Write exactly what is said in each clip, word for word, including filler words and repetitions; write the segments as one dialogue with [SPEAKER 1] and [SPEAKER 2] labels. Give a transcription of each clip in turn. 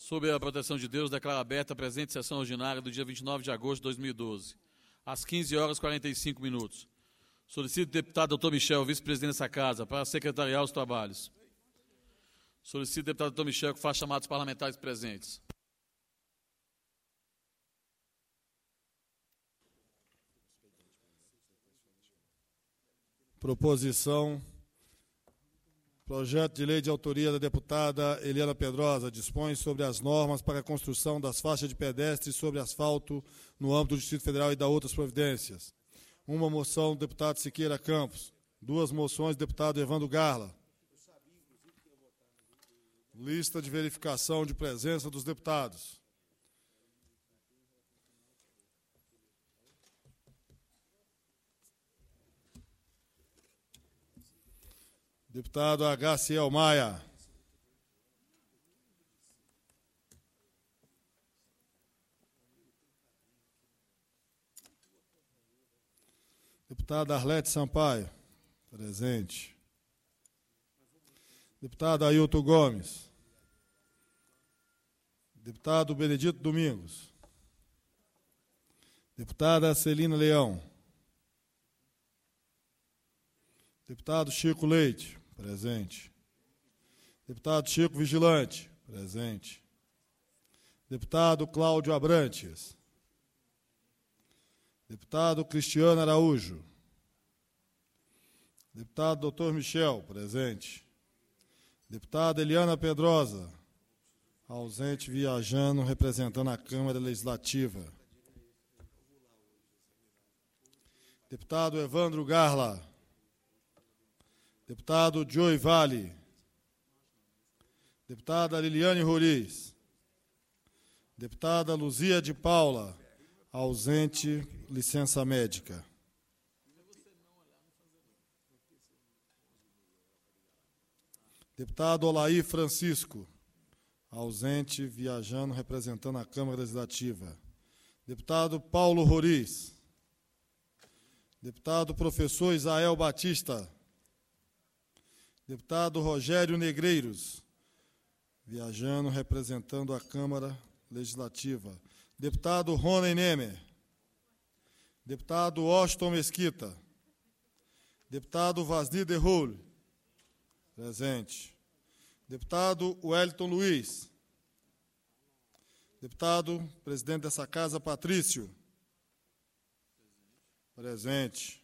[SPEAKER 1] Sob a proteção de Deus, declaro aberta a presente sessão ordinária do dia vinte e nove de agosto de dois mil e doze, às quinze horas e quarenta e cinco minutos. Solicito o deputado doutor Michel, vice-presidente dessa casa, para secretariar os trabalhos. Solicito o deputado doutor Michel que faça chamados parlamentares presentes.
[SPEAKER 2] Proposição. Projeto de lei de autoria da deputada Eliana Pedrosa dispõe sobre as normas para a construção das faixas de pedestres sobre asfalto no âmbito do Distrito Federal e da outras providências. Uma moção do deputado Siqueira Campos. Duas moções do deputado Evandro Garla. Lista de verificação de presença dos deputados. Deputado Agaciel Maia. Deputado Arlete Sampaio, presente. Deputado Ailton Gomes. Deputado Benedito Domingos. Deputada Celina Leão. Deputado Chico Leite, presente. Deputado Chico Vigilante, presente. Deputado Cláudio Abrantes. Deputado Cristiano Araújo. Deputado doutor Michel, presente. Deputada Eliana Pedrosa, ausente, viajando, representando a Câmara Legislativa. Deputado Evandro Garla. Deputado Joey Vale. Deputada Liliane Roriz. Deputada Luzia de Paula, ausente, licença médica. Deputado Olaí Francisco, ausente, viajando, representando a Câmara Legislativa. Deputado Paulo Roriz. Deputado professor Isael Batista. Deputado Rogério Negreiros, viajando, representando a Câmara Legislativa. Deputado Rony Nemer. Deputado Washington Mesquita. Deputado Vasni de Roule, presente. Deputado Wellington Luiz. Deputado, presidente dessa casa, Patrício, presente.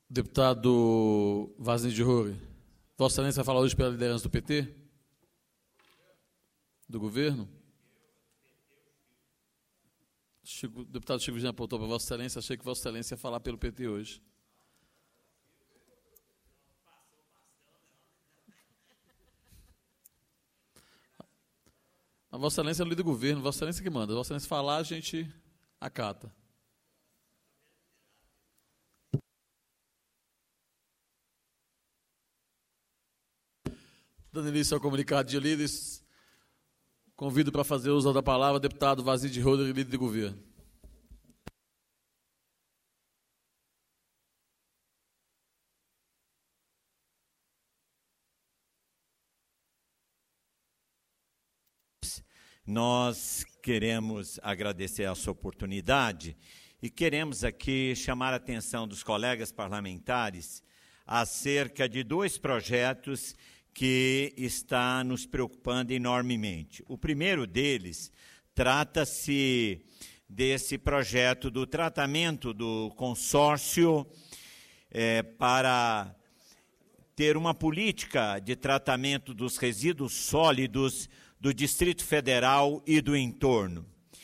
[SPEAKER 1] Deputado Wagner de Roure, Vossa Excelência vai falar hoje pela liderança do P T? Do governo? Chico, o deputado Chico já apontou para Vossa Excelência, achei que Vossa Excelência ia falar pelo P T hoje. A Vossa Excelência é o líder do governo, Vossa Excelência que manda. Vossa Excelência falar, a gente acata. Dando início ao comunicado de líderes, convido para fazer uso da palavra o deputado Wagner de Roure, líder do governo.
[SPEAKER 3] Nós queremos agradecer essa oportunidade e queremos aqui chamar a atenção dos colegas parlamentares acerca de dois projetos que está nos preocupando enormemente. O primeiro deles trata-se desse projeto do tratamento do consórcio é, para ter uma política de tratamento dos resíduos sólidos do Distrito Federal e do entorno.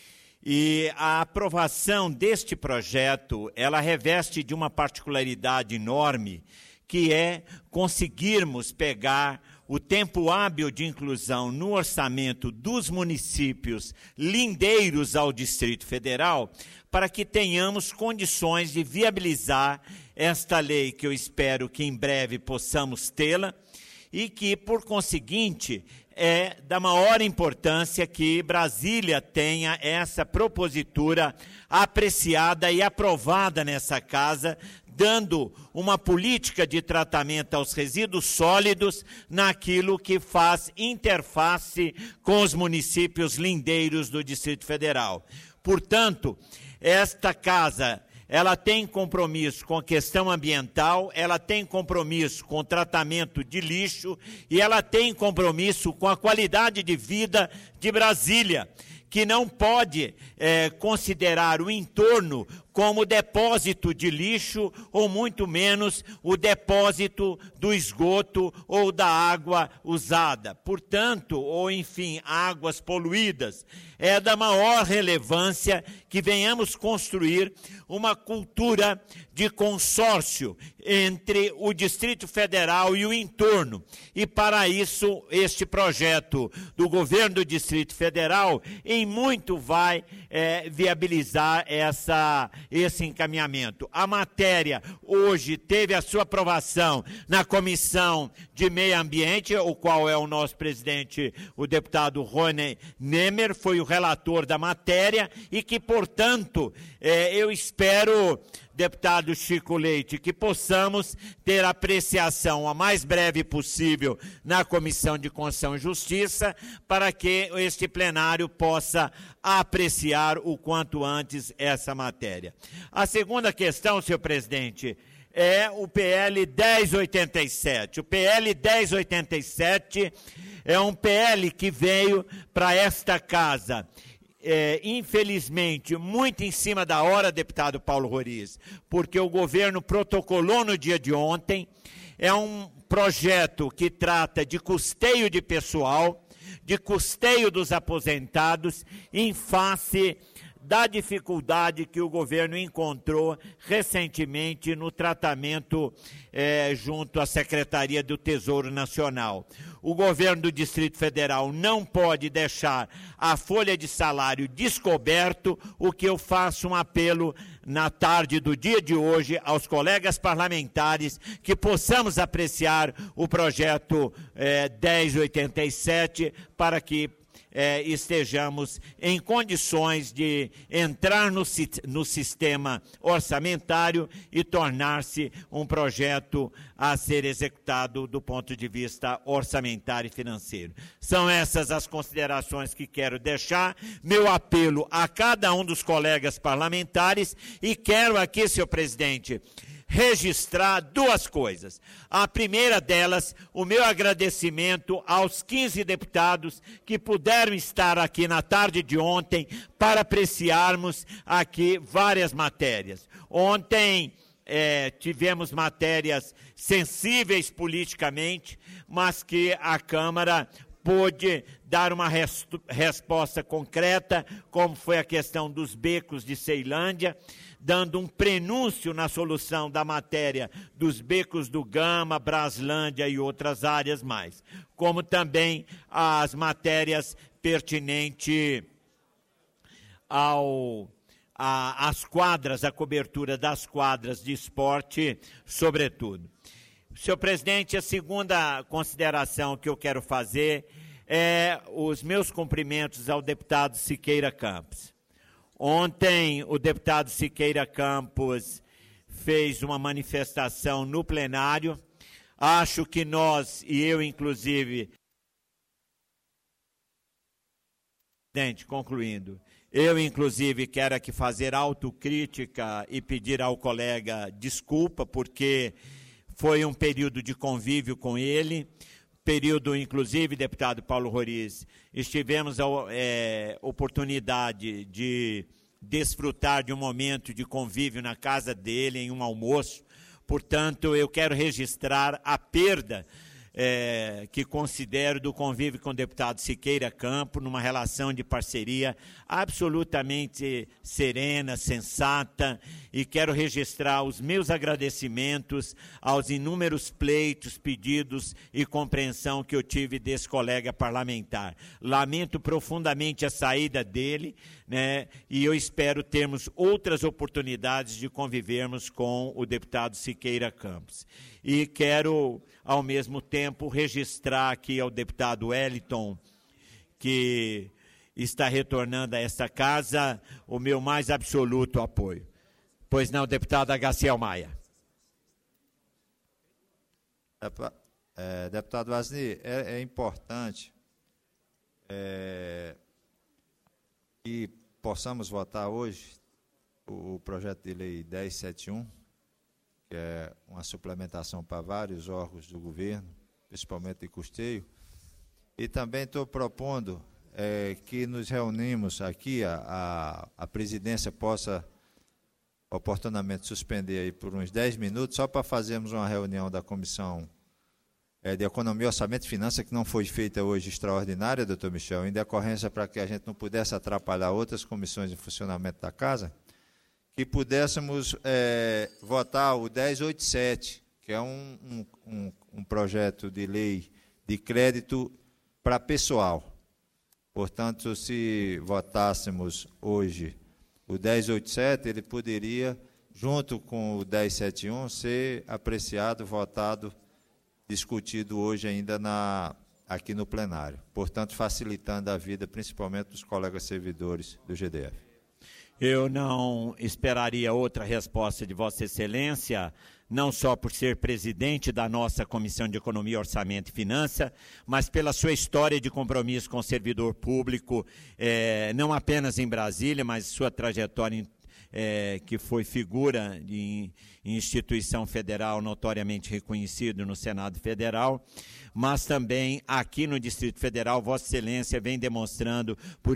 [SPEAKER 3] E a aprovação deste projeto, ela reveste de uma particularidade enorme, que é conseguirmos pegar o tempo hábil de inclusão no orçamento dos municípios lindeiros ao Distrito Federal, para que tenhamos condições de viabilizar esta lei, que eu espero que em breve possamos tê-la, e que, por conseguinte, é da maior importância que Brasília tenha essa propositura apreciada e aprovada nessa casa, dando uma política de tratamento aos resíduos sólidos naquilo que faz interface com os municípios lindeiros do Distrito Federal. Portanto, esta casa, ela tem compromisso com a questão ambiental, ela tem compromisso com o tratamento de lixo e ela tem compromisso com a qualidade de vida de Brasília, que não pode é, considerar o entorno como depósito de lixo ou muito menos o depósito do esgoto ou da água usada. Portanto, ou enfim, águas poluídas. É da maior relevância que venhamos construir uma cultura de consórcio entre o Distrito Federal e o entorno. E para isso, este projeto do governo do Distrito Federal, em muito vai é, viabilizar essa, esse encaminhamento. A matéria hoje teve a sua aprovação na Comissão de Meio Ambiente, o qual é o nosso presidente, o deputado Rony Nemer, foi o relator da matéria e que, portanto, é, eu espero, deputado Chico Leite, que possamos ter apreciação a mais breve possível na Comissão de Constituição e Justiça, para que este plenário possa apreciar o quanto antes essa matéria. A segunda questão, senhor presidente, é o P L dez oitenta e sete. O P L dez oitenta e sete é um P L que veio para esta casa, É, infelizmente, muito em cima da hora, deputado Paulo Roriz, porque o governo protocolou no dia de ontem. É um projeto que trata de custeio de pessoal, de custeio dos aposentados, em face da dificuldade que o governo encontrou recentemente no tratamento é, junto à Secretaria do Tesouro Nacional. O governo do Distrito Federal não pode deixar a folha de salário descoberto, o que eu faço um apelo na tarde do dia de hoje aos colegas parlamentares que possamos apreciar o projeto é, dez oitenta e sete para que É, estejamos em condições de entrar no, no sistema orçamentário e tornar-se um projeto a ser executado do ponto de vista orçamentário e financeiro. São essas as considerações que quero deixar, meu apelo a cada um dos colegas parlamentares, e quero aqui, senhor presidente, registrar duas coisas. A primeira delas, o meu agradecimento aos quinze deputados que puderam estar aqui na tarde de ontem para apreciarmos aqui várias matérias. Ontem é, tivemos matérias sensíveis politicamente, mas que a Câmara pôde dar uma res, resposta concreta, como foi a questão dos becos de Ceilândia, dando um prenúncio na solução da matéria dos becos do Gama, Braslândia e outras áreas mais, como também as matérias pertinentes ao, a, às quadras, a cobertura das quadras de esporte, sobretudo. Senhor presidente, a segunda consideração que eu quero fazer é os meus cumprimentos ao deputado Siqueira Campos. Ontem, o deputado Siqueira Campos fez uma manifestação no plenário. Acho que nós, e eu inclusive, presidente, concluindo, eu inclusive quero aqui fazer autocrítica e pedir ao colega desculpa, porque foi um período de convívio com ele, período, inclusive, deputado Paulo Roriz, estivemos a é, oportunidade de desfrutar de um momento de convívio na casa dele, em um almoço. Portanto, eu quero registrar a perda É, que considero do convívio com o deputado Siqueira Campos, numa relação de parceria absolutamente serena, sensata, e quero registrar os meus agradecimentos aos inúmeros pleitos, pedidos e compreensão que eu tive desse colega parlamentar. Lamento profundamente a saída dele, né, e eu espero termos outras oportunidades de convivermos com o deputado Siqueira Campos. E quero, ao mesmo tempo, registrar aqui ao deputado Wellington, que está retornando a essa casa, o meu mais absoluto apoio. Pois não, deputada Gaciel Maia.
[SPEAKER 4] É, deputado Wasni, é, é importante é, que possamos votar hoje o, o projeto de lei dez setenta e um, que é uma suplementação para vários órgãos do governo, principalmente de custeio, e também estou propondo é, que nos reunimos aqui, a, a, a presidência possa oportunamente suspender aí por uns dez minutos, só para fazermos uma reunião da Comissão é, de Economia, Orçamento e Finanças, que não foi feita hoje extraordinária, doutor Michel, em decorrência para que a gente não pudesse atrapalhar outras comissões de funcionamento da Casa, que pudéssemos é, votar o dez oitenta e sete, que é um, um, um, um projeto de lei de crédito para pessoal. Portanto, se votássemos hoje o dez oitenta e sete, ele poderia, junto com o dez setenta e um, ser apreciado, votado, discutido hoje ainda na, aqui no plenário. Portanto, facilitando a vida, principalmente dos colegas servidores do G D F.
[SPEAKER 3] Eu não esperaria outra resposta de Vossa Excelência, não só por ser presidente da nossa Comissão de Economia, Orçamento e Finanças, mas pela sua história de compromisso com o servidor público, é, não apenas em Brasília, mas sua trajetória em É, que foi figura de instituição federal notoriamente reconhecido no Senado Federal, mas também aqui no Distrito Federal, Vossa Excelência vem demonstrando por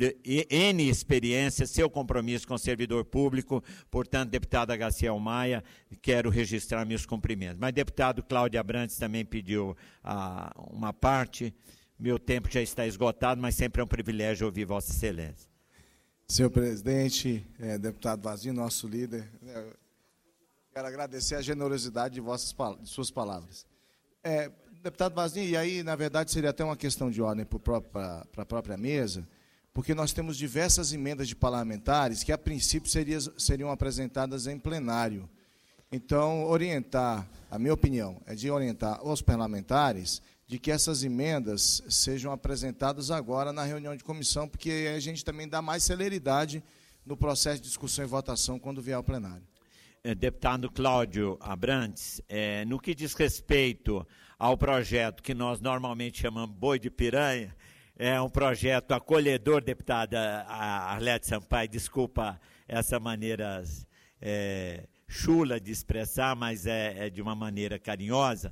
[SPEAKER 3] N experiências seu compromisso com o servidor público. Portanto, deputada Gaciel Maia, quero registrar meus cumprimentos. Mas deputado Cláudio Abrantes também pediu ah, uma parte. Meu tempo já está esgotado, mas sempre é um privilégio ouvir Vossa Excelência.
[SPEAKER 5] Senhor presidente, é, deputado Wasni, nosso líder, é, quero agradecer a generosidade de, vossas, de suas palavras. É, deputado Wasni, e aí, na verdade, seria até uma questão de ordem para a própria mesa, porque nós temos diversas emendas de parlamentares que, a princípio, seriam, seriam apresentadas em plenário. Então, orientar, a minha opinião, é de orientar os parlamentares de que essas emendas sejam apresentadas agora na reunião de comissão, porque a gente também dá mais celeridade no processo de discussão e votação quando vier ao plenário.
[SPEAKER 3] É, deputado Cláudio Abrantes, é, no que diz respeito ao projeto que nós normalmente chamamos boi de piranha, é um projeto acolhedor, deputada Arlete Sampaio, desculpa essa maneira é, chula de expressar, mas é, é de uma maneira carinhosa.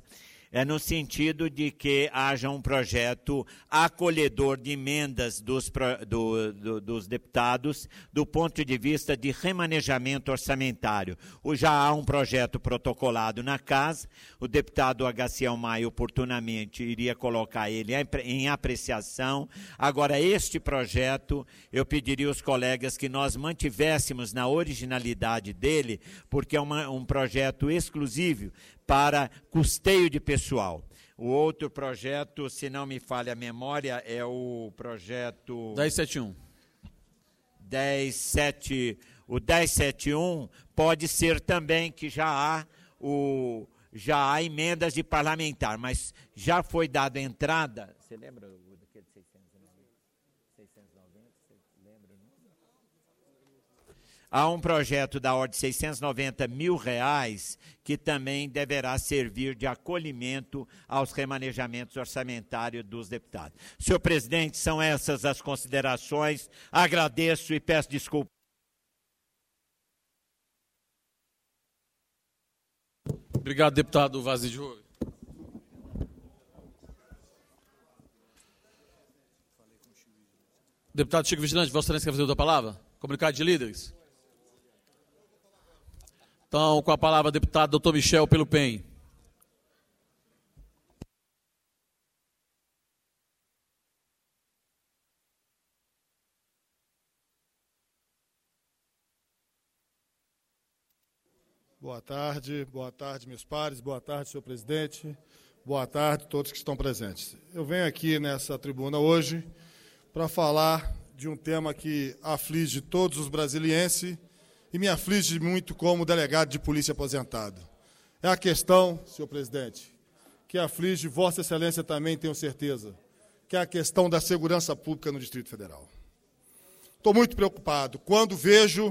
[SPEAKER 3] é no sentido de que haja um projeto acolhedor de emendas dos, do, do, dos deputados do ponto de vista de remanejamento orçamentário. Hoje já há um projeto protocolado na casa, o deputado Agaciel Maia oportunamente iria colocar ele em apreciação. Agora, este projeto, eu pediria aos colegas que nós mantivéssemos na originalidade dele, porque é uma, um projeto exclusivo para custeio de pessoal. O outro projeto, se não me falha a memória, é o projeto...
[SPEAKER 1] dez setenta e um.
[SPEAKER 3] dez setenta e um. O dez setenta e um pode ser também que já há, o, já há emendas de parlamentar, mas já foi dada entrada... Você lembra daquele seiscentos e noventa? seiscentos e noventa, você lembra? Há um projeto da ordem de seiscentos e noventa mil reais que também deverá servir de acolhimento aos remanejamentos orçamentários dos deputados. Senhor presidente, são essas as considerações. Agradeço e peço desculpa.
[SPEAKER 1] Obrigado, deputado Vaz de Ouro. Deputado Chico Vigilante, Vossa Excelência quer fazer outra palavra? Comunicado de líderes. Então, com a palavra, deputado doutor Michel pelo P E M.
[SPEAKER 2] Boa tarde, boa tarde, meus pares, boa tarde, senhor presidente, boa tarde a todos que estão presentes. Eu venho aqui nessa tribuna hoje para falar de um tema que aflige todos os brasilienses e me aflige muito como delegado de polícia aposentado. É a questão, senhor presidente, que aflige Vossa Excelência também, tenho certeza, que é a questão da segurança pública no Distrito Federal. Estou muito preocupado quando vejo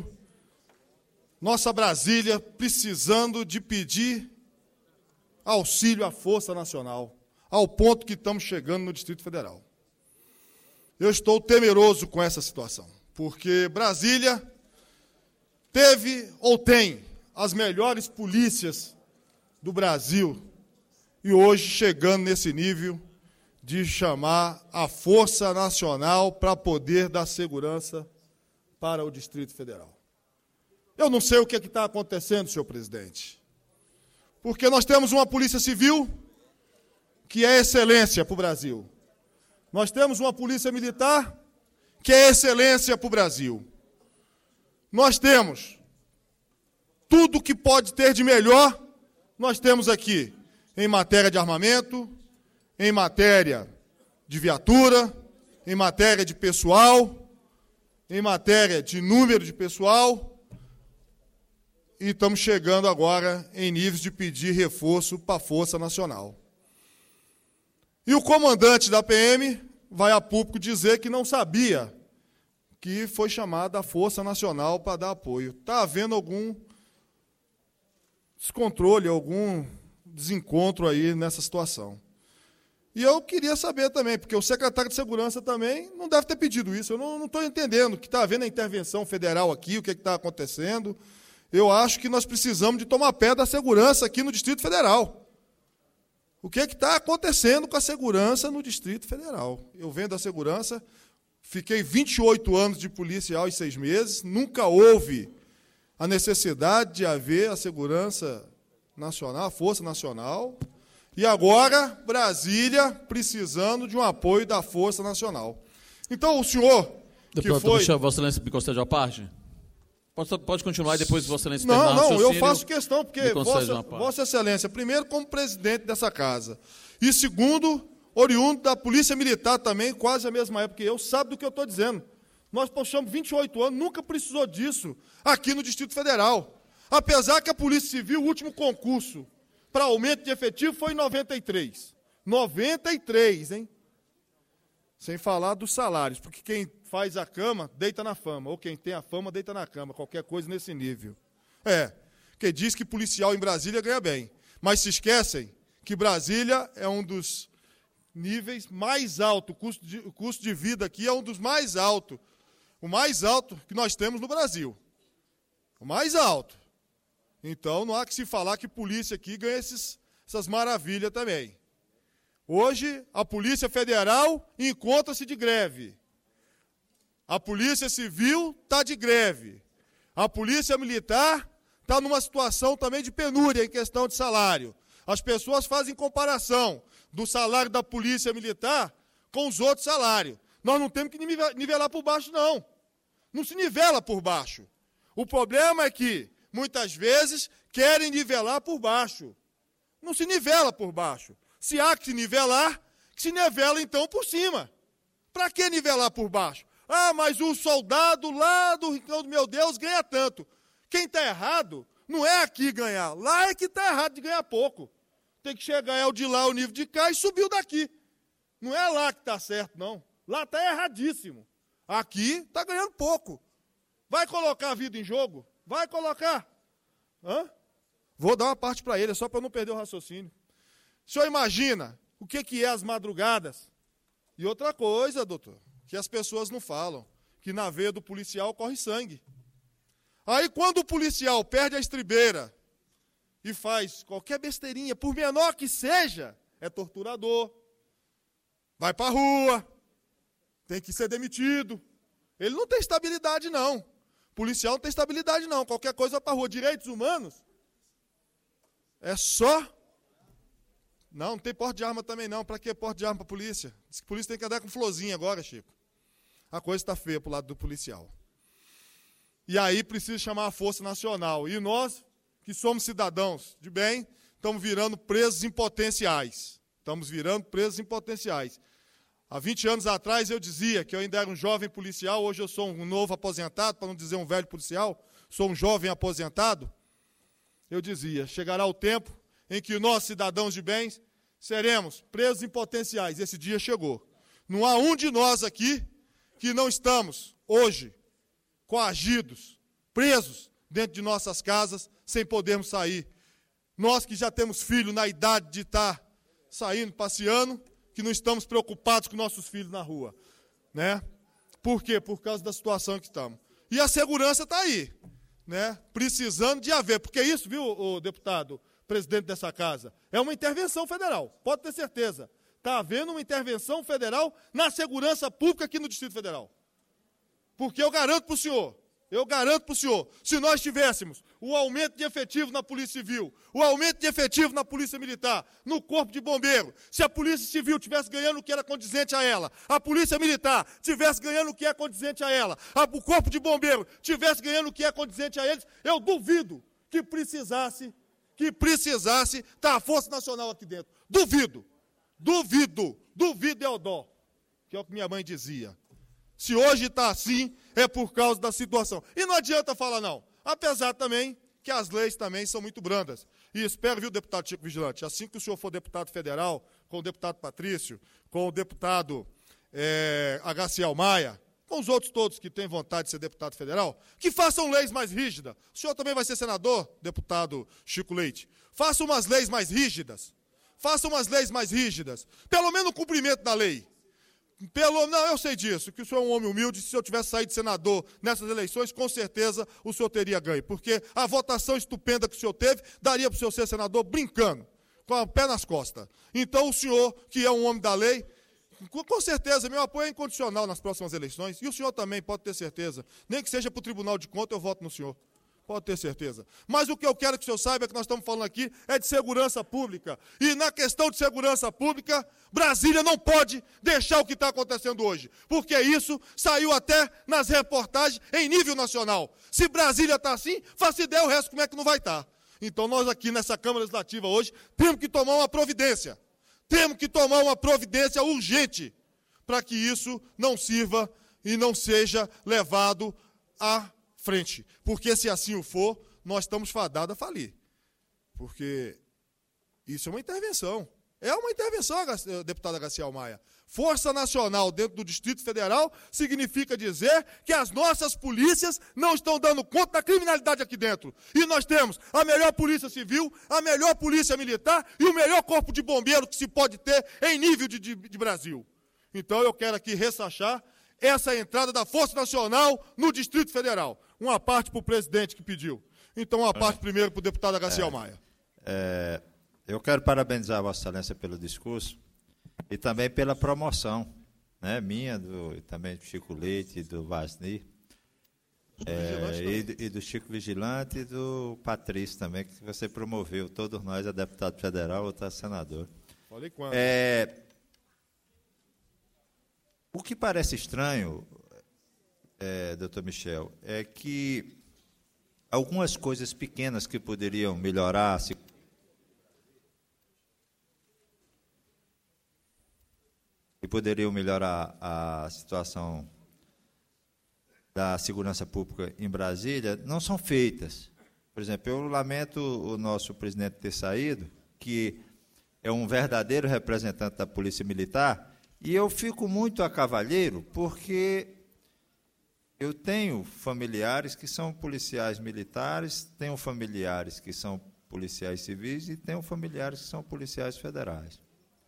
[SPEAKER 2] nossa Brasília precisando de pedir auxílio à Força Nacional, ao ponto que estamos chegando no Distrito Federal. Eu estou temeroso com essa situação, porque Brasília teve ou tem as melhores polícias do Brasil e hoje chegando nesse nível de chamar a Força Nacional para poder dar segurança para o Distrito Federal. Eu não sei o que é que está acontecendo, senhor presidente, porque nós temos uma polícia civil que é excelência para o Brasil. Nós temos uma polícia militar que é excelência para o Brasil. Nós temos tudo que pode ter de melhor, nós temos aqui, em matéria de armamento, em matéria de viatura, em matéria de pessoal, em matéria de número de pessoal, e estamos chegando agora em níveis de pedir reforço para a Força Nacional. E o comandante da P M vai a público dizer que não sabia que foi chamada a Força Nacional para dar apoio. Está havendo algum descontrole, algum desencontro aí nessa situação. E eu queria saber também, porque o secretário de Segurança também não deve ter pedido isso. Eu não estou entendendo que está havendo a intervenção federal aqui, o que está acontecendo. Eu acho que nós precisamos de tomar pé da segurança aqui no Distrito Federal. O que é que está acontecendo com a segurança no Distrito Federal? Eu venho da segurança, fiquei vinte e oito anos de policial e seis meses, nunca houve a necessidade de haver a segurança nacional, a Força Nacional, e agora Brasília precisando de um apoio da Força Nacional. Então, o senhor
[SPEAKER 1] Deputado,
[SPEAKER 2] que foi...
[SPEAKER 1] Michel, Vossa Excelência me concede a parte? Pode, pode continuar e depois Vossa Excelência
[SPEAKER 2] Não,
[SPEAKER 1] terminar
[SPEAKER 2] não,
[SPEAKER 1] o
[SPEAKER 2] eu faço questão, porque Vossa,
[SPEAKER 1] uma parte.
[SPEAKER 2] Vossa Excelência, primeiro como presidente dessa casa, e segundo, oriundo da Polícia Militar também, quase a mesma época que eu, sabe do que eu estou dizendo. Nós puxamos vinte e oito anos, nunca precisou disso aqui no Distrito Federal. Apesar que a Polícia Civil, o último concurso para aumento de efetivo foi em noventa e três. noventa e três, hein? Sem falar dos salários, porque quem faz a cama, deita na fama, ou quem tem a fama, deita na cama, qualquer coisa nesse nível. É, que diz que policial em Brasília ganha bem, mas se esquecem que Brasília é um dos níveis mais altos, o custo de, o custo de vida aqui é um dos mais altos, o mais alto que nós temos no Brasil, o mais alto. Então, não há que se falar que polícia aqui ganha esses essas maravilhas também. Hoje, a Polícia Federal encontra-se de greve. A Polícia Civil está de greve. A Polícia Militar está numa situação também de penúria em questão de salário. As pessoas fazem comparação do salário da Polícia Militar com os outros salários. Nós não temos que nivelar por baixo, não. Não se nivela por baixo. O problema é que, muitas vezes, querem nivelar por baixo. Não se nivela por baixo. Se há que se nivelar, que se nivela então por cima. Para que nivelar por baixo? Ah, mas o soldado lá do Rincão do Meu Deus ganha tanto. Quem está errado não é aqui ganhar. Lá é que está errado de ganhar pouco. Tem que chegar é o de lá, o nível de cá, e subiu daqui. Não é lá que está certo, não. Lá está erradíssimo. Aqui está ganhando pouco. Vai colocar a vida em jogo? Vai colocar. Hã? Vou dar uma parte para ele, só para não perder o raciocínio. O senhor imagina o que, que é as madrugadas? E outra coisa, doutor, que as pessoas não falam, que na veia do policial corre sangue. Aí quando o policial perde a estribeira e faz qualquer besteirinha, por menor que seja, é torturador. Vai para a rua, tem que ser demitido. Ele não tem estabilidade, não. O policial não tem estabilidade, não. Qualquer coisa vai para a rua. Direitos humanos é só... Não, não tem porte de arma também, não. Para que porte de arma para a polícia? Diz que a polícia tem que andar com florzinha agora, Chico. A coisa está feia para o lado do policial. E aí precisa chamar a Força Nacional. E nós, que somos cidadãos de bem, estamos virando presos em potenciais. Estamos virando presos em potenciais. Há vinte anos atrás eu dizia que eu ainda era um jovem policial, hoje eu sou um novo aposentado, para não dizer um velho policial, sou um jovem aposentado. Eu dizia, chegará o tempo em que nós, cidadãos de bem, seremos presos em potenciais. Esse dia chegou. Não há um de nós aqui que não estamos, hoje, coagidos, presos dentro de nossas casas, sem podermos sair. Nós que já temos filho na idade de estar saindo, passeando, que não estamos preocupados com nossos filhos na rua. Né? Por quê? Por causa da situação que estamos. E a segurança está aí, né? Precisando de haver, porque isso, viu, o deputado, presidente dessa casa, é uma intervenção federal, pode ter certeza. Está havendo uma intervenção federal na segurança pública aqui no Distrito Federal. Porque eu garanto para o senhor, eu garanto para o senhor, se nós tivéssemos o aumento de efetivo na Polícia Civil, o aumento de efetivo na Polícia Militar, no Corpo de Bombeiro, se a Polícia Civil tivesse ganhando o que era condizente a ela, a Polícia Militar tivesse ganhando o que é condizente a ela, a, o Corpo de Bombeiro tivesse ganhando o que é condizente a eles, eu duvido que precisasse, que precisasse estar a Força Nacional aqui dentro. Duvido, duvido, duvido é o dó, que é o que minha mãe dizia. Se hoje está assim, é por causa da situação. E não adianta falar não, apesar também que as leis também são muito brandas. E espero, viu, deputado Chico Vigilante, assim que o senhor for deputado federal, com o deputado Patrício, com o deputado é, Agaciel Maia, com os outros todos que têm vontade de ser deputado federal, que façam leis mais rígidas. O senhor também vai ser senador, deputado Chico Leite. Faça umas leis mais rígidas. Faça umas leis mais rígidas. Pelo menos o cumprimento da lei. Pelo, não, eu sei disso, que o senhor é um homem humilde, se eu tivesse saído senador nessas eleições, com certeza o senhor teria ganho, porque a votação estupenda que o senhor teve, daria para o senhor ser senador brincando, com o pé nas costas. Então o senhor, que é um homem da lei, com, com certeza, meu apoio é incondicional nas próximas eleições, e o senhor também pode ter certeza, nem que seja para o Tribunal de Contas, eu voto no senhor. Pode ter certeza. Mas o que eu quero que o senhor saiba é que nós estamos falando aqui é de segurança pública. E na questão de segurança pública, Brasília não pode deixar o que está acontecendo hoje. Porque isso saiu até nas reportagens em nível nacional. Se Brasília está assim, faça ideia o resto como é que não vai estar. Então nós aqui nessa Câmara Legislativa hoje temos que tomar uma providência. Temos que tomar uma providência urgente para que isso não sirva e não seja levado a frente, porque se assim o for, nós estamos fadados a falir. Porque isso é uma intervenção. É uma intervenção, deputada Agaciel Maia. Força Nacional dentro do Distrito Federal significa dizer que as nossas polícias não estão dando conta da criminalidade aqui dentro. E nós temos a melhor polícia civil, a melhor polícia militar e o melhor corpo de bombeiro que se pode ter em nível de, de, de Brasil. Então eu quero aqui ressachar essa entrada da Força Nacional no Distrito Federal. Uma parte para o presidente que pediu. Então, uma parte é. primeiro para o deputado Agaciel é. Maia.
[SPEAKER 4] É, eu quero parabenizar Vossa Excelência pelo discurso e também pela promoção, né, minha, do, também do Chico Leite e do Vasni, é, e, e do Chico Vigilante e do Patrício também, que você promoveu, todos nós, é deputado federal, outro é senador.
[SPEAKER 2] Falei quando?
[SPEAKER 4] É, o que parece estranho, é, doutor Michel, é que algumas coisas pequenas que poderiam melhorar, se que poderiam melhorar a situação da segurança pública em Brasília, não são feitas. Por exemplo, eu lamento o nosso presidente ter saído, que é um verdadeiro representante da Polícia Militar, e eu fico muito a cavalheiro, porque eu tenho familiares que são policiais militares, tenho familiares que são policiais civis e tenho familiares que são policiais federais.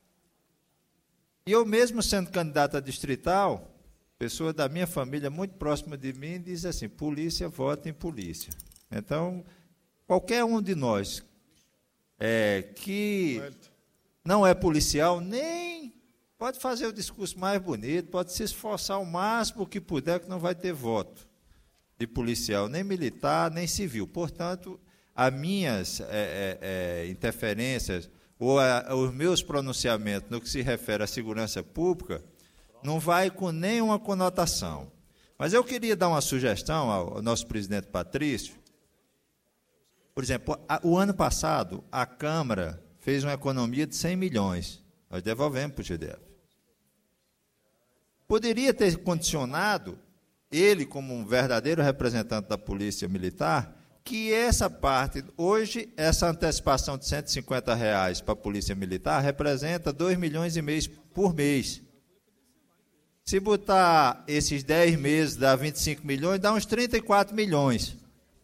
[SPEAKER 4] E eu mesmo sendo candidato a distrital, pessoa da minha família muito próxima de mim diz assim, polícia vota em polícia. Então, qualquer um de nós é, que não é policial, nem pode fazer o discurso mais bonito, pode se esforçar o máximo que puder, que não vai ter voto de policial, nem militar, nem civil. Portanto, as minhas é, é, é, interferências ou a, os meus pronunciamentos no que se refere à segurança pública não vai com nenhuma conotação. Mas eu queria dar uma sugestão ao, ao nosso presidente Patrício. Por exemplo, a, o ano passado, a Câmara fez uma economia de cem milhões. Nós devolvemos para o G D F. Poderia ter condicionado, ele como um verdadeiro representante da Polícia Militar, que essa parte, hoje, essa antecipação de cento e cinquenta reais para a Polícia Militar representa dois milhões e meio por mês. Se botar esses dez meses, dá vinte e cinco milhões, dá uns trinta e quatro milhões.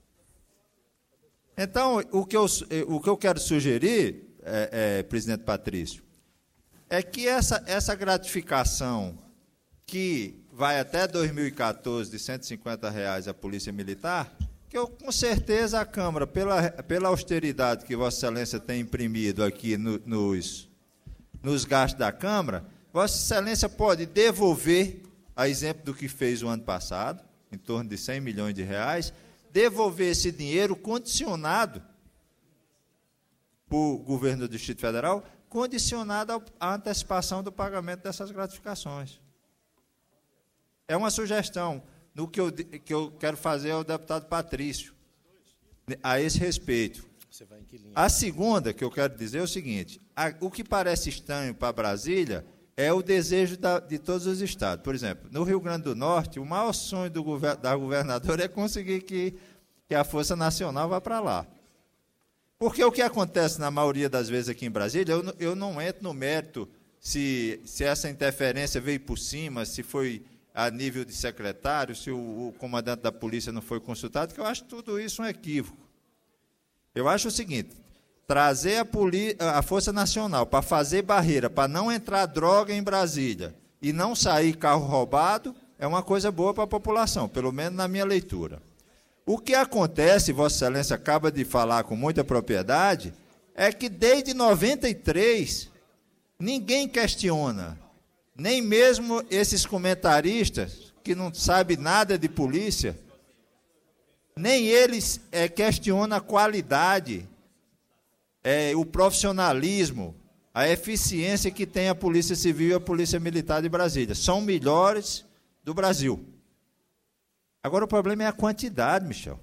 [SPEAKER 4] Então, o que eu, o que eu quero sugerir, é, é, presidente Patrício, é que essa, essa gratificação que vai até dois mil e quatorze de cento e cinquenta reais à Polícia Militar, que eu, com certeza a Câmara, pela, pela austeridade que Vossa Excelência tem imprimido aqui no, nos, nos gastos da Câmara, Vossa Excelência pode devolver, a exemplo do que fez o ano passado, em torno de cem milhões de reais, devolver esse dinheiro condicionado para o governo do Distrito Federal, condicionado à antecipação do pagamento dessas gratificações. É uma sugestão no que eu, que eu quero fazer ao deputado Patrício, a esse respeito. A segunda que eu quero dizer é o seguinte, a, o que parece estranho para Brasília é o desejo da, de todos os estados. Por exemplo, no Rio Grande do Norte, o maior sonho do, da governadora é conseguir que, que a Força Nacional vá para lá. Porque o que acontece na maioria das vezes aqui em Brasília, eu, eu não entro no mérito se, se essa interferência veio por cima, se foi a nível de secretário, se o, o comandante da polícia não foi consultado, que eu acho tudo isso um equívoco. Eu acho o seguinte, trazer a, poli, a Força Nacional para fazer barreira, para não entrar droga em Brasília e não sair carro roubado, é uma coisa boa para a população, pelo menos na minha leitura. O que acontece, Vossa Excelência acaba de falar com muita propriedade, é que desde noventa e três, ninguém questiona, nem mesmo esses comentaristas, que não sabem nada de polícia, nem eles é, questionam a qualidade, é, o profissionalismo, a eficiência que tem a Polícia Civil e a Polícia Militar de Brasília. São melhores do Brasil. Agora, o problema é a quantidade, Michel.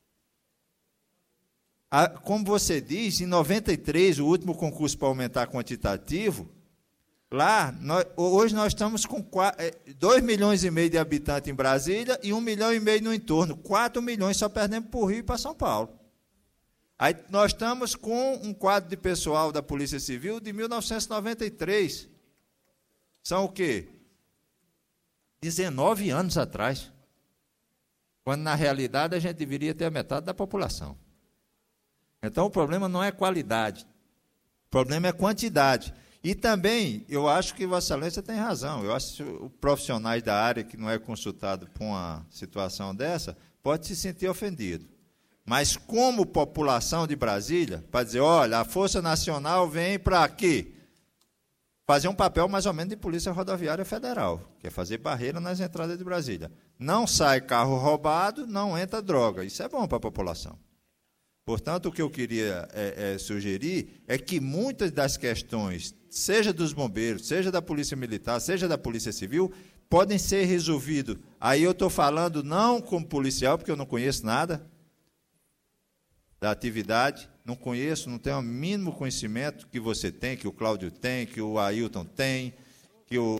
[SPEAKER 4] A, como você diz, em noventa e três, o último concurso para aumentar quantitativo, lá, nós, hoje nós estamos com dois milhões e meio de habitantes em Brasília e um milhão e meio no entorno. quatro milhões só perdemos para o Rio e para São Paulo. Aí nós estamos com um quadro de pessoal da Polícia Civil de mil novecentos e noventa e três. São o quê? dezenove anos atrás. Quando, na realidade, a gente deveria ter a metade da população. Então, o problema não é qualidade. O problema é quantidade. E também, eu acho que Vossa Excelência tem razão. Eu acho que os profissionais da área que não é consultado por uma situação dessa, pode se sentir ofendido. mas como população de Brasília, para dizer, olha, a Força Nacional vem para quê? Fazer um papel mais ou menos de Polícia Rodoviária Federal, que é fazer barreira nas entradas de Brasília. Não sai carro roubado, não entra droga. Isso é bom para a população. Portanto, o que eu queria é, é, sugerir é que muitas das questões, seja dos bombeiros, seja da Polícia Militar, seja da Polícia Civil, podem ser resolvidas. Aí eu estou falando não como policial, porque eu não conheço nada da atividade, não conheço, não tenho o mínimo conhecimento que você tem, que o Cláudio tem, que o Ailton tem, que o,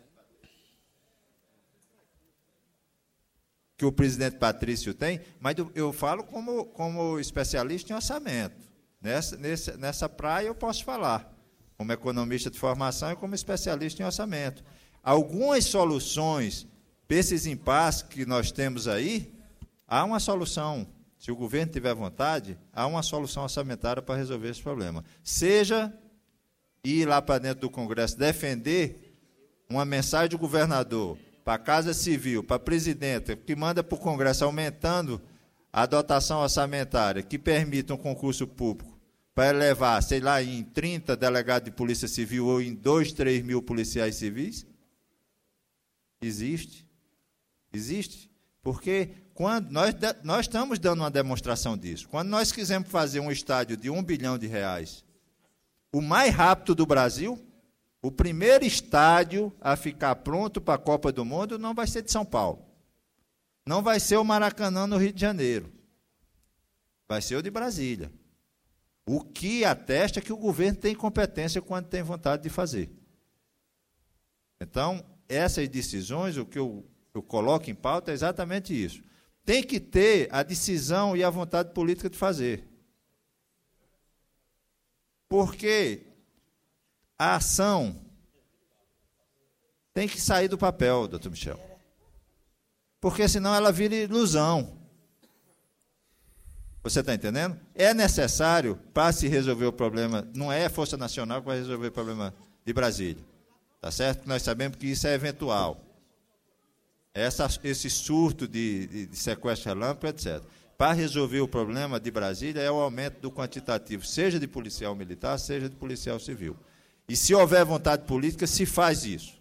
[SPEAKER 4] que o presidente Patrício tem, mas eu, eu falo como, como especialista em orçamento. Nessa, nessa, nessa praia eu posso falar, como economista de formação e como especialista em orçamento. Algumas soluções para esses impasses que nós temos aí, há uma solução. Se o governo tiver vontade, há uma solução orçamentária para resolver esse problema. Seja ir lá para dentro do Congresso defender uma mensagem do governador para a Casa Civil, para a presidenta, que manda para o Congresso aumentando a dotação orçamentária, que permita um concurso público para elevar, sei lá, em trinta delegados de Polícia Civil ou em dois, três mil policiais civis? Existe. Existe. Porque quando nós, nós estamos dando uma demonstração disso. Quando nós quisermos fazer um estádio de um bilhão de reais, o mais rápido do Brasil, o primeiro estádio a ficar pronto para a Copa do Mundo não vai ser de São Paulo. Não vai ser o Maracanã, no Rio de Janeiro. Vai ser o de Brasília. O que atesta que o governo tem competência quando tem vontade de fazer. Então, essas decisões, o que eu, eu coloco em pauta é exatamente isso. Tem que ter a decisão e a vontade política de fazer. Porque a ação tem que sair do papel, doutor Michel. Porque senão ela vira ilusão. Você está entendendo? É necessário, para se resolver o problema, não é a Força Nacional que vai resolver o problema de Brasília. Tá certo? Nós sabemos que isso é eventual. Essa, esse surto de, de, de sequestro relâmpago, etcétera. Para resolver o problema de Brasília é o aumento do quantitativo, seja de policial militar, seja de policial civil. E se houver vontade política, se faz isso.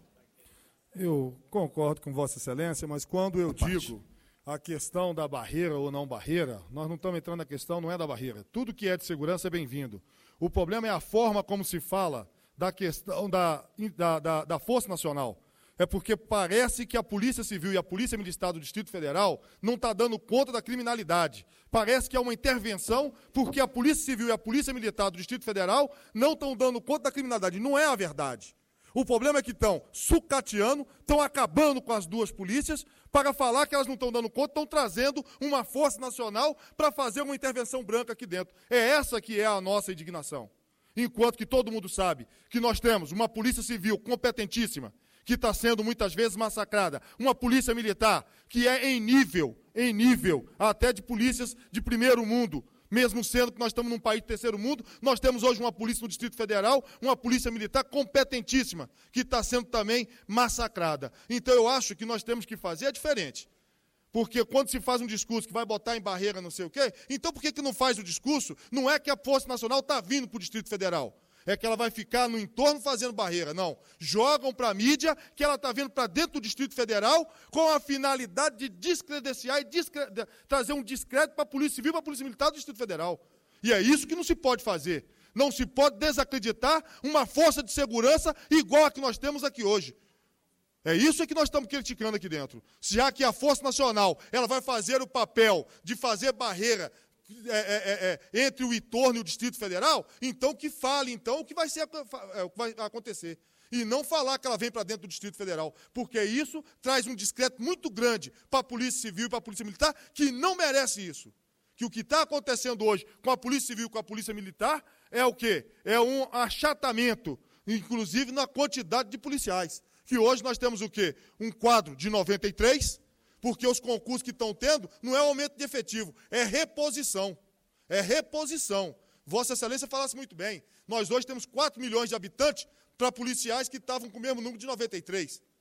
[SPEAKER 2] Eu concordo com Vossa Excelência, mas quando eu digo a questão da barreira ou não barreira, nós não estamos entrando na questão, não é da barreira. Tudo que é de segurança é bem-vindo. O problema é a forma como se fala da questão da, da, da, da Força Nacional. É porque parece que a Polícia Civil e a Polícia Militar do Distrito Federal não estão dando conta da criminalidade. Parece que é uma intervenção porque a Polícia Civil e a Polícia Militar do Distrito Federal não estão dando conta da criminalidade. Não é a verdade. O problema é que estão sucateando, estão acabando com as duas polícias, para falar que elas não estão dando conta, estão trazendo uma Força Nacional para fazer uma intervenção branca aqui dentro. É essa que é a nossa indignação. Enquanto que todo mundo sabe que nós temos uma Polícia Civil competentíssima, que está sendo muitas vezes massacrada, uma polícia militar que é em nível, em nível até de polícias de primeiro mundo, mesmo sendo que nós estamos num país de terceiro mundo, nós temos hoje uma polícia no Distrito Federal, uma polícia militar competentíssima, que está sendo também massacrada. Então eu acho que nós temos que fazer é diferente. Porque quando se faz um discurso que vai botar em barreira não sei o quê, então por que, que não faz o discurso? Não é que a Força Nacional está vindo para o Distrito Federal. É que ela vai ficar no entorno fazendo barreira. Não. Jogam para a mídia que ela está vindo para dentro do Distrito Federal com a finalidade de descredenciar e descre... de trazer um descrédito para a Polícia Civil e para a Polícia Militar do Distrito Federal. E é isso que não se pode fazer. Não se pode desacreditar uma força de segurança igual a que nós temos aqui hoje. É isso que nós estamos criticando aqui dentro. Já que a Força Nacional ela vai fazer o papel de fazer barreira É, é, é, entre o entorno e o Distrito Federal, então que fale então o que vai, ser, é, o que vai acontecer. E não falar que ela vem para dentro do Distrito Federal, porque isso traz um descrédito muito grande para a Polícia Civil e para a Polícia Militar, que não merece isso. Que o que está acontecendo hoje com a Polícia Civil e com a Polícia Militar é o quê? É um achatamento, inclusive na quantidade de policiais. Que hoje nós temos o quê? Um quadro de noventa e três, porque os concursos que estão tendo não é aumento de efetivo, é reposição. É reposição. Vossa Excelência falasse muito bem. Nós hoje temos quatro milhões de habitantes para policiais que estavam com o mesmo número de noventa e três.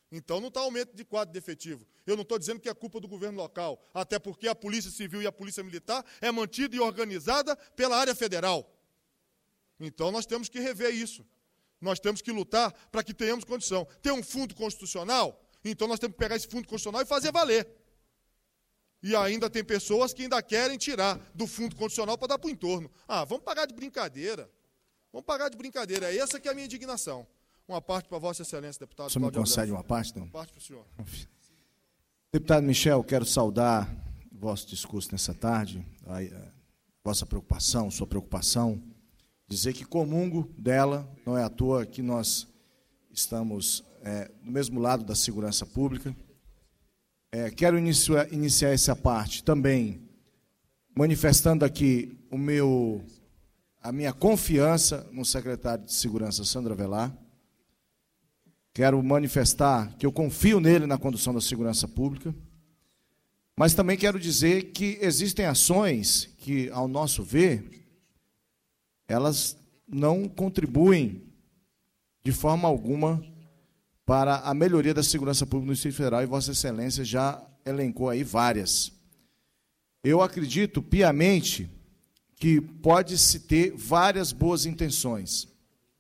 [SPEAKER 2] Então não está aumento de quadro de efetivo. Eu não estou dizendo que é culpa do governo local, até porque a Polícia Civil e a Polícia Militar é mantida e organizada pela área federal. Então nós temos que rever isso. Nós temos que lutar para que tenhamos condição. Tem um fundo constitucional, então nós temos que pegar esse fundo constitucional e fazer valer. E ainda tem pessoas que ainda querem tirar do fundo constitucional para dar para o entorno. Ah, vamos pagar de brincadeira. Vamos pagar de brincadeira. Essa que é a minha indignação. Uma parte para Vossa Excelência, deputado.
[SPEAKER 5] O senhor me concede uma parte, não?
[SPEAKER 2] Uma parte para o senhor.
[SPEAKER 5] Deputado Michel, quero saudar o vosso discurso nessa tarde, a, a vossa preocupação, sua preocupação, dizer que comungo dela, não é à toa que nós estamos é, do mesmo lado da segurança pública. É, quero iniciar, iniciar essa parte também manifestando aqui o meu, a minha confiança no secretário de Segurança, Sandro Avelar. Quero manifestar que eu confio nele na condução da segurança pública, mas também quero dizer que existem ações que, ao nosso ver, elas não contribuem de forma alguma para a melhoria da segurança pública no Distrito Federal, e Vossa Excelência já elencou aí várias. Eu acredito piamente que pode-se ter várias boas intenções,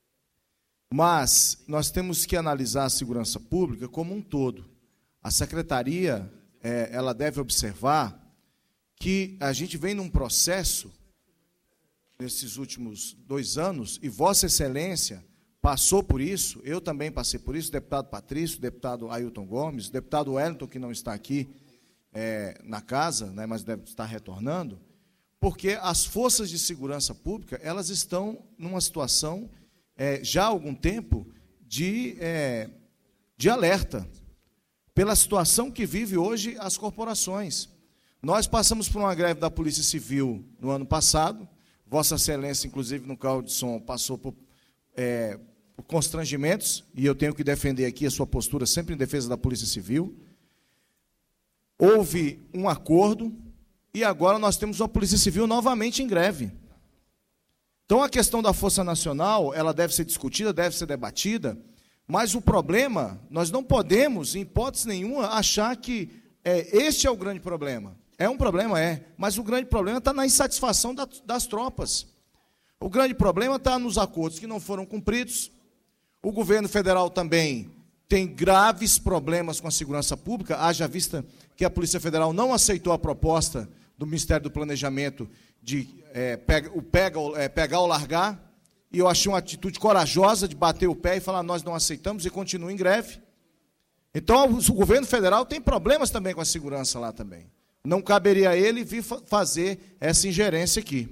[SPEAKER 5] mas nós temos que analisar a segurança pública como um todo. A Secretaria, é, ela deve observar que a gente vem num processo, nesses últimos dois anos, e Vossa Excelência passou por isso, eu também passei por isso, o deputado Patrício, o deputado Ailton Gomes, o deputado Wellington, que não está aqui é, na casa, né, mas deve estar retornando, porque as forças de segurança pública, elas estão numa situação É, já há algum tempo, de, é, de alerta, pela situação que vive hoje as corporações. Nós passamos por uma greve da Polícia Civil no ano passado, Vossa Excelência, inclusive, no carro de som, passou por, é, por constrangimentos, e eu tenho que defender aqui a sua postura, sempre em defesa da Polícia Civil. Houve um acordo, e agora nós temos uma Polícia Civil novamente em greve. Então, a questão da Força Nacional, ela deve ser discutida, deve ser debatida, mas o problema, nós não podemos, em hipótese nenhuma, achar que é, este é o grande problema. É um problema, é, mas o grande problema está na insatisfação da, das tropas. O grande problema está nos acordos que não foram cumpridos. O governo federal também tem graves problemas com a segurança pública, haja vista que a Polícia Federal não aceitou a proposta do Ministério do Planejamento de é, pega, o pega, é, pegar ou largar, e eu achei uma atitude corajosa de bater o pé e falar, nós não aceitamos, e continua em greve. Então, o governo federal tem problemas também com a segurança lá também. Não caberia a ele vir fa fazer essa ingerência aqui.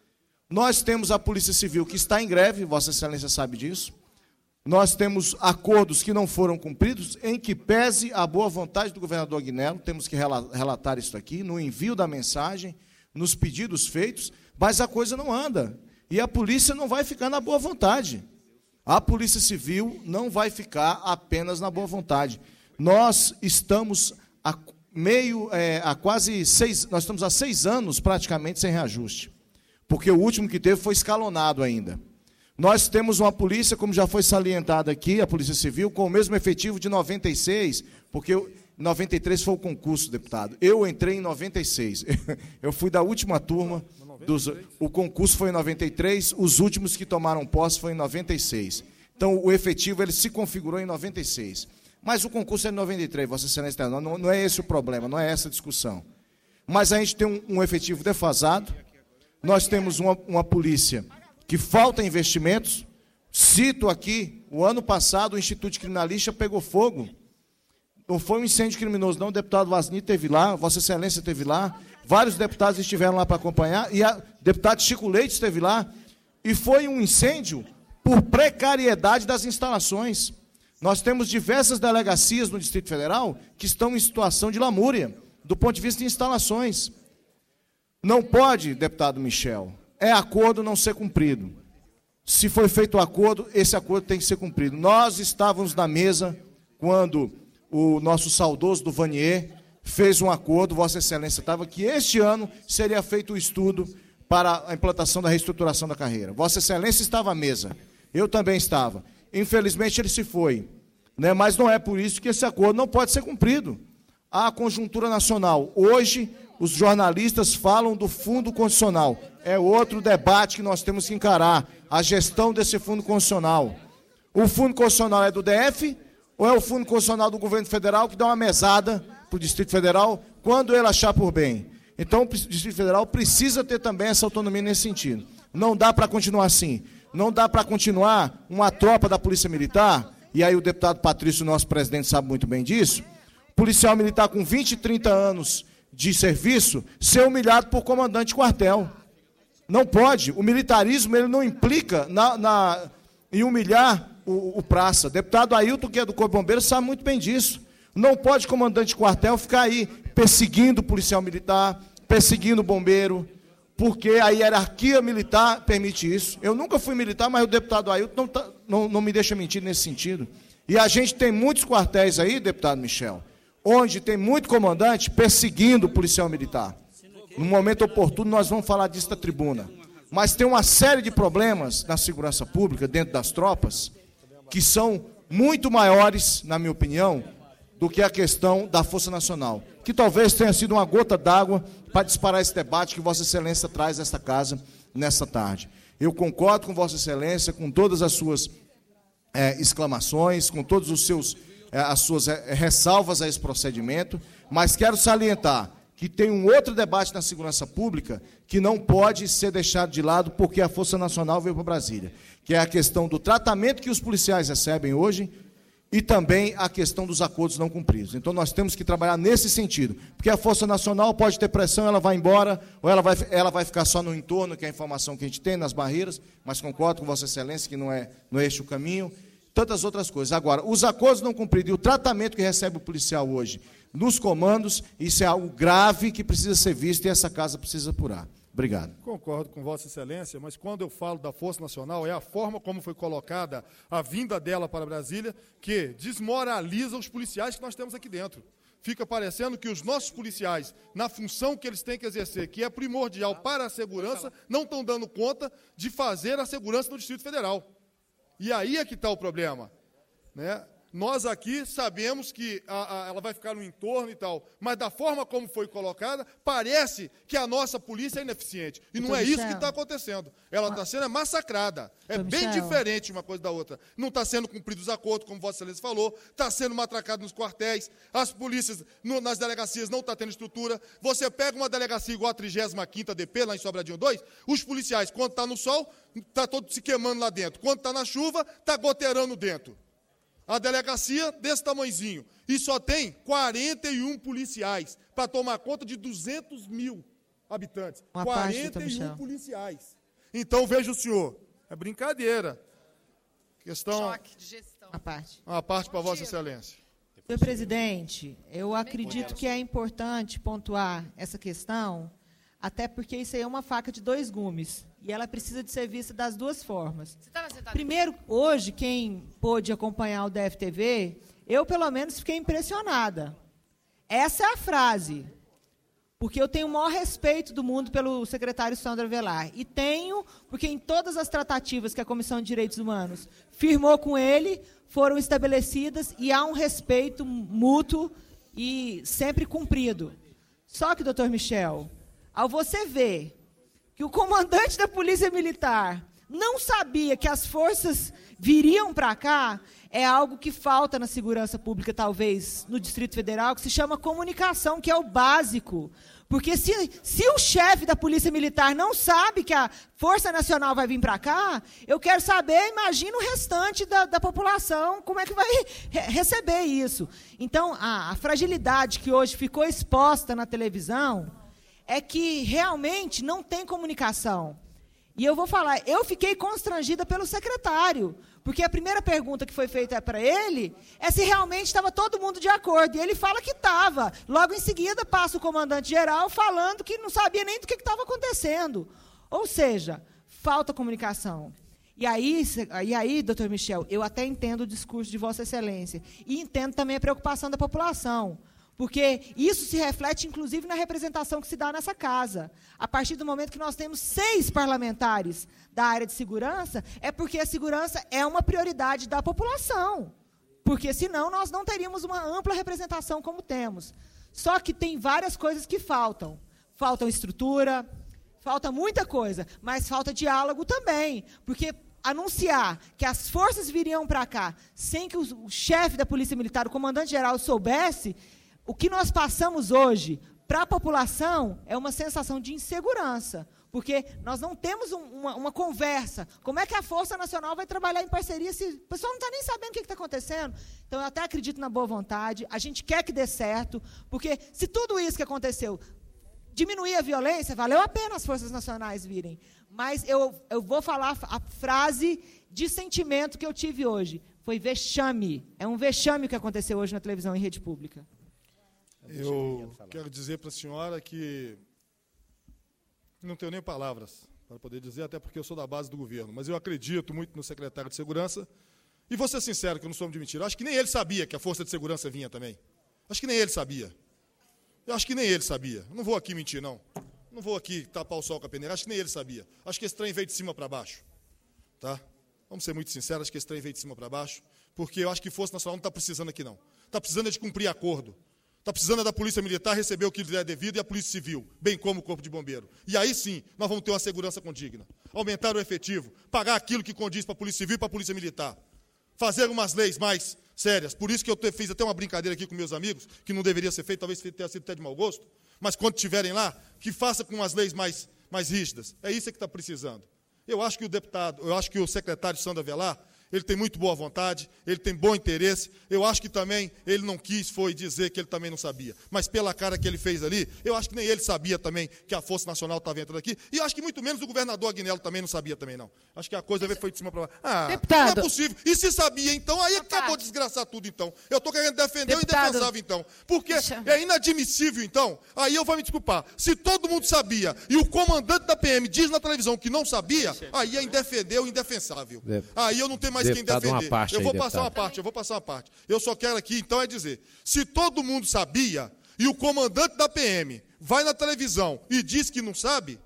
[SPEAKER 5] Nós temos a Polícia Civil que está em greve, Vossa Excelência sabe disso. Nós temos acordos que não foram cumpridos, em que pese a boa vontade do governador Aguinaldo, temos que relatar isso aqui, no envio da mensagem, nos pedidos feitos, mas a coisa não anda. E a polícia não vai ficar na boa vontade. A Polícia Civil não vai ficar apenas na boa vontade. Nós estamos há meio, é, há quase seis, nós estamos há seis anos praticamente sem reajuste, porque o último que teve foi escalonado ainda. Nós temos uma polícia, como já foi salientado aqui, a Polícia Civil, com o mesmo efetivo de noventa e seis, porque em noventa e três foi o concurso, deputado. Eu entrei em noventa e seis. Eu fui da última turma. Dos, o concurso foi em noventa e três, os últimos que tomaram posse foi em noventa e seis. Então, o efetivo ele se configurou em noventa e seis. Mas o concurso é em noventa e três, Vossa Excelência, não, não é esse o problema, não é essa a discussão. Mas a gente tem um, um efetivo defasado, nós temos uma, uma polícia que falta investimentos. Cito aqui, o ano passado o Instituto Criminalista pegou fogo. Não foi um incêndio criminoso, não. O deputado Vasni esteve lá, Vossa Excelência esteve lá, vários deputados estiveram lá para acompanhar, e o deputado Chico Leite esteve lá, e foi um incêndio por precariedade das instalações. Nós temos diversas delegacias no Distrito Federal que estão em situação de lamúria, do ponto de vista de instalações. Não pode, deputado Michel, é acordo não ser cumprido. Se foi feito o acordo, esse acordo tem que ser cumprido. Nós estávamos na mesa quando o nosso saudoso do Vanier fez um acordo, Vossa Excelência estava, que este ano seria feito o estudo para a implantação da reestruturação da carreira. Vossa Excelência estava à mesa, eu também estava. Infelizmente ele se foi. né? Mas não é por isso que esse acordo não pode ser cumprido. A conjuntura nacional. Hoje, os jornalistas falam do Fundo Constitucional. É outro debate que nós temos que encarar, a gestão desse Fundo Constitucional. O Fundo Constitucional é do D F ou é o Fundo Constitucional do Governo Federal que dá uma mesada para o Distrito Federal quando ele achar por bem? Então, o Distrito Federal precisa ter também essa autonomia nesse sentido. Não dá para continuar assim. Não dá para continuar uma tropa da Polícia Militar, e aí o deputado Patrício, nosso presidente, sabe muito bem disso, policial militar com vinte, trinta anos de serviço, ser humilhado por comandante de quartel. Não pode. O militarismo ele não implica na, na, em humilhar o, o praça. Deputado Ailton, que é do Corpo de Bombeiros, sabe muito bem disso. Não pode comandante de quartel ficar aí perseguindo o policial militar, perseguindo o bombeiro, porque a hierarquia militar permite isso. Eu nunca fui militar, mas o deputado Ailton não, tá, não, não me deixa mentir nesse sentido. E a gente tem muitos quartéis aí, deputado Michel, onde tem muito comandante perseguindo o policial militar. No momento oportuno, nós vamos falar disso da tribuna. Mas tem uma série de problemas na segurança pública, dentro das tropas, que são muito maiores, na minha opinião, do que a questão da Força Nacional, que talvez tenha sido uma gota d'água para disparar esse debate que Vossa Excelência traz a esta casa nesta tarde. Eu concordo com Vossa Excelência, com todas as suas é, exclamações, com todos os seus, é, as suas é, ressalvas a esse procedimento, mas quero salientar que tem um outro debate na segurança pública que não pode ser deixado de lado porque a Força Nacional veio para Brasília, que é a questão do tratamento que os policiais recebem hoje e também a questão dos acordos não cumpridos. Então, nós temos que trabalhar nesse sentido, porque a Força Nacional pode ter pressão, ela vai embora, ou ela vai, ela vai ficar só no entorno, que é a informação que a gente tem, nas barreiras, mas concordo com Vossa Excelência que não é, não é este o caminho, tantas outras coisas. Agora, os acordos não cumpridos e o tratamento que recebe o policial hoje nos comandos, isso é algo grave que precisa ser visto e essa casa precisa apurar. Obrigado.
[SPEAKER 2] Concordo com Vossa Excelência, mas quando eu falo da Força Nacional, é a forma como foi colocada a vinda dela para Brasília que desmoraliza os policiais que nós temos aqui dentro. Fica parecendo que os nossos policiais, na função que eles têm que exercer, que é primordial para a segurança, não estão dando conta de fazer a segurança do Distrito Federal. E aí é que está o problema, né? Nós aqui sabemos que a, a, ela vai ficar no entorno e tal, mas da forma como foi colocada, parece que a nossa polícia é ineficiente. E não é isso que está acontecendo. Ela está sendo massacrada. É bem diferente uma coisa da outra. Não está sendo cumprido os acordos, como Vossa Excelência falou, está sendo matracado nos quartéis, as polícias no, nas delegacias não estão tendo estrutura. Você pega uma delegacia igual a trigésima quinta D P, lá em Sobradinho dois, os policiais, quando está no sol, está todo se queimando lá dentro. Quando está na chuva, está goteirando dentro. A delegacia desse tamanhozinho. E só tem quarenta e um policiais para tomar conta de duzentos mil habitantes. Uma quarenta e um policiais. Então, veja o senhor, é brincadeira. Questão... Choque de gestão. Uma parte. Uma parte para Vossa Excelência.
[SPEAKER 6] Senhor presidente, eu acredito que é importante pontuar essa questão, até porque isso aí é uma faca de dois gumes. E ela precisa de ser vista das duas formas. Primeiro, hoje, quem pôde acompanhar o D F T V, eu, pelo menos, fiquei impressionada. Essa é a frase. Porque eu tenho o maior respeito do mundo pelo secretário Sandro Avelar. E tenho, porque em todas as tratativas que a Comissão de Direitos Humanos firmou com ele, foram estabelecidas e há um respeito mútuo e sempre cumprido. Só que, doutor Michel, ao você ver que o comandante da Polícia Militar não sabia que as forças viriam para cá, é algo que falta na segurança pública, talvez, no Distrito Federal, que se chama comunicação, que é o básico. Porque se, se o chefe da Polícia Militar não sabe que a Força Nacional vai vir para cá, eu quero saber, imagina o restante da, da população, como é que vai re receber isso. Então, a, a fragilidade que hoje ficou exposta na televisão é que realmente não tem comunicação. E eu vou falar, eu fiquei constrangida pelo secretário, porque a primeira pergunta que foi feita para ele é se realmente estava todo mundo de acordo. E ele fala que estava. Logo em seguida, passa o comandante-geral falando que não sabia nem do que estava acontecendo. Ou seja, falta comunicação. E aí, e aí, doutor Michel, eu até entendo o discurso de Vossa Excelência. E entendo também a preocupação da população. Porque isso se reflete, inclusive, na representação que se dá nessa casa. A partir do momento que nós temos seis parlamentares da área de segurança, é porque a segurança é uma prioridade da população. porque senão nós não teríamos uma ampla representação como temos. Só que tem várias coisas que faltam. Faltam estrutura, falta muita coisa, mas falta diálogo também, porque anunciar que as forças viriam para cá sem que o, o chefe da Polícia Militar, o comandante-geral, soubesse, o que nós passamos hoje para a população é uma sensação de insegurança, porque nós não temos um, uma, uma conversa. Como é que a Força Nacional vai trabalhar em parceria se o pessoal não está nem sabendo o que está acontecendo? Então, eu até acredito na boa vontade, a gente quer que dê certo, porque se tudo isso que aconteceu diminuir a violência, valeu a pena as Forças Nacionais virem. Mas eu, eu vou falar a frase de sentimento que eu tive hoje. Foi vexame. É um vexame o que aconteceu hoje na televisão em rede pública.
[SPEAKER 2] Eu quero dizer para a senhora que não tenho nem palavras para poder dizer, até porque eu sou da base do governo, mas eu acredito muito no secretário de Segurança, e vou ser sincero, que eu não sou de mentira, acho que nem ele sabia que a Força de Segurança vinha também. Acho que nem ele sabia. Eu acho que nem ele sabia. Não vou aqui mentir, não. Não vou aqui tapar o sol com a peneira. Acho que nem ele sabia. Acho que esse trem veio de cima para baixo. Tá? Vamos ser muito sinceros, acho que esse trem veio de cima para baixo, porque eu acho que Força Nacional não está precisando aqui, não. Está precisando de cumprir acordo. Está precisando da Polícia Militar receber o que lhe é devido e a Polícia Civil, bem como o Corpo de Bombeiro. E aí sim, nós vamos ter uma segurança condigna. Aumentar o efetivo, pagar aquilo que condiz para a Polícia Civil e para a Polícia Militar. Fazer umas leis mais sérias. Por isso que eu fiz até uma brincadeira aqui com meus amigos, que não deveria ser feito, talvez tenha sido até de mau gosto, mas quando estiverem lá, que faça com as leis mais, mais rígidas. É isso que está precisando. Eu acho que o deputado, eu acho que o secretário Sandro Avelar, ele tem muito boa vontade, ele tem bom interesse. Eu acho que também ele não quis foi dizer que ele também não sabia. Mas pela cara que ele fez ali, eu acho que nem ele sabia também que a Força Nacional estava entrando aqui. E eu acho que muito menos o governador Aguinaldo também não sabia também, não. Acho que a coisa foi de cima para baixo. Ah,
[SPEAKER 7] Deputado.
[SPEAKER 2] não é possível. E se sabia, então, aí
[SPEAKER 7] Deputado.
[SPEAKER 2] acabou de desgraçar tudo, então. Eu estou querendo defender
[SPEAKER 7] Deputado.
[SPEAKER 2] o indefensável, então. Porque
[SPEAKER 7] Deixa.
[SPEAKER 2] é inadmissível, então. Aí eu vou me desculpar. Se todo mundo sabia e o comandante da P M diz na televisão que não sabia, aí é indefender o indefensável. Aí eu não tenho mais quem
[SPEAKER 8] Deputado, uma
[SPEAKER 2] defender.
[SPEAKER 8] parte
[SPEAKER 2] Eu vou
[SPEAKER 8] aí,
[SPEAKER 2] passar uma
[SPEAKER 8] deputado.
[SPEAKER 2] parte, eu vou passar uma parte. Eu só quero aqui, então, é dizer, se todo mundo sabia e o comandante da P M vai na televisão e diz que não sabe,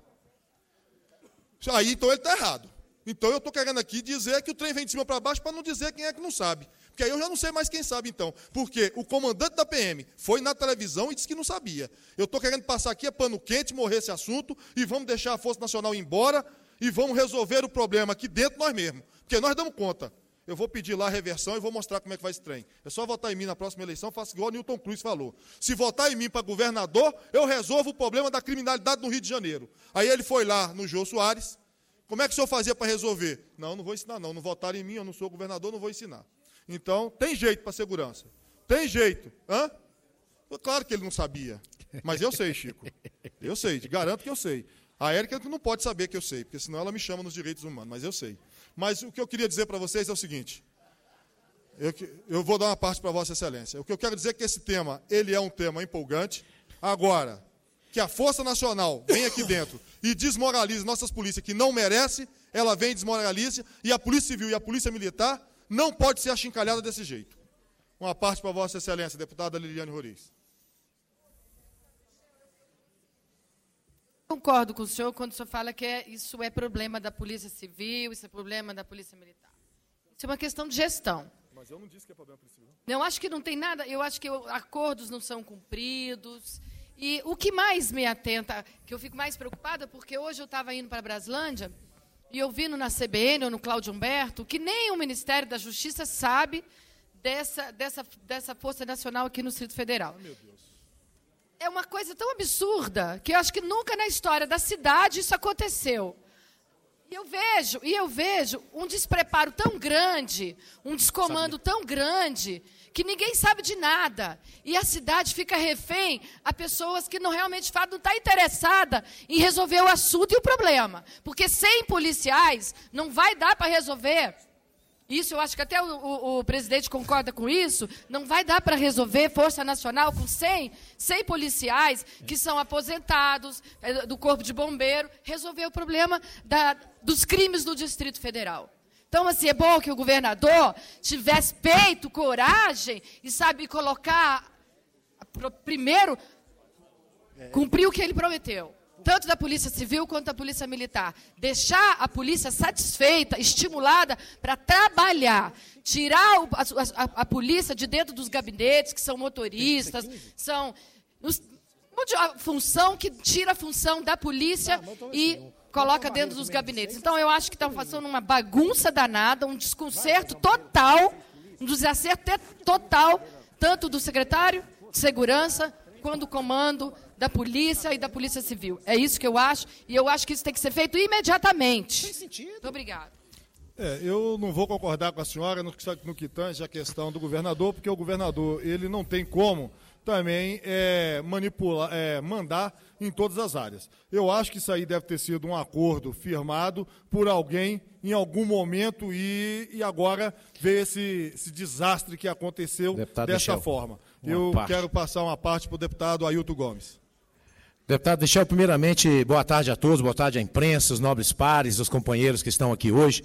[SPEAKER 2] aí então ele está errado. Então eu estou querendo aqui dizer que o trem vem de cima para baixo para não dizer quem é que não sabe. Porque aí eu já não sei mais quem sabe, então. Porque o comandante da P M foi na televisão e disse que não sabia. Eu estou querendo passar aqui, é pano quente, morrer esse assunto, e vamos deixar a Força Nacional ir embora e vamos resolver o problema aqui dentro nós mesmos. Porque nós damos conta. Eu vou pedir lá a reversão e vou mostrar como é que vai esse trem. É só votar em mim na próxima eleição, faço igual o Newton Cruz falou. Se votar em mim para governador, eu resolvo o problema da criminalidade no Rio de Janeiro. Aí ele foi lá no Jô Soares. Como é que o senhor fazia para resolver? Não, não vou ensinar não. Não votaram em mim, eu não sou governador, não vou ensinar. Então, tem jeito para segurança. Tem jeito. Hã? Claro que ele não sabia. Mas eu sei, Chico. Eu sei, te garanto que eu sei. A Érica não pode saber que eu sei, porque senão ela me chama nos direitos humanos, mas eu sei. Mas o que eu queria dizer para vocês é o seguinte, eu, eu vou dar uma parte para Vossa Excelência. O que eu quero dizer é que esse tema, ele é um tema empolgante. Agora, que a Força Nacional vem aqui dentro e desmoralize nossas polícias, que não merece, ela vem e desmoraliza, e a Polícia Civil e a Polícia Militar não pode ser achincalhada desse jeito. Uma parte para Vossa Excelência, deputada Liliane Roriz.
[SPEAKER 7] Concordo com o senhor quando o senhor fala que é, isso é problema da Polícia Civil, isso é problema da Polícia Militar. Isso é uma questão de gestão.
[SPEAKER 2] Mas eu não disse que é problema da Polícia Civil.
[SPEAKER 7] Eu acho que não tem nada, eu acho que eu, acordos não são cumpridos. E o que mais me atenta, que eu fico mais preocupada, porque hoje eu estava indo para a Braslândia e eu vi no na C B N ou no Cláudio Humberto que nem o Ministério da Justiça sabe dessa, dessa, dessa Força Nacional aqui no Distrito Federal.
[SPEAKER 2] Oh, meu Deus.
[SPEAKER 7] É uma coisa tão absurda que eu acho que nunca na história da cidade isso aconteceu. E eu vejo, e eu vejo um despreparo tão grande, um descomando tão grande, que ninguém sabe de nada. E a cidade fica refém a pessoas que não realmente de fato não estão interessadas em resolver o assunto e o problema. Porque sem policiais não vai dar para resolver. Isso, eu acho que até o, o, o presidente concorda com isso, não vai dar para resolver Força Nacional com cem, cem policiais que são aposentados é, do Corpo de Bombeiro, resolver o problema da, dos crimes do Distrito Federal. Então, assim, é bom que o governador tivesse peito, coragem e sabe colocar, primeiro, cumprir o que ele prometeu. tanto da Polícia Civil quanto da Polícia Militar. Deixar a polícia satisfeita, estimulada para trabalhar. Tirar o, a, a, a polícia de dentro dos gabinetes, que são motoristas, são os, a função que tira a função da polícia e coloca dentro dos gabinetes. Então, eu acho que estão fazendo uma bagunça danada, um desconcerto total, um desacerto total, tanto do secretário de Segurança quanto do comando da Polícia e da Polícia Civil. É isso que eu acho, e eu acho que isso tem que ser feito imediatamente. Tem sentido. Muito obrigada.
[SPEAKER 2] É, eu não vou concordar com a senhora no que, no que tange a questão do governador, porque o governador ele não tem como também é, manipular, é, mandar em todas as áreas. Eu acho que isso aí deve ter sido um acordo firmado por alguém em algum momento e, e agora veio esse, esse desastre que aconteceu deputado dessa Michel, forma. Eu parte. quero passar uma parte para o deputado Ailton Gomes.
[SPEAKER 8] Deputado Michel, primeiramente, boa tarde a todos, boa tarde à imprensa, os nobres pares, os companheiros que estão aqui hoje.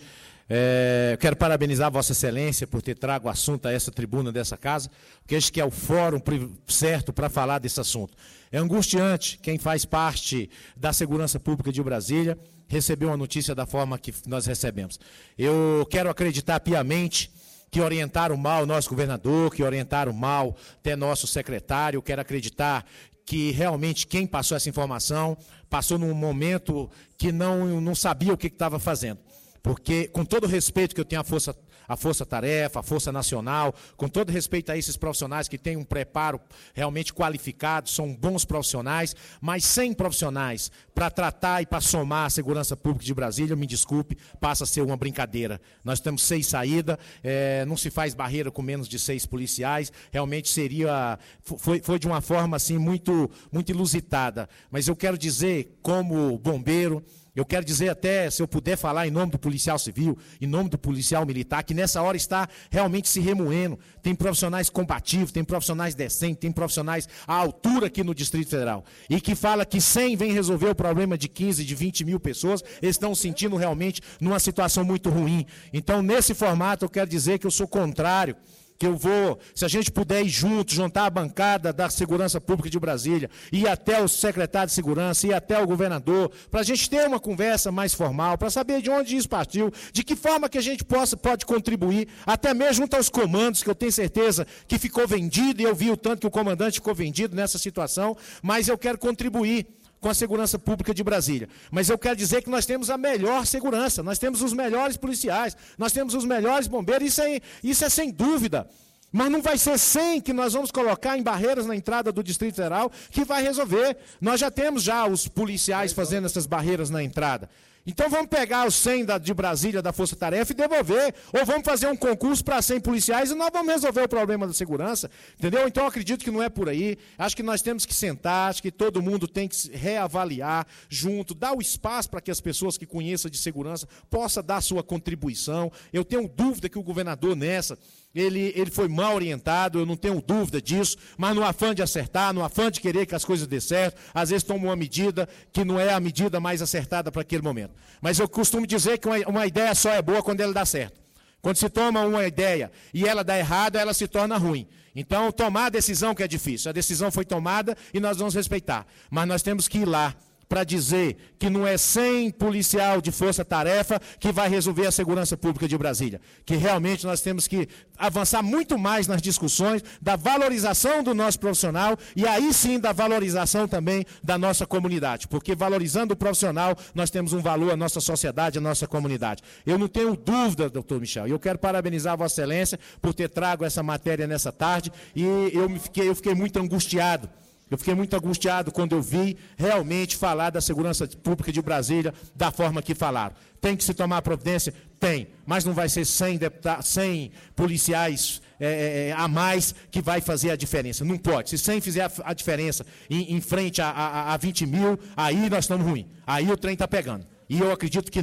[SPEAKER 8] É, eu quero parabenizar Vossa Excelência por ter trago o assunto a essa tribuna dessa casa, porque acho que é o fórum certo para falar desse assunto. É angustiante quem faz parte da segurança pública de Brasília receber uma notícia da forma que nós recebemos. Eu quero acreditar piamente que orientaram mal o nosso governador, que orientaram mal até nosso secretário. Eu quero acreditar que realmente quem passou essa informação passou num momento que não, não sabia o que estava fazendo. Porque, com todo o respeito que eu tenho à Força, à Força Tarefa, à Força Nacional, com todo respeito a esses profissionais que têm um preparo realmente qualificado, são bons profissionais, mas sem profissionais para tratar e para somar a segurança pública de Brasília, me desculpe, passa a ser uma brincadeira. Nós temos seis saídas, é, não se faz barreira com menos de seis policiais, realmente seria, foi, foi de uma forma assim muito, muito inusitada. Mas eu quero dizer, como bombeiro, eu quero dizer até, se eu puder falar em nome do policial civil, em nome do policial militar, que nessa hora está realmente se remoendo. Tem profissionais combativos, tem profissionais decentes, tem profissionais à altura aqui no Distrito Federal. E que fala que cem vem resolver o problema de quinze, de vinte mil pessoas, eles estão sentindo realmente numa situação muito ruim. Então, nesse formato, eu quero dizer que eu sou contrário, que eu vou, se a gente puder ir junto, juntar a bancada da Segurança Pública de Brasília, ir até o secretário de Segurança, ir até o governador, para a gente ter uma conversa mais formal, para saber de onde isso partiu, de que forma que a gente possa, pode contribuir, até mesmo junto aos comandos, que eu tenho certeza que ficou vendido, e eu vi o tanto que o comandante ficou vendido nessa situação, mas eu quero contribuir com a segurança pública de Brasília. Mas eu quero dizer que nós temos a melhor segurança, nós temos os melhores policiais, nós temos os melhores bombeiros, isso é, isso é sem dúvida. Mas não vai ser cem que nós vamos colocar em barreiras na entrada do Distrito Federal que vai resolver. Nós já temos já os policiais fazendo essas barreiras na entrada. Então vamos pegar os cem da, de Brasília da Força Tarefa e devolver, ou vamos fazer um concurso para cem policiais e nós vamos resolver o problema da segurança, entendeu? Então eu acredito que não é por aí, acho que nós temos que sentar, acho que todo mundo tem que reavaliar junto, dar o espaço para que as pessoas que conheçam de segurança possam dar sua contribuição. Eu tenho dúvida que o governador nessa, Ele, ele foi mal orientado, eu não tenho dúvida disso, mas no afã de acertar, no afã de querer que as coisas dê certo, às vezes toma uma medida que não é a medida mais acertada para aquele momento. Mas eu costumo dizer que uma, uma ideia só é boa quando ela dá certo. Quando se toma uma ideia e ela dá errado, ela se torna ruim. Então, tomar a decisão que é difícil. A decisão foi tomada e nós vamos respeitar. Mas nós temos que ir lá para dizer que não é cem policial de força-tarefa que vai resolver a segurança pública de Brasília. Que realmente nós temos que avançar muito mais nas discussões da valorização do nosso profissional e aí sim da valorização também da nossa comunidade. Porque valorizando o profissional, nós temos um valor à nossa sociedade, à nossa comunidade. Eu não tenho dúvida, doutor Michel, e eu quero parabenizar a Vossa Excelência por ter trago essa matéria nessa tarde e eu, me fiquei, eu fiquei muito angustiado. Eu fiquei muito angustiado quando eu vi realmente falar da segurança pública de Brasília da forma que falaram. Tem que se tomar providência? Tem, mas não vai ser cem, deputados, cem policiais é, é, a mais que vai fazer a diferença. Não pode. Se cem fizer a, a diferença em, em frente a, a, a vinte mil, aí nós estamos ruins. Aí o trem está pegando. E eu acredito que não.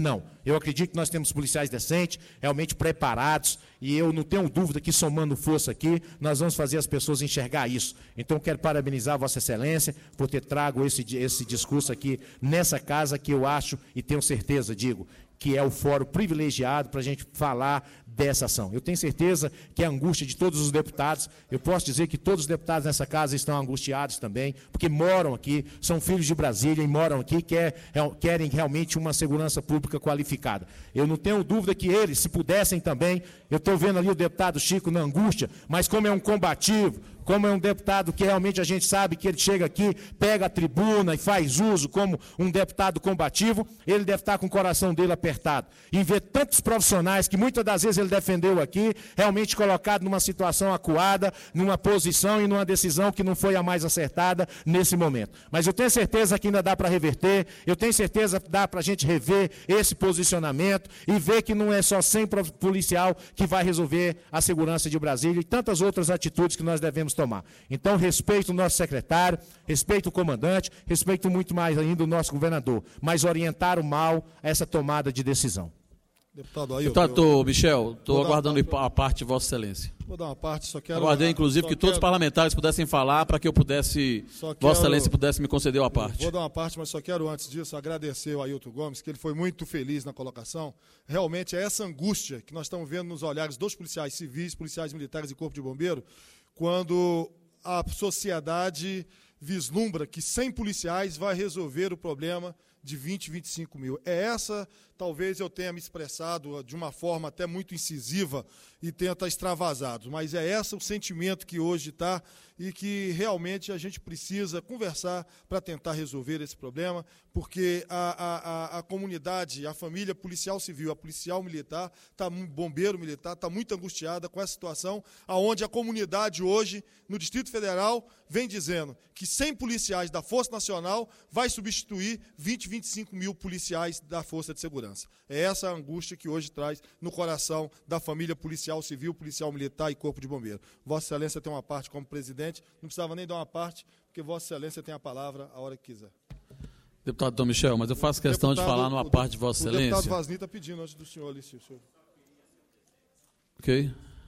[SPEAKER 8] Eu acredito que nós temos policiais decentes, realmente preparados, e eu não tenho dúvida que, somando força aqui, nós vamos fazer as pessoas enxergar isso. Então, quero parabenizar Vossa Excelência por ter trago esse, esse discurso aqui nessa casa, que eu acho, e tenho certeza, digo, que é o fórum privilegiado para a gente falar dessa ação. Eu tenho certeza que a angústia de todos os deputados, eu posso dizer que todos os deputados nessa casa estão angustiados também, porque moram aqui, são filhos de Brasília e moram aqui, quer, querem realmente uma segurança pública qualificada. Eu não tenho dúvida que eles, se pudessem também, eu estou vendo ali o deputado Chico na angústia, mas como é um combativo, como é um deputado que realmente a gente sabe que ele chega aqui, pega a tribuna e faz uso como um deputado combativo, ele deve estar com o coração dele apertado. E ver tantos profissionais que muitas das vezes ele defendeu aqui, realmente colocado numa situação acuada, numa posição e numa decisão que não foi a mais acertada nesse momento. Mas eu tenho certeza que ainda dá para reverter, eu tenho certeza que dá para a gente rever esse posicionamento e ver que não é só cem policial que vai resolver a segurança de Brasília e tantas outras atitudes que nós devemos tomar. Então, respeito o nosso secretário, respeito o comandante, respeito muito mais ainda o nosso governador, mas orientar o mal a essa tomada de decisão.
[SPEAKER 2] Deputado, aí,
[SPEAKER 1] Deputado
[SPEAKER 2] eu, eu,
[SPEAKER 1] Michel, estou aguardando
[SPEAKER 2] uma,
[SPEAKER 1] a parte de Vossa Excelência.
[SPEAKER 2] Vou dar uma parte, só quero...
[SPEAKER 1] Aguardei, inclusive, que
[SPEAKER 2] quero,
[SPEAKER 1] todos os parlamentares pudessem falar para que eu pudesse,
[SPEAKER 2] quero,
[SPEAKER 1] Vossa Excelência pudesse me conceder uma parte.
[SPEAKER 2] Vou dar uma parte, mas só quero, antes disso, agradecer ao Ailton Gomes, que ele foi muito feliz na colocação. Realmente é essa angústia que nós estamos vendo nos olhares dos policiais civis, policiais militares e corpo de bombeiro, quando a sociedade vislumbra que cem policiais vai resolver o problema de vinte, vinte e cinco mil. É essa, talvez eu tenha me expressado de uma forma até muito incisiva e tenta extravasado, mas é esse o sentimento que hoje está e que realmente a gente precisa conversar para tentar resolver esse problema, porque a, a, a comunidade, a família policial civil, a policial militar, tá, bombeiro militar, está muito angustiada com essa situação, onde a comunidade hoje, no Distrito Federal, vem dizendo que cem policiais da Força Nacional vai substituir vinte, vinte e cinco mil policiais da Força de Segurança. É essa a angústia que hoje traz no coração da família policial civil, policial militar e corpo de bombeiro. Vossa Excelência tem uma parte como presidente, não precisava nem dar uma parte, porque Vossa Excelência tem a palavra a hora que quiser.
[SPEAKER 1] Deputado Dom Michel, mas eu faço questão deputado, de falar numa
[SPEAKER 2] o,
[SPEAKER 1] parte de Vossa Excelência.
[SPEAKER 2] O deputado Vasni está pedindo antes do senhor ali, senhor.
[SPEAKER 1] Ok.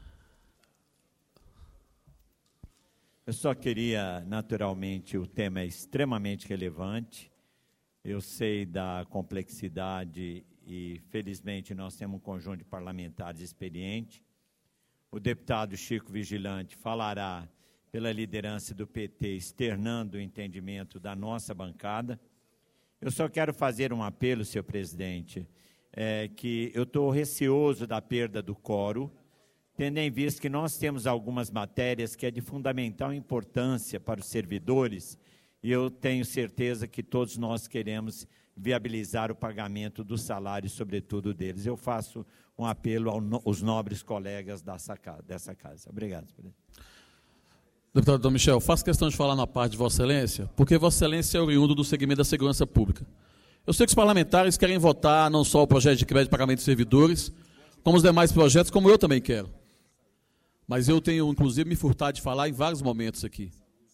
[SPEAKER 3] Eu só queria, naturalmente, o tema é extremamente relevante. Eu sei da complexidade e, felizmente, nós temos um conjunto de parlamentares experientes. O deputado Chico Vigilante falará pela liderança do P T, externando o entendimento da nossa bancada. Eu só quero fazer um apelo, senhor presidente, é, que eu estou receoso da perda do quórum, tendo em vista que nós temos algumas matérias que é de fundamental importância para os servidores, e eu tenho certeza que todos nós queremos viabilizar o pagamento do salário, sobretudo deles. Eu faço um apelo aos nobres colegas dessa casa. Obrigado, presidente.
[SPEAKER 1] Deputado Dom Michel, faço questão de falar na parte de Vossa Excelência, porque Vossa Excelência é oriundo do segmento da segurança pública. Eu sei que os parlamentares querem votar não só o projeto de crédito de pagamento de servidores, como os demais projetos, como eu também quero. Mas eu tenho, inclusive, me furtado de falar em vários momentos aqui.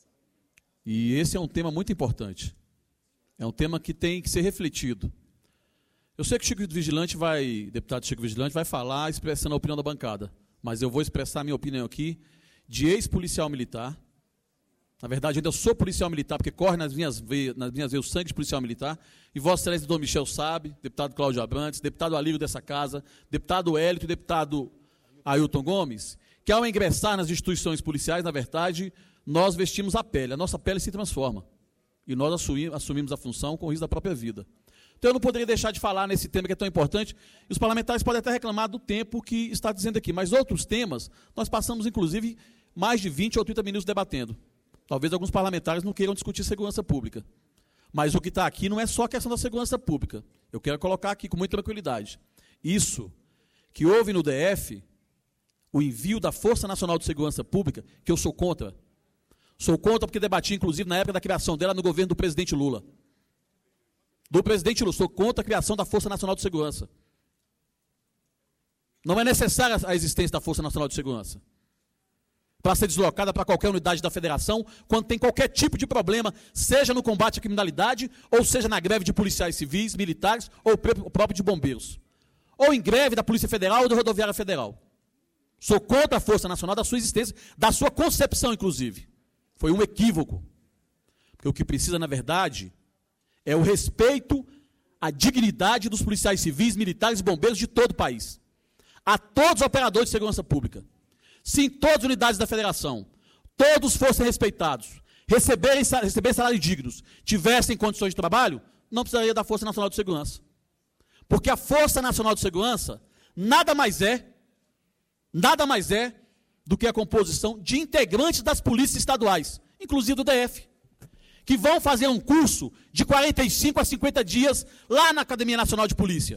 [SPEAKER 1] E esse é um tema muito importante. É um tema que tem que ser refletido. Eu sei que o Chico Vigilante vai, deputado Chico Vigilante, vai falar expressando a opinião da bancada, mas eu vou expressar a minha opinião aqui de ex-policial militar. Na verdade, ainda eu sou policial militar, porque corre nas minhas veias, nas minhas veias o sangue de policial militar, e Vossa Excelência Dom Michel sabe, deputado Cláudio Abrantes, deputado Alírio dessa casa, deputado Hélito e deputado Ailton Gomes, que ao ingressar nas instituições policiais, na verdade, nós vestimos a pele, a nossa pele se transforma. E nós assumimos, assumimos a função com o risco da própria vida. Então eu não poderia deixar de falar nesse tema que é tão importante, e os parlamentares podem até reclamar do tempo que está dizendo aqui, mas outros temas, nós passamos inclusive mais de vinte ou trinta minutos debatendo. Talvez alguns parlamentares não queiram discutir segurança pública. Mas o que está aqui não é só a questão da segurança pública. Eu quero colocar aqui com muita tranquilidade. Isso que houve no D F, o envio da Força Nacional de Segurança Pública, que eu sou contra. Sou contra porque debati, inclusive, na época da criação dela no governo do presidente Lula. Do presidente Lula, sou contra a criação da Força Nacional de Segurança. Não é necessária a existência da Força Nacional de Segurança para ser deslocada para qualquer unidade da federação, quando tem qualquer tipo de problema, seja no combate à criminalidade, ou seja na greve de policiais civis, militares, ou próprio de bombeiros. ou em greve da Polícia Federal ou da Rodoviária Federal. Sou contra a Força Nacional, da sua existência, da sua concepção, inclusive. Foi um equívoco. Porque o que precisa, na verdade, é o respeito à dignidade dos policiais civis, militares e bombeiros de todo o país. A todos os operadores de segurança pública. Se em todas as unidades da federação, todos fossem respeitados, receberem, receberem salários dignos, tivessem condições de trabalho, não precisaria da Força Nacional de Segurança. Porque a Força Nacional de Segurança nada mais é, nada mais é do que a composição de integrantes das polícias estaduais, inclusive do D F, que vão fazer um curso de quarenta e cinco a cinquenta dias lá na Academia Nacional de Polícia.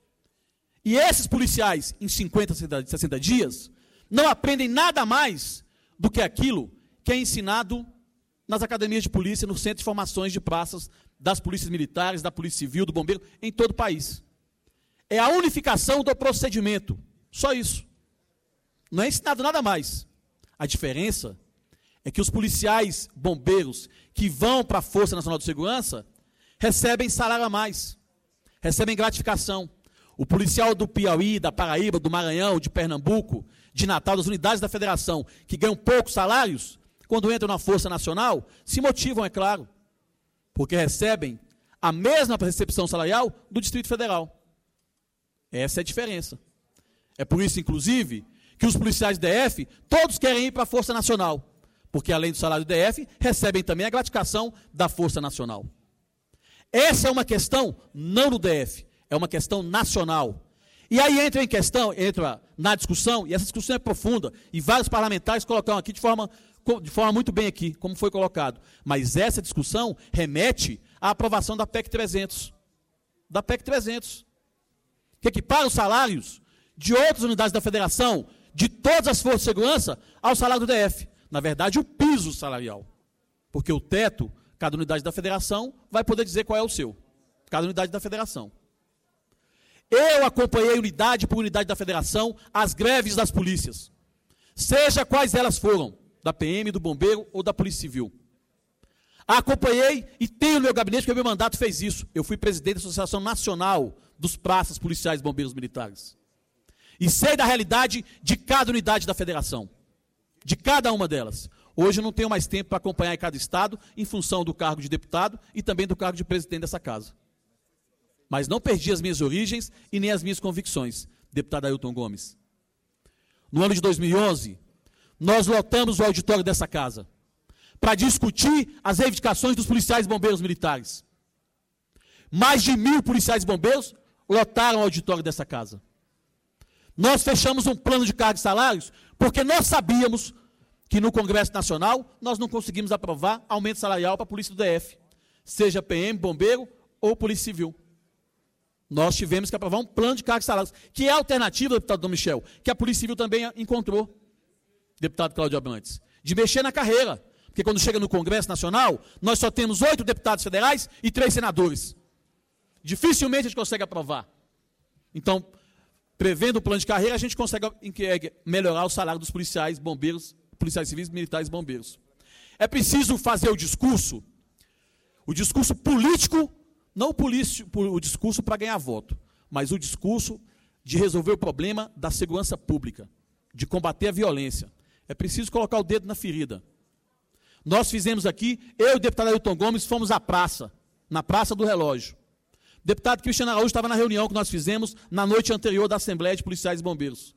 [SPEAKER 1] E esses policiais, em cinquenta, sessenta dias, não aprendem nada mais do que aquilo que é ensinado nas academias de polícia, no centro de formações de praças das polícias militares, da polícia civil, do bombeiro, em todo o país. É a unificação do procedimento, só isso. Não é ensinado nada mais. A diferença é que os policiais bombeiros que vão para a Força Nacional de Segurança recebem salário a mais, recebem gratificação. O policial do Piauí, da Paraíba, do Maranhão, de Pernambuco, de Natal, das unidades da federação, que ganham poucos salários, quando entram na Força Nacional, se motivam, é claro, porque recebem a mesma recepção salarial do Distrito Federal. Essa é a diferença. É por isso, inclusive, que os policiais do D F, todos querem ir para a Força Nacional, porque além do salário do D F, recebem também a gratificação da Força Nacional. Essa é uma questão não do D F, é uma questão nacional. E aí entra em questão, entra na discussão, e essa discussão é profunda, e vários parlamentares colocaram aqui de forma, de forma muito bem aqui, como foi colocado. Mas essa discussão remete à aprovação da P E C trezentos. Da P E C trezentos. Que equipara os salários de outras unidades da federação, de todas as forças de segurança, ao salário do D F. Na verdade, o piso salarial. Porque o teto, cada unidade da federação, vai poder dizer qual é o seu. Cada unidade da federação. Eu acompanhei unidade por unidade da federação as greves das polícias. Seja quais elas foram, da P M, do Bombeiro ou da Polícia Civil. Acompanhei e tenho no meu gabinete, porque o meu mandato fez isso. Eu fui presidente da Associação Nacional dos Praças Policiais Bombeiros Militares. E sei da realidade de cada unidade da federação. De cada uma delas. Hoje eu não tenho mais tempo para acompanhar em cada estado, em função do cargo de deputado e também do cargo de presidente dessa casa. Mas não perdi as minhas origens e nem as minhas convicções, deputado Ailton Gomes. No ano de dois mil e onze, nós lotamos o auditório dessa casa para discutir as reivindicações dos policiais bombeiros militares. Mais de mil policiais bombeiros lotaram o auditório dessa casa. Nós fechamos um plano de cargos e salários porque nós sabíamos que no Congresso Nacional nós não conseguimos aprovar aumento salarial para a Polícia do D F, seja P M, Bombeiro ou Polícia Civil. Nós tivemos que aprovar um plano de cargos e salários, que é a alternativa, deputado Dom Michel, que a Polícia Civil também encontrou, deputado Cláudio Abrantes, de mexer na carreira. Porque quando chega no Congresso Nacional, nós só temos oito deputados federais e três senadores. Dificilmente a gente consegue aprovar. Então, prevendo o plano de carreira, a gente consegue melhorar o salário dos policiais, bombeiros, policiais civis, militares e bombeiros. É preciso fazer o discurso, o discurso político, não o, polício, o discurso para ganhar voto, mas o discurso de resolver o problema da segurança pública, de combater a violência. É preciso colocar o dedo na ferida. Nós fizemos aqui, eu e o deputado Ailton Gomes fomos à praça, na Praça do Relógio. O deputado Cristiano Araújo estava na reunião que nós fizemos na noite anterior da Assembleia de Policiais e Bombeiros,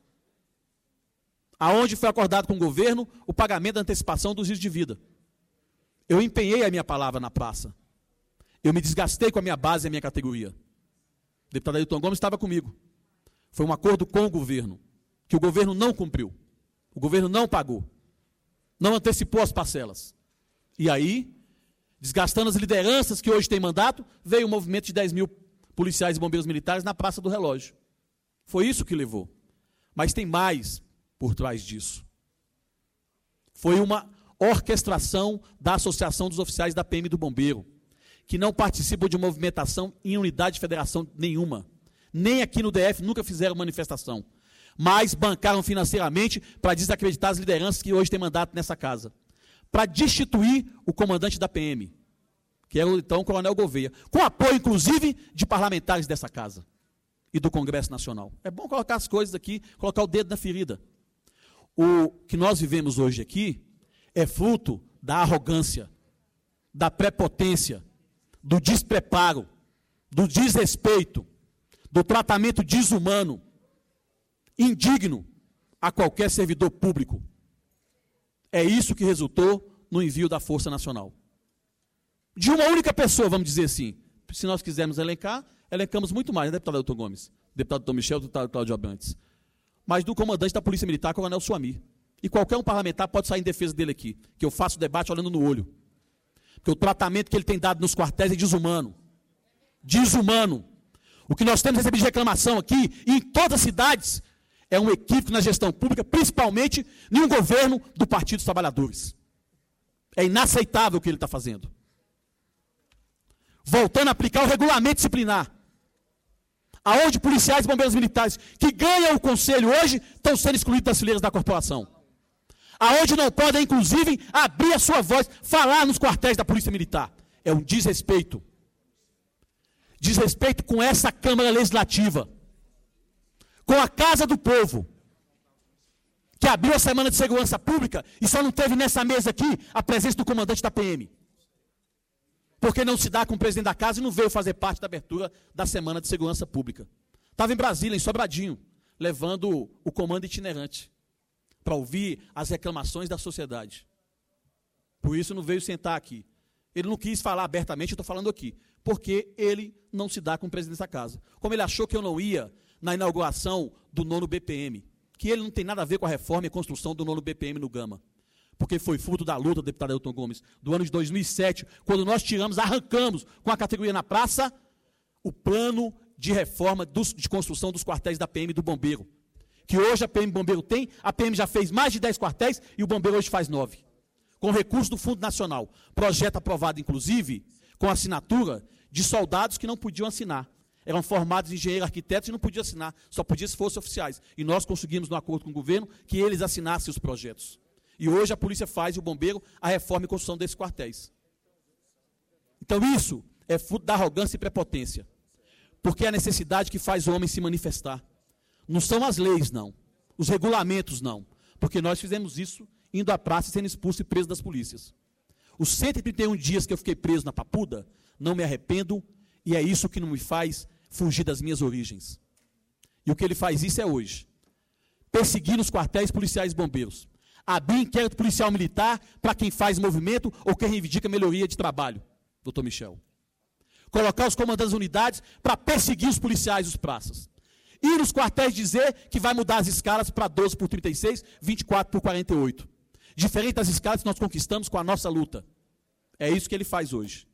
[SPEAKER 1] aonde foi acordado com o governo o pagamento da antecipação dos riscos de vida. Eu empenhei a minha palavra na praça. Eu me desgastei com a minha base e a minha categoria. O deputado Ailton Gomes estava comigo. Foi um acordo com o governo, que o governo não cumpriu. O governo não pagou. Não antecipou as parcelas. E aí, desgastando as lideranças que hoje têm mandato, veio o movimento de dez mil policiais e bombeiros militares na Praça do Relógio. Foi isso que levou. Mas tem mais por trás disso. Foi uma orquestração da Associação dos Oficiais da P M do Bombeiro, que não participam de movimentação em unidade de federação nenhuma. Nem aqui no D F nunca fizeram manifestação. Mas bancaram financeiramente para desacreditar as lideranças que hoje têm mandato nessa casa. Para destituir o comandante da P M, que era o então Coronel Gouveia, com apoio, inclusive, de parlamentares dessa casa. e do Congresso Nacional. É bom colocar as coisas aqui, colocar o dedo na ferida. O que nós vivemos hoje aqui é fruto da arrogância, da prepotência, do despreparo, do desrespeito, do tratamento desumano, indigno a qualquer servidor público. É isso que resultou no envio da Força Nacional. De uma única pessoa, vamos dizer assim. Se nós quisermos elencar, elencamos muito mais, né, deputado Elton Gomes, deputado Dr. Michel, deputado Cláudio Abrantes. Mas do comandante da Polícia Militar, Coronel Suami. E qualquer um parlamentar pode sair em defesa dele aqui, que eu faço o debate olhando no olho. Porque o tratamento que ele tem dado nos quartéis é desumano. Desumano. O que nós temos recebido de reclamação aqui, e em todas as cidades, é um equívoco na gestão pública, principalmente em um governo do Partido dos Trabalhadores. É inaceitável o que ele está fazendo. Voltando a aplicar o regulamento disciplinar. Aonde policiais e bombeiros militares que ganham o conselho hoje estão sendo excluídos das fileiras da corporação. Aonde não podem, inclusive, abrir a sua voz, falar nos quartéis da Polícia Militar. É um desrespeito. Desrespeito com essa Câmara Legislativa. Com a Casa do Povo. Que abriu a Semana de Segurança Pública e só não teve nessa mesa aqui a presença do comandante da P M. Porque não se dá com o presidente da casa e não veio fazer parte da abertura da Semana de Segurança Pública. Estava em Brasília, em Sobradinho, levando o comando itinerante, para ouvir as reclamações da sociedade. Por isso não veio sentar aqui. Ele não quis falar abertamente, eu estou falando aqui, porque ele não se dá com o presidente da casa. Como ele achou que eu não ia na inauguração do nono B P M, que ele não tem nada a ver com a reforma e a construção do nono B P M no Gama. Porque foi fruto da luta, deputado Elton Gomes, do ano de dois mil e sete, quando nós tiramos, arrancamos com a categoria na praça, o plano de reforma dos, de construção dos quartéis da P M e do Bombeiro. Que hoje a P M Bombeiro tem, a P M já fez mais de dez quartéis e o Bombeiro hoje faz nove. Com recurso do Fundo Nacional. Projeto aprovado, inclusive, com assinatura de soldados que não podiam assinar. Eram formados engenheiros, arquitetos e não podiam assinar, só podia se fossem oficiais. E nós conseguimos, no acordo com o governo, que eles assinassem os projetos. E hoje a polícia faz, e o bombeiro, a reforma e construção desses quartéis. Então isso é fruto da arrogância e prepotência. Porque é a necessidade que faz o homem se manifestar. Não são as leis, não. Os regulamentos, não. Porque nós fizemos isso indo à praça e sendo expulso e preso das polícias. Os cento e trinta e um dias que eu fiquei preso na Papuda, não me arrependo, e é isso que não me faz fugir das minhas origens. E o que ele faz isso é hoje. Perseguir os quartéis policiais e bombeiros. Abrir inquérito policial militar para quem faz movimento ou quem reivindica melhoria de trabalho, doutor Michel. Colocar os comandantes das unidades para perseguir os policiais e os praças. Ir nos quartéis dizer que vai mudar as escalas para doze por trinta e seis, vinte e quatro por quarenta e oito. Diferente das escalas que nós conquistamos com a nossa luta. É isso que ele faz hoje.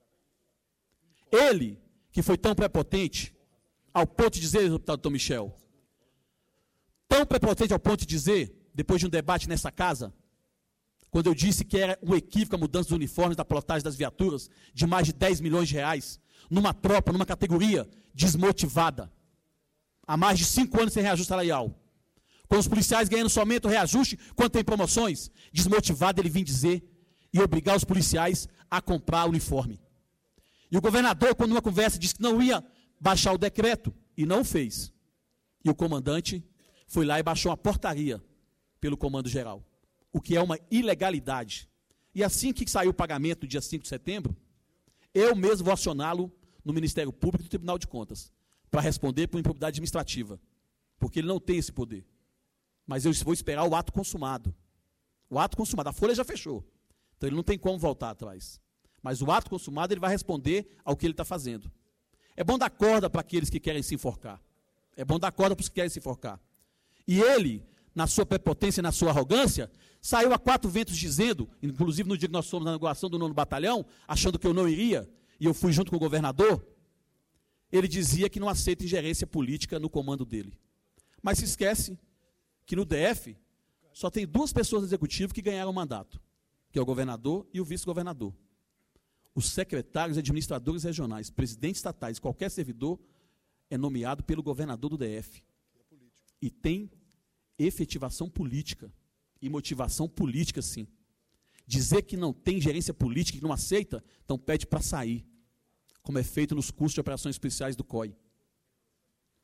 [SPEAKER 1] Ele, que foi tão prepotente, ao ponto de dizer, deputado doutor Michel, tão prepotente ao ponto de dizer, depois de um debate nessa casa, quando eu disse que era um equívoco a mudança dos uniformes, da plotagem das viaturas, de mais de dez milhões de reais, numa tropa, numa categoria desmotivada, há mais de cinco anos sem reajuste salarial, com os policiais ganhando somente o reajuste quando tem promoções, desmotivado ele vinha dizer e obrigar os policiais a comprar uniforme. E o governador, quando numa conversa, disse que não ia baixar o decreto, e não fez. E o comandante foi lá e baixou uma portaria pelo comando geral, o que é uma ilegalidade. E assim que saiu o pagamento, no dia cinco de setembro, eu mesmo vou acioná-lo no Ministério Público e no Tribunal de Contas, para responder por improbidade administrativa, porque ele não tem esse poder. Mas eu vou esperar o ato consumado. O ato consumado, a folha já fechou, então ele não tem como voltar atrás. Mas o ato consumado, ele vai responder ao que ele está fazendo. É bom dar corda para aqueles que querem se enforcar. É bom dar corda para os que querem se enforcar. E ele, na sua prepotência e na sua arrogância, saiu a quatro ventos dizendo, inclusive no dia que nós fomos na inauguração do nono batalhão, achando que eu não iria, e eu fui junto com o governador, ele dizia que não aceita ingerência política no comando dele. Mas se esquece que no D F só tem duas pessoas no executivo que ganharam o mandato, que é o governador e o vice-governador. Os secretários e administradores regionais, presidentes estatais, qualquer servidor, é nomeado pelo governador do D F. E tem efetivação política e motivação política, sim. Dizer que não tem gerência política, que não aceita, então pede para sair, como é feito nos cursos de operações especiais do C O I.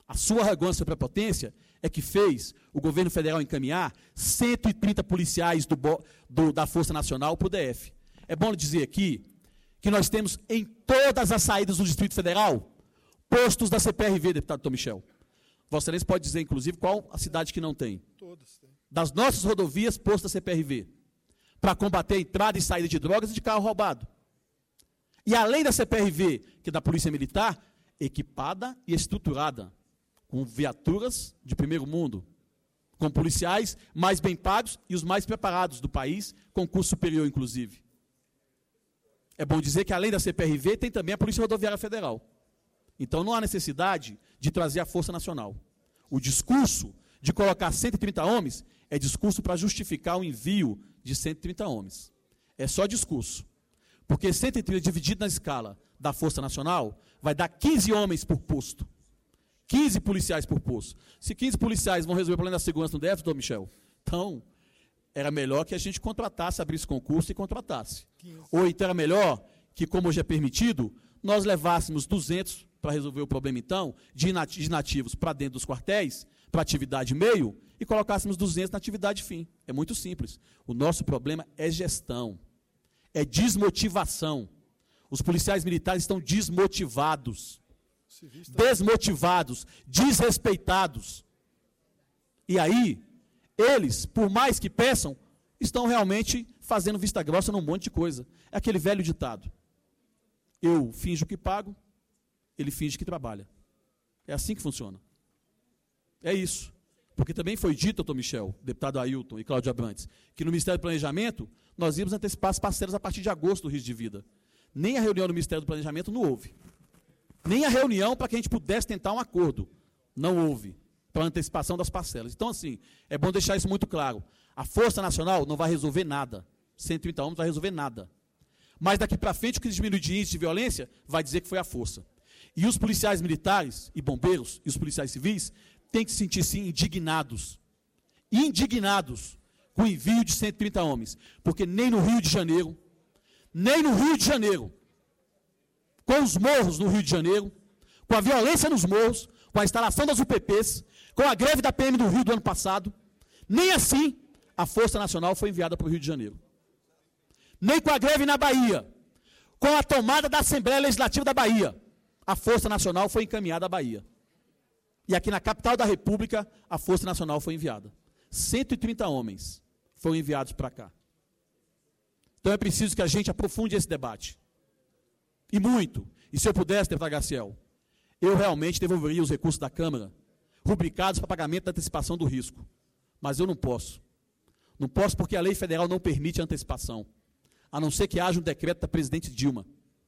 [SPEAKER 9] A sua arrogância e prepotência é que fez o governo federal encaminhar cento e trinta policiais do, do, da Força Nacional para o D F. É bom dizer aqui que nós temos em todas as saídas do Distrito Federal postos da C P R V, deputado Tom Michel. Vossa Excelência pode dizer, inclusive, qual a cidade que não tem.
[SPEAKER 2] Todas têm.
[SPEAKER 9] Das nossas rodovias, posto da C P R V, para combater a entrada e saída de drogas e de carro roubado. E além da C P R V, que é da Polícia Militar, equipada e estruturada, com viaturas de primeiro mundo, com policiais mais bem pagos e os mais preparados do país, com curso superior, inclusive. É bom dizer que, além da C P R V, tem também a Polícia Rodoviária Federal. Então, não há necessidade de trazer a Força Nacional. O discurso de colocar cento e trinta homens é discurso para justificar o envio de cento e trinta homens. É só discurso. Porque cento e trinta dividido na escala da Força Nacional vai dar quinze homens por posto. quinze policiais por posto. Se quinze policiais vão resolver o problema da segurança no D F, doutor Michel, então era melhor que a gente contratasse, abrisse concurso e contratasse. quinze. Ou então era melhor que, como hoje é permitido, nós levássemos duzentos para resolver o problema, então, de nativos para dentro dos quartéis, para atividade meio, e colocássemos duzentos na atividade fim. É muito simples. O nosso problema é gestão, é desmotivação. Os policiais militares estão desmotivados, desmotivados, desrespeitados. E aí, eles, por mais que peçam, estão realmente fazendo vista grossa num monte de coisa. É aquele velho ditado. Eu finjo que pago, ele finge que trabalha. É assim que funciona. É isso. Porque também foi dito, doutor Michel, deputado Ailton e Cláudio Abrantes, que no Ministério do Planejamento nós íamos antecipar as parcelas a partir de agosto do risco de vida. Nem a reunião do Ministério do Planejamento não houve. Nem a reunião para que a gente pudesse tentar um acordo. Não houve. Para a antecipação das parcelas. Então, assim, é bom deixar isso muito claro. A Força Nacional não vai resolver nada. cento e trinta homens não vai resolver nada. Mas daqui para frente, o que diminui de índice de violência vai dizer que foi a força. E os policiais militares e bombeiros e os policiais civis têm que se sentir, sim, indignados. Indignados com o envio de cento e trinta homens. Porque nem no Rio de Janeiro, nem no Rio de Janeiro, com os morros no Rio de Janeiro, com a violência nos morros, com a instalação das U P Ps, com a greve da P M do Rio do ano passado, nem assim a Força Nacional foi enviada para o Rio de Janeiro. Nem com a greve na Bahia, com a tomada da Assembleia Legislativa da Bahia, a Força Nacional foi encaminhada à Bahia. E aqui na capital da República, a Força Nacional foi enviada. cento e trinta homens foram enviados para cá. Então é preciso que a gente aprofunde esse debate. E muito. E se eu pudesse, deputado Garciel, eu realmente devolveria os recursos da Câmara rubricados para pagamento da antecipação do risco. Mas eu não posso. Não posso porque a lei federal não permite a antecipação. A não ser que haja um decreto da presidente Dilma.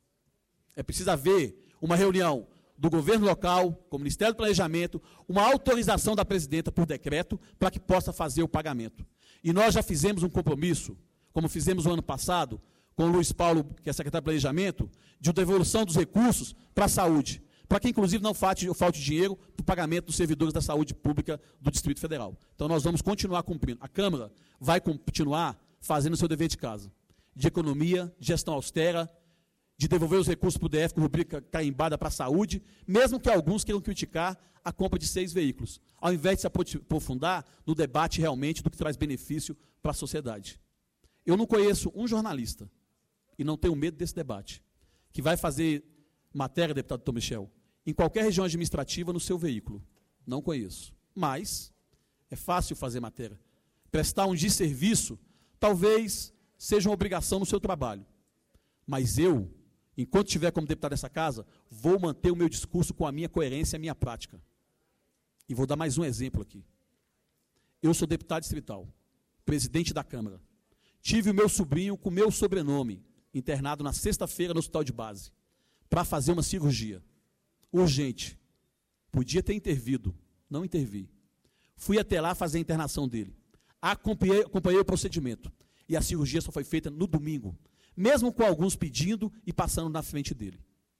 [SPEAKER 9] É preciso haver uma reunião do governo local, com o Ministério do Planejamento, uma autorização da presidenta por decreto para que possa fazer o pagamento. E nós já fizemos um compromisso, como fizemos no ano passado, com o Luiz Paulo, que é secretário de Planejamento, de devolução dos recursos para a saúde, para que, inclusive, não falte, falte dinheiro para o pagamento dos servidores da saúde pública do Distrito Federal. Então, nós vamos continuar cumprindo. A Câmara vai continuar fazendo o seu dever de casa, de economia, de gestão austera, de devolver os recursos para o D F com rubrica carimbada para a saúde, mesmo que alguns queiram criticar a compra de seis veículos, ao invés de se aprofundar no debate realmente do que traz benefício para a sociedade. Eu não conheço um jornalista, e não tenho medo desse debate, que vai fazer matéria, deputado Tom Michel, em qualquer região administrativa no seu veículo. Não conheço. Mas é fácil fazer matéria. Prestar um desserviço, talvez seja uma obrigação no seu trabalho. Mas eu, enquanto estiver como deputado dessa casa, vou manter o meu discurso com a minha coerência e a minha prática. E vou dar mais um exemplo aqui. Eu sou deputado distrital, presidente da Câmara. Tive o meu sobrinho com meu sobrenome, internado na sexta-feira no hospital de base, para fazer uma cirurgia. Urgente. Podia ter intervido, não intervi. Fui até lá fazer a internação dele. Acompanhei, acompanhei o procedimento. E a cirurgia só foi feita no domingo, mesmo com alguns pedindo e passando na frente dele.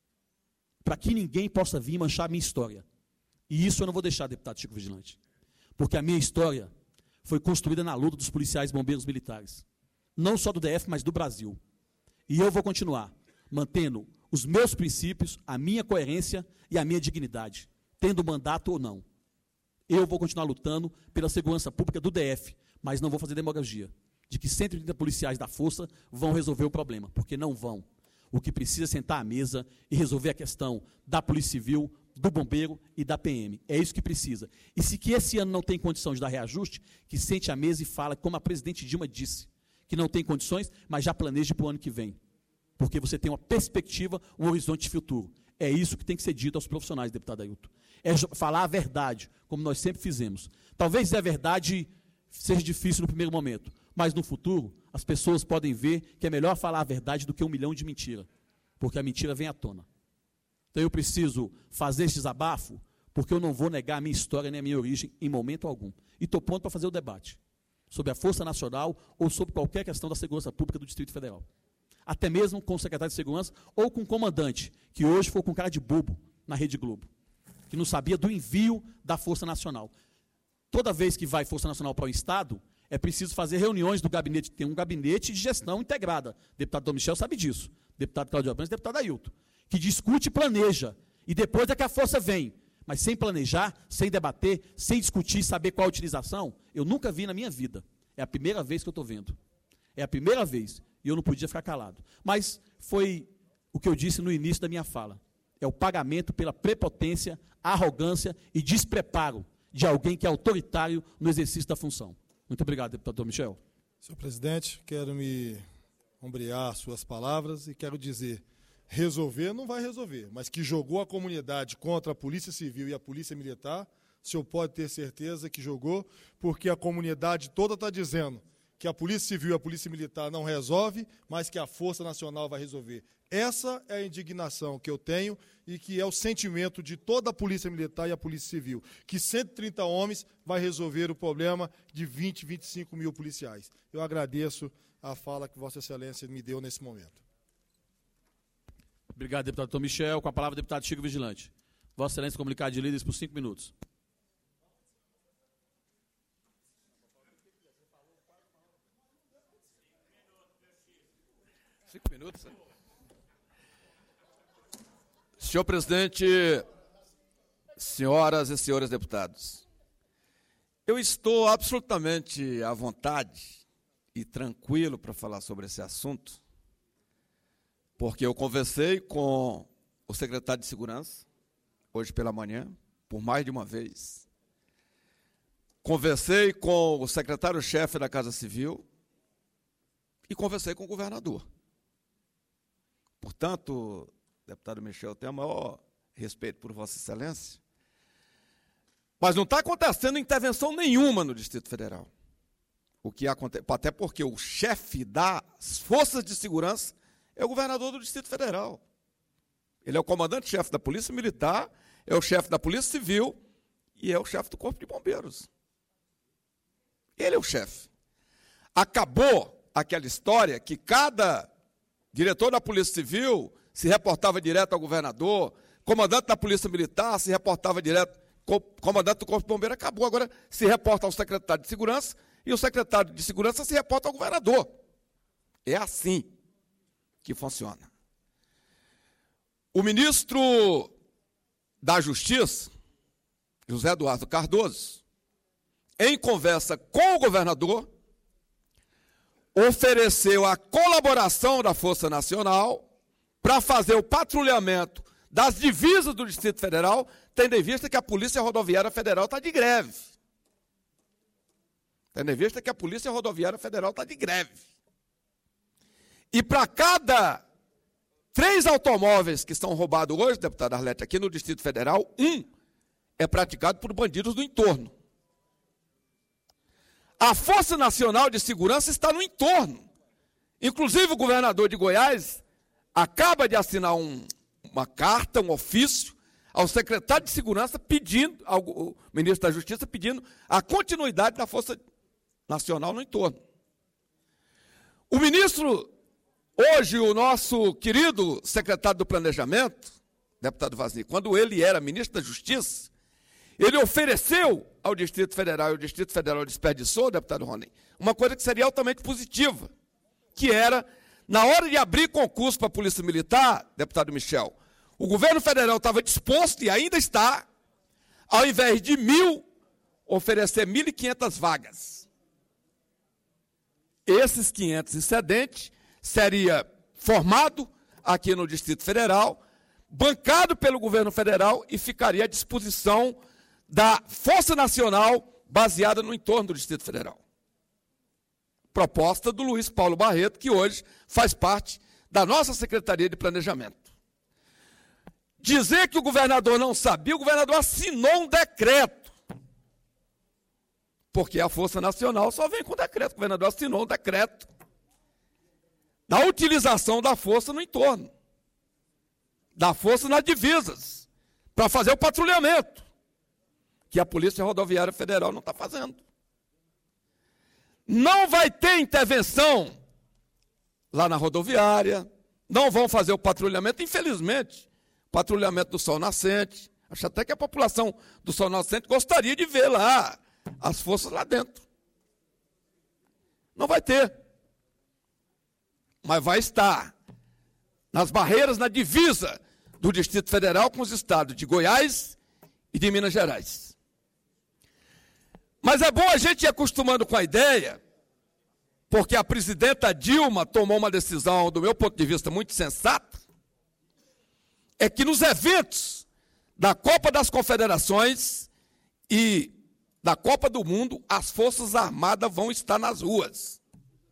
[SPEAKER 9] Para que ninguém possa vir manchar a minha história. E isso eu não vou deixar, deputado Chico Vigilante. Porque a minha história foi construída na luta dos policiais e bombeiros militares. Não só do D F, mas do Brasil. E eu vou continuar mantendo os meus princípios, a minha coerência e a minha dignidade. tendo mandato ou não. Eu vou continuar lutando pela segurança pública do D F, mas não vou fazer demagogia de que cento e trinta policiais da força vão resolver o problema, porque não vão. O que precisa é sentar à mesa e resolver a questão da Polícia Civil, do Bombeiro e da P M. É isso que precisa. E se que esse ano não tem condição de dar reajuste, que sente à mesa e fala, como a presidente Dilma disse, que não tem condições, mas já planeje para o ano que vem. Porque você tem uma perspectiva, um horizonte futuro. É isso que tem que ser dito aos profissionais, deputado Ailton. É falar a verdade, como nós sempre fizemos. Talvez a verdade seja difícil no primeiro momento, mas no futuro as pessoas podem ver que é melhor falar a verdade do que um milhão de mentiras, porque a mentira vem à tona. Então eu preciso fazer esse desabafo, porque eu não vou negar a minha história nem a minha origem em momento algum. E estou pronto para fazer o debate sobre a Força Nacional ou sobre qualquer questão da segurança pública do Distrito Federal. Até mesmo com o secretário de Segurança ou com o comandante, que hoje foi com cara de bobo na Rede Globo, que não sabia do envio da Força Nacional. Toda vez que vai Força Nacional para o Estado, é preciso fazer reuniões do gabinete, tem um gabinete de gestão integrada. O deputado Dom Michel sabe disso, deputado Cláudio Abrantes, deputado Ailton, que discute e planeja, e depois é que a força vem. Mas sem planejar, sem debater, sem discutir, saber qual a utilização, eu nunca vi na minha vida. É a primeira vez que eu estou vendo. É a primeira vez, e eu não podia ficar calado. Mas foi o que eu disse no início da minha fala. É o pagamento pela prepotência, arrogância e despreparo de alguém que é autoritário no exercício da função. Muito obrigado, deputado Michel.
[SPEAKER 2] Senhor presidente, quero me ombrear suas palavras e quero dizer, resolver não vai resolver, mas que jogou a comunidade contra a Polícia Civil e a Polícia Militar, o senhor pode ter certeza que jogou, porque a comunidade toda está dizendo que a Polícia Civil e a Polícia Militar não resolve, mas que a Força Nacional vai resolver. Essa é a indignação que eu tenho e que é o sentimento de toda a Polícia Militar e a Polícia Civil, que cento e trinta homens vai resolver o problema de vinte, vinte e cinco mil policiais. Eu agradeço a fala que Vossa Excelência me deu nesse momento.
[SPEAKER 1] Obrigado, deputado Tom Michel. Com a palavra, deputado Chico Vigilante. Vossa Excelência, comunicado de líderes por cinco minutos.
[SPEAKER 10] Cinco minutos, né? Senhor presidente, senhoras e senhores deputados, eu estou absolutamente à vontade e tranquilo para falar sobre esse assunto, porque eu conversei com o secretário de Segurança, hoje pela manhã, por mais de uma vez. Conversei com o secretário-chefe da Casa Civil e conversei com o governador. Portanto, deputado Michel, eu tenho o maior respeito por Vossa Excelência, mas não está acontecendo intervenção nenhuma no Distrito Federal. O que acontece, até porque o chefe das Forças de Segurança é o governador do Distrito Federal. Ele é o comandante-chefe da Polícia Militar, é o chefe da Polícia Civil e é o chefe do Corpo de Bombeiros. Ele é o chefe. Acabou aquela história que cada diretor da Polícia Civil se reportava direto ao governador, comandante da Polícia Militar se reportava direto, comandante do Corpo de Bombeiros, acabou, agora se reporta ao secretário de Segurança e o secretário de Segurança se reporta ao governador. É assim que funciona. O ministro da Justiça, José Eduardo Cardoso, em conversa com o governador, ofereceu a colaboração da Força Nacional para fazer o patrulhamento das divisas do Distrito Federal, tendo em vista que a Polícia Rodoviária Federal está de greve. Tendo em vista que a Polícia Rodoviária Federal está de greve. E para cada três automóveis que são roubados hoje, deputado Arlete, aqui no Distrito Federal, um é praticado por bandidos do entorno. A Força Nacional de Segurança está no entorno. Inclusive, o governador de Goiás acaba de assinar um, uma carta, um ofício, ao secretário de Segurança pedindo, ao ministro da Justiça pedindo a continuidade da Força Nacional no entorno. O ministro, hoje, o nosso querido secretário do Planejamento, deputado Vazini, quando ele era ministro da Justiça, ele ofereceu ao Distrito Federal, e o Distrito Federal desperdiçou, deputado Rony, uma coisa que seria altamente positiva, que era, na hora de abrir concurso para a Polícia Militar, deputado Michel, o governo federal estava disposto, e ainda está, ao invés de mil, oferecer mil e quinhentas vagas. Esses quinhentos excedentes seria formado aqui no Distrito Federal, bancado pelo governo federal e ficaria à disposição da Força Nacional baseada no entorno do Distrito Federal. Proposta do Luiz Paulo Barreto, que hoje faz parte da nossa Secretaria de Planejamento. Dizer que o governador não sabia, o governador assinou um decreto. Porque a Força Nacional só vem com decreto. O governador assinou um decreto da utilização da força no entorno, da força nas divisas, para fazer o patrulhamento, que a Polícia Rodoviária Federal não está fazendo. Não vai ter intervenção lá na rodoviária, não vão fazer o patrulhamento, infelizmente, patrulhamento do Sol Nascente. Acho até que a população do Sol Nascente gostaria de ver lá as forças lá dentro. Não vai ter. Mas vai estar nas barreiras, na divisa do Distrito Federal com os estados de Goiás e de Minas Gerais. Mas é bom a gente ir acostumando com a ideia, porque a presidenta Dilma tomou uma decisão, do meu ponto de vista, muito sensata, é que nos eventos da Copa das Confederações e da Copa do Mundo, as Forças Armadas vão estar nas ruas.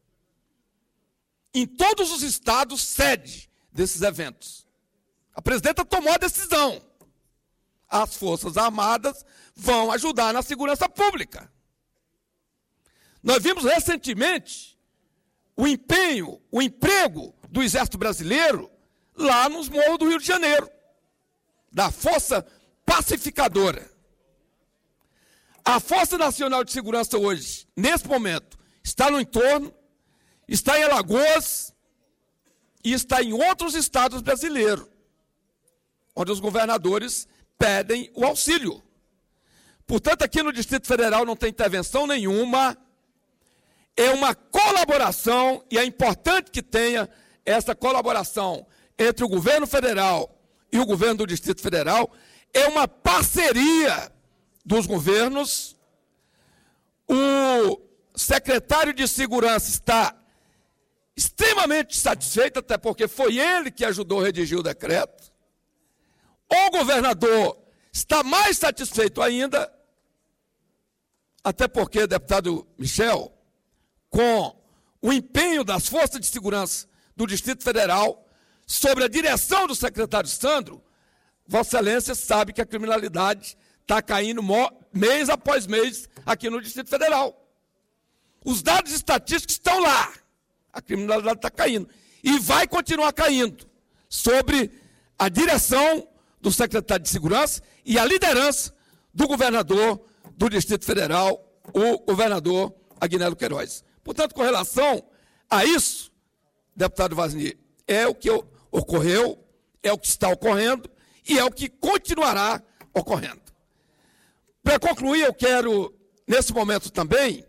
[SPEAKER 10] Em todos os estados, sede desses eventos. A presidenta tomou a decisão. As Forças Armadas vão ajudar na segurança pública. Nós vimos recentemente o empenho, o emprego do Exército Brasileiro lá nos morros do Rio de Janeiro, da Força Pacificadora. A Força Nacional de Segurança hoje, nesse momento, está no entorno, está em Alagoas e está em outros estados brasileiros, onde os governadores pedem o auxílio. Portanto, aqui no Distrito Federal não tem intervenção nenhuma, é uma colaboração, e é importante que tenha essa colaboração entre o governo federal e o governo do Distrito Federal, é uma parceria dos governos. O secretário de Segurança está extremamente satisfeito, até porque foi ele que ajudou a redigir o decreto. O governador está mais satisfeito ainda, até porque, deputado Michel, com o empenho das forças de segurança do Distrito Federal, sobre a direção do secretário Sandro, Vossa Excelência sabe que a criminalidade está caindo mês após mês aqui no Distrito Federal. Os dados estatísticos estão lá. A criminalidade está caindo. E vai continuar caindo, sobre a direção do secretário de Segurança e a liderança do governador do Distrito Federal, o governador Agnello Queiroz. Portanto, com relação a isso, deputado Wagner, é o que ocorreu, é o que está ocorrendo e é o que continuará ocorrendo. Para concluir, eu quero, nesse momento também,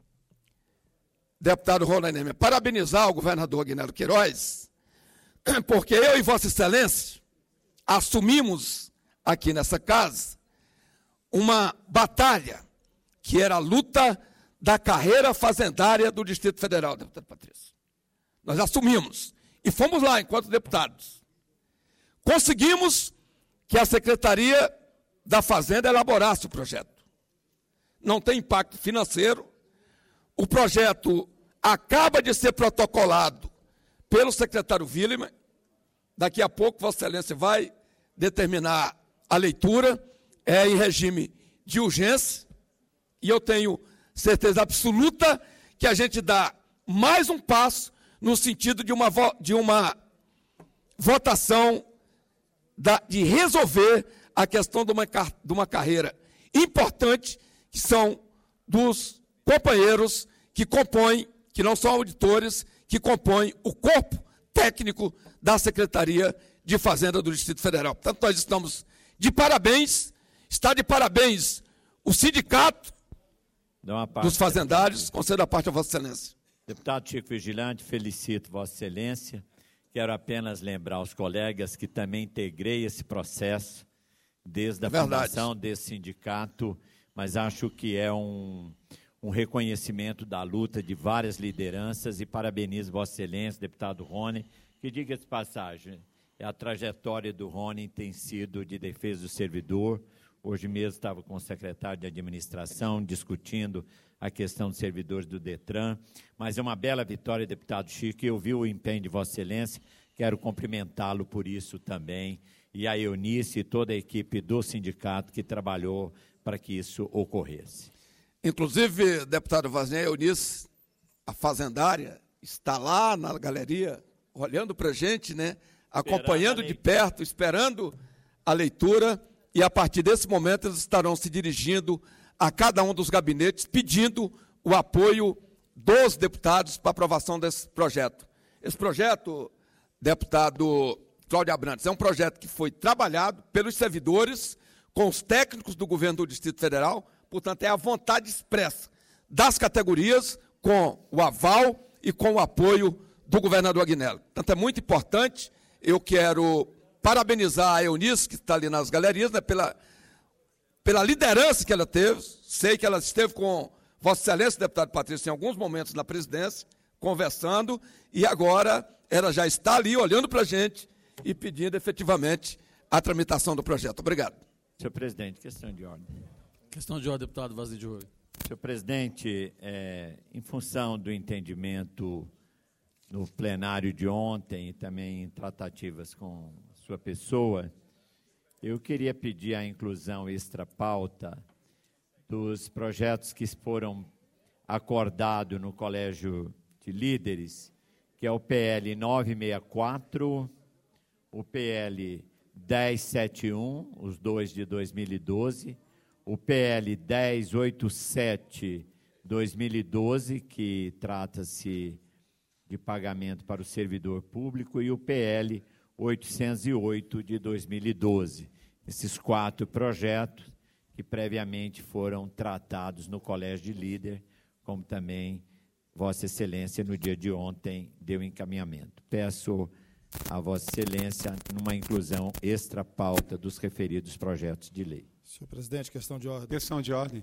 [SPEAKER 10] deputado Roland Nemer, parabenizar o governador Agnello Queiroz, porque eu e Vossa Excelência assumimos aqui nessa casa uma batalha que era a luta da carreira fazendária do Distrito Federal, deputado Patrício. Nós assumimos e fomos lá enquanto deputados. Conseguimos que a Secretaria da Fazenda elaborasse o projeto. Não tem impacto financeiro. O projeto acaba de ser protocolado pelo secretário Willeman. Daqui a pouco, Vossa Excelência vai determinar a leitura, é em regime de urgência, e eu tenho certeza absoluta que a gente dá mais um passo no sentido de uma, de uma votação da, de resolver a questão de uma, de uma carreira importante, que são dos companheiros que compõem, que não são auditores, que compõem o corpo técnico da Secretaria de Fazenda do Distrito Federal. Portanto, nós estamos de parabéns, está de parabéns o sindicato dos fazendários, concedo a parte a Vossa Excelência.
[SPEAKER 3] Deputado Chico Vigilante, felicito Vossa Excelência. Quero apenas lembrar aos colegas que também integrei esse processo desde a
[SPEAKER 10] Verdade.
[SPEAKER 3] fundação desse sindicato, mas acho que é um, um reconhecimento da luta de várias lideranças e parabenizo Vossa Excelência, deputado Rony, que, diga de passagem, a trajetória do Rony tem sido de defesa do servidor. Hoje mesmo estava com o secretário de administração discutindo a questão dos servidores do DETRAN, mas é uma bela vitória, deputado Chico, eu vi o empenho de Vossa Excelência, quero cumprimentá-lo por isso também, e a Eunice e toda a equipe do sindicato que trabalhou para que isso ocorresse.
[SPEAKER 10] Inclusive, deputado Vazner, a Eunice, a fazendária, está lá na galeria, olhando para a gente, né, acompanhando de perto, esperando a leitura, e a partir desse momento eles estarão se dirigindo a cada um dos gabinetes, pedindo o apoio dos deputados para aprovação desse projeto. Esse projeto, deputado Cláudio Abrantes, é um projeto que foi trabalhado pelos servidores, com os técnicos do governo do Distrito Federal, portanto, é a vontade expressa das categorias, com o aval e com o apoio do governador Agnello. Portanto, é muito importante. Eu quero parabenizar a Eunice, que está ali nas galerias, né, pela, pela liderança que ela teve. Sei que ela esteve com Vossa Excelência, deputado Patrício, em alguns momentos na presidência, conversando, e agora ela já está ali olhando para a gente e pedindo efetivamente a tramitação do projeto. Obrigado.
[SPEAKER 3] Senhor presidente, questão de ordem.
[SPEAKER 1] Questão de ordem, deputado Vazner de Ouro.
[SPEAKER 3] Senhor presidente, é, em função do entendimento no plenário de ontem e também em tratativas com sua pessoa, eu queria pedir a inclusão extra-pauta dos projetos que foram acordados no Colégio de Líderes, que é o P L novecentos e sessenta e quatro, o P L dez setenta e um, os dois de dois mil e doze, o P L dez oitenta e sete, dois mil e doze, que trata-se de pagamento para o servidor público, e o P L oitocentos e oito, de dois mil e doze. Esses quatro projetos que previamente foram tratados no Colégio de Líder, como também Vossa Excelência, no dia de ontem, deu encaminhamento. Peço a Vossa Excelência numa inclusão extra-pauta dos referidos projetos de lei.
[SPEAKER 2] Senhor presidente, questão de ordem.
[SPEAKER 11] Questão de ordem.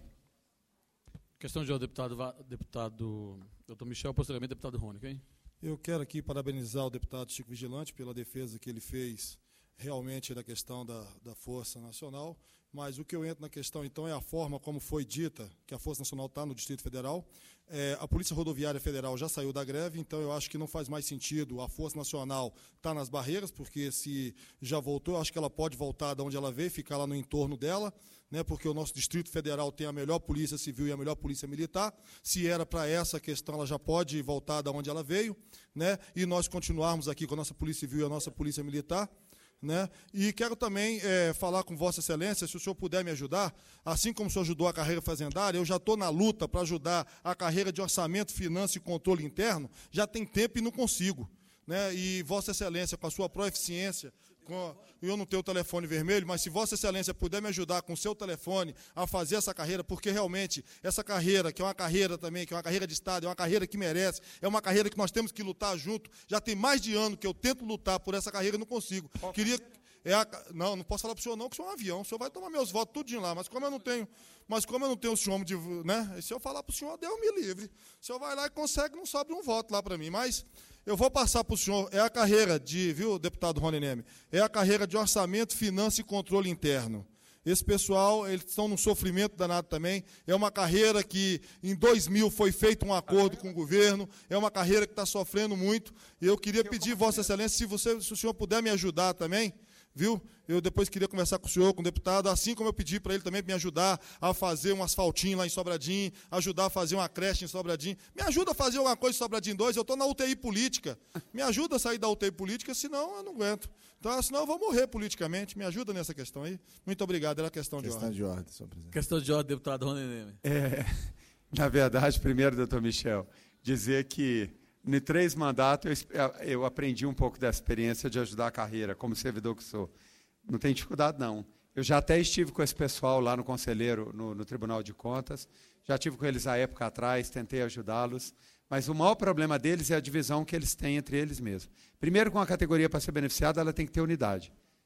[SPEAKER 1] Questão de ordem, deputado, deputado doutor Michel, posteriormente, deputado Rony, hein?
[SPEAKER 2] Eu quero aqui parabenizar o deputado Chico Vigilante pela defesa que ele fez realmente da questão da, da Força Nacional, mas o que eu entro na questão, então, é a forma como foi dita que a Força Nacional está no Distrito Federal. É, a Polícia Rodoviária Federal já saiu da greve, então eu acho que não faz mais sentido a Força Nacional estar nas barreiras, porque se já voltou, eu acho que ela pode voltar de onde ela veio, ficar lá no entorno dela, né, porque o nosso Distrito Federal tem a melhor Polícia Civil e a melhor Polícia Militar. Se era para essa questão, ela já pode voltar de onde ela veio, né, e nós continuarmos aqui com a nossa Polícia Civil e a nossa Polícia Militar. Né? E quero também é, falar com Vossa Excelência, se o senhor puder me ajudar, assim como o senhor ajudou a carreira fazendária, eu já estou na luta para ajudar a carreira de orçamento, finanças e controle interno, já tem tempo e não consigo. Né? E Vossa Excelência, com a sua proeficiência, com, eu não tenho o telefone vermelho, mas se Vossa Excelência puder me ajudar com o seu telefone a fazer essa carreira, porque realmente essa carreira, que é uma carreira também, que é uma carreira de Estado, é uma carreira que merece, é uma carreira que nós temos que lutar junto. Já tem mais de ano que eu tento lutar por essa carreira e não consigo. Queria... É a, não, não posso falar para o senhor não, que o senhor é um avião, o senhor vai tomar meus votos tudinho lá, mas como eu não tenho, mas como eu não tenho o senhor de, né? Se eu falar para o senhor, Deus me livre. O senhor vai lá e consegue, não sobe um voto lá para mim, mas eu vou passar para o senhor, é a carreira de, viu, deputado Rony Neme, é a carreira de orçamento, finanças e controle interno. Esse pessoal, eles estão num sofrimento danado também. É uma carreira que, em dois mil, foi feito um acordo com o governo. É uma carreira que está sofrendo muito. E eu queria pedir, Vossa Excelência, se, você, se o senhor puder me ajudar também, viu? Eu depois queria conversar com o senhor, com o deputado, assim como eu pedi para ele também me ajudar a fazer um asfaltinho lá em Sobradinho, ajudar a fazer uma creche em Sobradinho. Me ajuda a fazer alguma coisa em Sobradinho dois, eu estou na U T I política. Me ajuda a sair da U T I política, senão eu não aguento. Então, senão eu vou morrer politicamente. Me ajuda nessa questão aí. Muito obrigado, era a questão,
[SPEAKER 5] questão
[SPEAKER 2] de ordem.
[SPEAKER 5] de ordem, senhor presidente.
[SPEAKER 1] Questão de ordem, deputado Rony Neme.
[SPEAKER 11] É, na verdade, primeiro, doutor Michel, dizer que em três mandatos eu, eu aprendi um pouco da experiência de ajudar a carreira, como servidor que sou. Não tem dificuldade, não. Eu já até estive com esse pessoal lá no Conselheiro, no, no Tribunal de Contas, já estive com eles há época atrás, tentei ajudá-los, mas o maior problema deles é a divisão que eles têm entre eles mesmos. Primeiro, com a categoria para ser beneficiada, ela tem que ter unidade.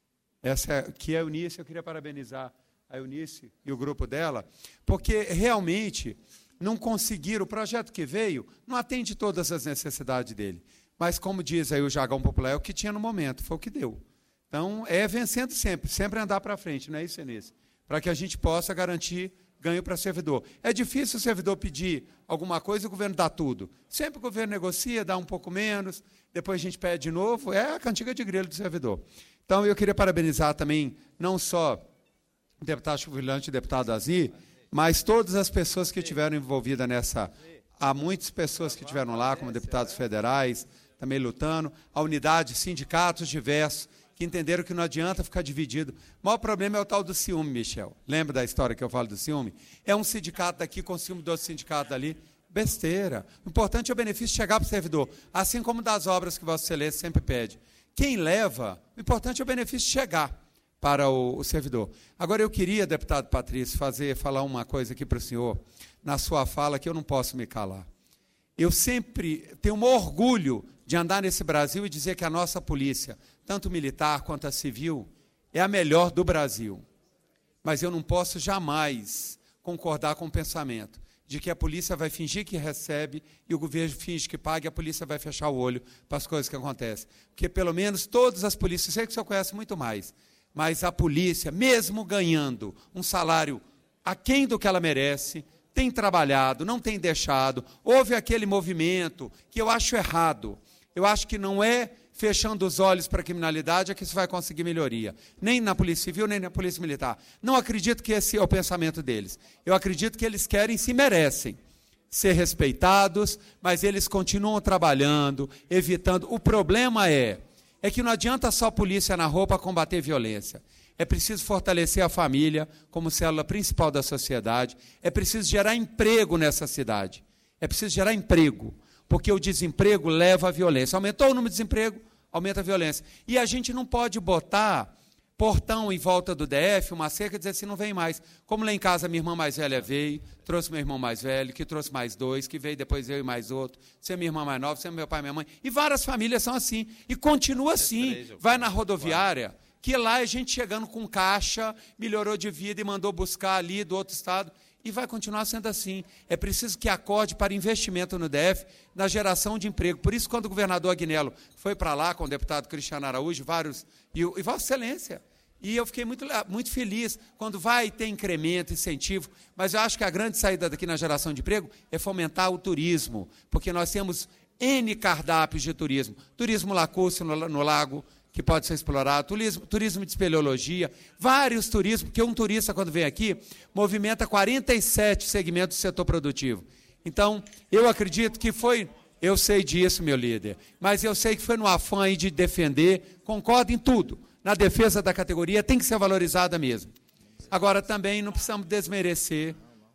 [SPEAKER 11] essa é, que é a Eunice, eu queria parabenizar a Eunice e o grupo dela, porque realmente não conseguiram, o projeto que veio não atende todas as necessidades dele, mas como diz aí o jargão popular, é o que tinha no momento, foi o que deu. Então, é vencendo sempre, sempre andar para frente, não é isso, Eunice? Para que a gente possa garantir ganho para o servidor. É difícil o servidor pedir alguma coisa e o governo dá tudo. Sempre o governo negocia, dá um pouco menos, depois a gente pede de novo, é a cantiga de grilo do servidor. Então, eu queria parabenizar também, não só o deputado Chuvilante e o deputado Azi, mas todas as pessoas que estiveram envolvidas nessa. Há muitas pessoas que estiveram lá, como deputados federais, também lutando, a unidade, sindicatos diversos, que entenderam que não adianta ficar dividido. O maior problema é o tal do ciúme, Michel. Lembra da história que eu falo do ciúme? É um sindicato daqui com ciúme do outro sindicato dali. Besteira. O importante é o benefício chegar para o servidor, assim como das obras que Vossa Excelência sempre pede. Quem leva, o importante é o benefício chegar para o, o servidor. Agora, eu queria, deputado Patrício, fazer, falar uma coisa aqui para o senhor, na sua fala, que eu não posso me calar. Eu sempre tenho um orgulho de andar nesse Brasil e dizer que a nossa polícia, tanto militar quanto a civil, é a melhor do Brasil. Mas eu não posso jamais concordar com o pensamento de que a polícia vai fingir que recebe e o governo finge que paga e a polícia vai fechar o olho para as coisas que acontecem. Porque, pelo menos, todas as polícias, sei que o senhor conhece muito mais, mas a polícia, mesmo ganhando um salário aquém do que ela merece, tem trabalhado, não tem deixado, houve aquele movimento que eu acho errado. Eu acho que não é fechando os olhos para a criminalidade é que se vai conseguir melhoria. Nem na Polícia Civil, nem na Polícia Militar. Não acredito que esse é o pensamento deles. Eu acredito que eles querem e se merecem ser respeitados, mas eles continuam trabalhando, evitando. O problema é, é que não adianta só a polícia na rua para combater violência. É preciso fortalecer a família como célula principal da sociedade. É preciso gerar emprego nessa cidade. É preciso gerar emprego, porque o desemprego leva à violência. Aumentou o número de desemprego, aumenta a violência. E a gente não pode botar portão em volta do D F, uma cerca, e dizer assim, não vem mais. Como lá em casa minha irmã mais velha veio, trouxe meu irmão mais velho, que trouxe mais dois, que veio depois eu e mais outro, você é minha irmã mais nova, você é meu pai e minha mãe. E várias famílias são assim. E continua assim. Vai na rodoviária, que lá a gente chegando com caixa, melhorou de vida e mandou buscar ali do outro estado. E vai continuar sendo assim. É preciso que acorde para investimento no D F, na geração de emprego. Por isso, quando o governador Agnello foi para lá com o deputado Cristiano Araújo, vários, e, e Vossa Excelência, e eu fiquei muito, muito feliz quando vai ter incremento, incentivo, mas eu acho que a grande saída daqui na geração de emprego é fomentar o turismo, porque nós temos N cardápios de turismo. Turismo lacustre no, no lago, que pode ser explorado, turismo, turismo de espeleologia, vários turismos, porque um turista, quando vem aqui, movimenta quarenta e sete segmentos do setor produtivo. Então, eu acredito que foi, eu sei disso, meu líder, mas eu sei que foi no afã aí de defender, concordo em tudo, na defesa da categoria, tem que ser valorizada mesmo. Agora, também não precisamos desmerecer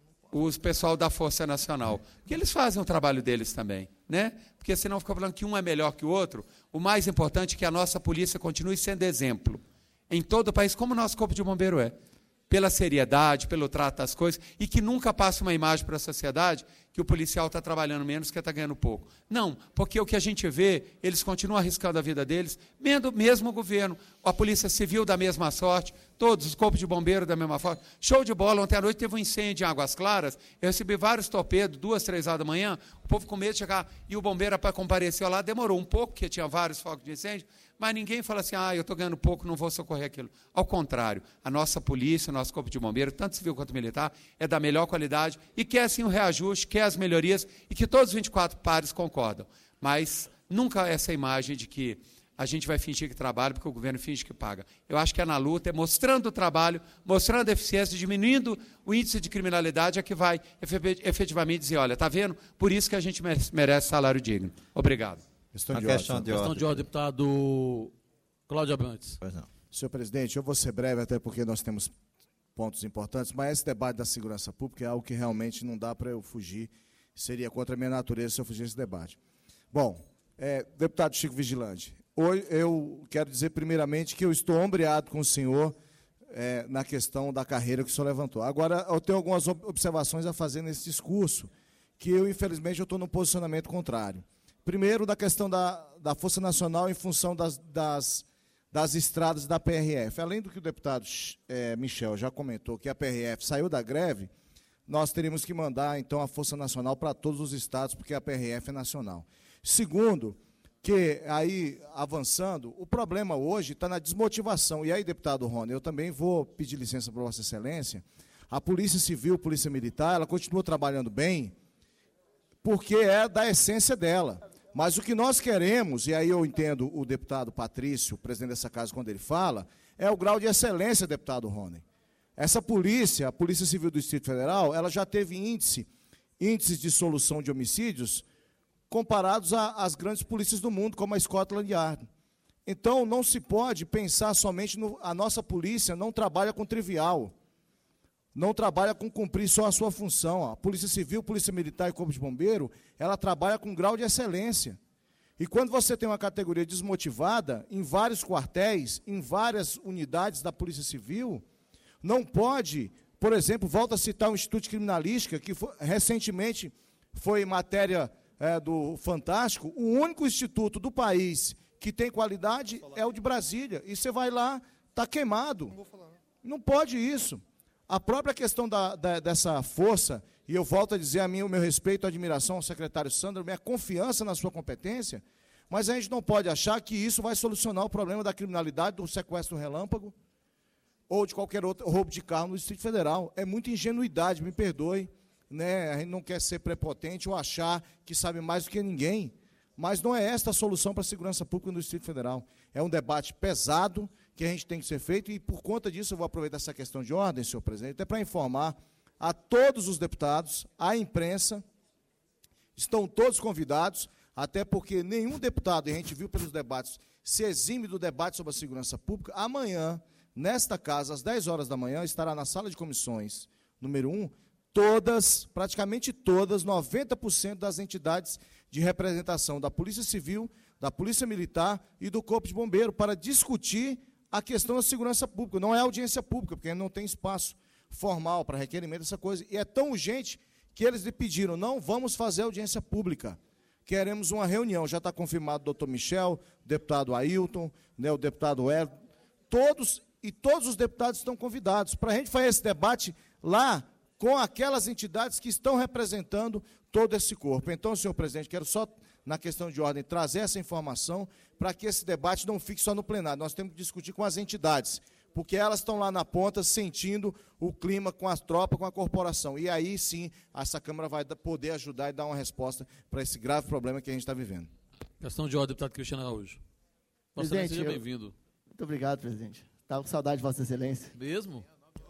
[SPEAKER 11] os pessoal da Força Nacional, porque eles fazem o trabalho deles também, né? Porque senão fica falando que um é melhor que o outro. O mais importante é que a nossa polícia continue sendo exemplo em todo o país, como o nosso Corpo de Bombeiro é, pela seriedade, pelo trato das coisas, e que nunca passe uma imagem para a sociedade que o policial está trabalhando menos, que está ganhando pouco. Não, porque o que a gente vê, eles continuam arriscando a vida deles, mesmo o governo, a Polícia Civil da mesma sorte, todos os corpos de bombeiro da mesma forma. Show de bola, ontem à noite teve um incêndio em Águas Claras, eu recebi vários torpedos, duas, três horas da manhã, o povo com medo de chegar, e o bombeiro para comparecer lá, demorou um pouco, porque tinha vários focos de incêndio, mas ninguém fala assim, ah, eu estou ganhando pouco, não vou socorrer aquilo. Ao contrário, a nossa polícia, o nosso corpo de bombeiro, tanto civil quanto militar, é da melhor qualidade e quer sim o reajuste, quer as melhorias e que todos os vinte e quatro pares concordam. Mas nunca essa imagem de que a gente vai fingir que trabalha porque o governo finge que paga. Eu acho que é na luta, é mostrando o trabalho, mostrando a eficiência, diminuindo o índice de criminalidade, é que vai efetivamente dizer, olha, está vendo? Por isso que a gente merece salário digno. Obrigado.
[SPEAKER 4] Questão de, questão ordem. de ordem.
[SPEAKER 1] Questão de ordem, deputado Cláudio Abrantes.
[SPEAKER 5] Pois não. Senhor presidente, eu vou ser breve, até porque nós temos pontos importantes, mas esse debate da segurança pública é algo que realmente não dá para eu fugir, seria contra a minha natureza se eu fugir desse debate. Bom, é, deputado Chico Vigilante, hoje eu quero dizer primeiramente que eu estou ombreado com o senhor é, na questão da carreira que o senhor levantou. Agora, eu tenho algumas observações a fazer nesse discurso, que eu, infelizmente, eu estou num posicionamento contrário. Primeiro, da questão da, da Força Nacional em função das, das, das estradas da P R F. Além do que o deputado é, Michel já comentou, que a P R F saiu da greve, nós teríamos que mandar, então, a Força Nacional para todos os estados, porque a P R F é nacional. Segundo, que aí, avançando, o problema hoje está na desmotivação. E aí, deputado Rony, eu também vou pedir licença para Vossa Excelência. A Polícia Civil, Polícia Militar, ela continua trabalhando bem, porque é da essência dela. Mas o que nós queremos, e aí eu entendo o deputado Patrício, presidente dessa casa, quando ele fala, é o grau de excelência, deputado Rony. Essa polícia, a Polícia Civil do Distrito Federal, ela já teve índice, índices de solução de homicídios comparados às grandes polícias do mundo, como a Scotland Yard. Então, não se pode pensar somente no... A nossa polícia não trabalha com trivial, não trabalha com cumprir só a sua função. A Polícia Civil, Polícia Militar e Corpo de Bombeiro, ela trabalha com grau de excelência. E quando você tem uma categoria desmotivada, em vários quartéis, em várias unidades da Polícia Civil, não pode, por exemplo, volto a citar o Instituto de Criminalística, que foi, recentemente foi matéria é, do Fantástico, o único instituto do país que tem qualidade é o de Brasília. E você vai lá, está queimado. Não vou falar. Não pode isso. A própria questão da, da, dessa força, e eu volto a dizer a mim o meu respeito, a admiração ao secretário Sandro, minha confiança na sua competência, mas a gente não pode achar que isso vai solucionar o problema da criminalidade, do sequestro relâmpago, ou de qualquer outro roubo de carro no Distrito Federal. É muita ingenuidade, me perdoe, né? A gente não quer ser prepotente ou achar que sabe mais do que ninguém, mas não é esta a solução para a segurança pública no Distrito Federal. É um debate pesado que a gente tem que ser feito, e por conta disso eu vou aproveitar essa questão de ordem, senhor presidente, até para informar a todos os deputados, à imprensa, estão todos convidados, até porque nenhum deputado, e a gente viu pelos debates, se exime do debate sobre a segurança pública. Amanhã, nesta casa, às dez horas da manhã, estará na sala de comissões, número um, todas, praticamente todas, noventa por cento das entidades de representação da Polícia Civil, da Polícia Militar e do Corpo de Bombeiro, para discutir a questão da segurança pública. Não é audiência pública, porque não tem espaço formal para requerimento, essa coisa. E é tão urgente que eles lhe pediram, não vamos fazer audiência pública, queremos uma reunião. Já está confirmado o doutor Michel, o deputado Ailton, né, o deputado Hélio, todos, e todos os deputados estão convidados para a gente fazer esse debate lá com aquelas entidades que estão representando todo esse corpo. Então, senhor presidente, quero só, na questão de ordem, trazer essa informação para que esse debate não fique só no plenário. Nós temos que discutir com as entidades, porque elas estão lá na ponta sentindo o clima com as tropas, com a corporação. E aí, sim, essa Câmara vai poder ajudar e dar uma resposta para esse grave problema que a gente está vivendo.
[SPEAKER 1] Questão de ordem, deputado Cristiano Araújo. Vossa Excelência, seja bem-vindo.
[SPEAKER 12] Muito obrigado, presidente. Estava com saudade de Vossa Excelência.
[SPEAKER 1] Mesmo?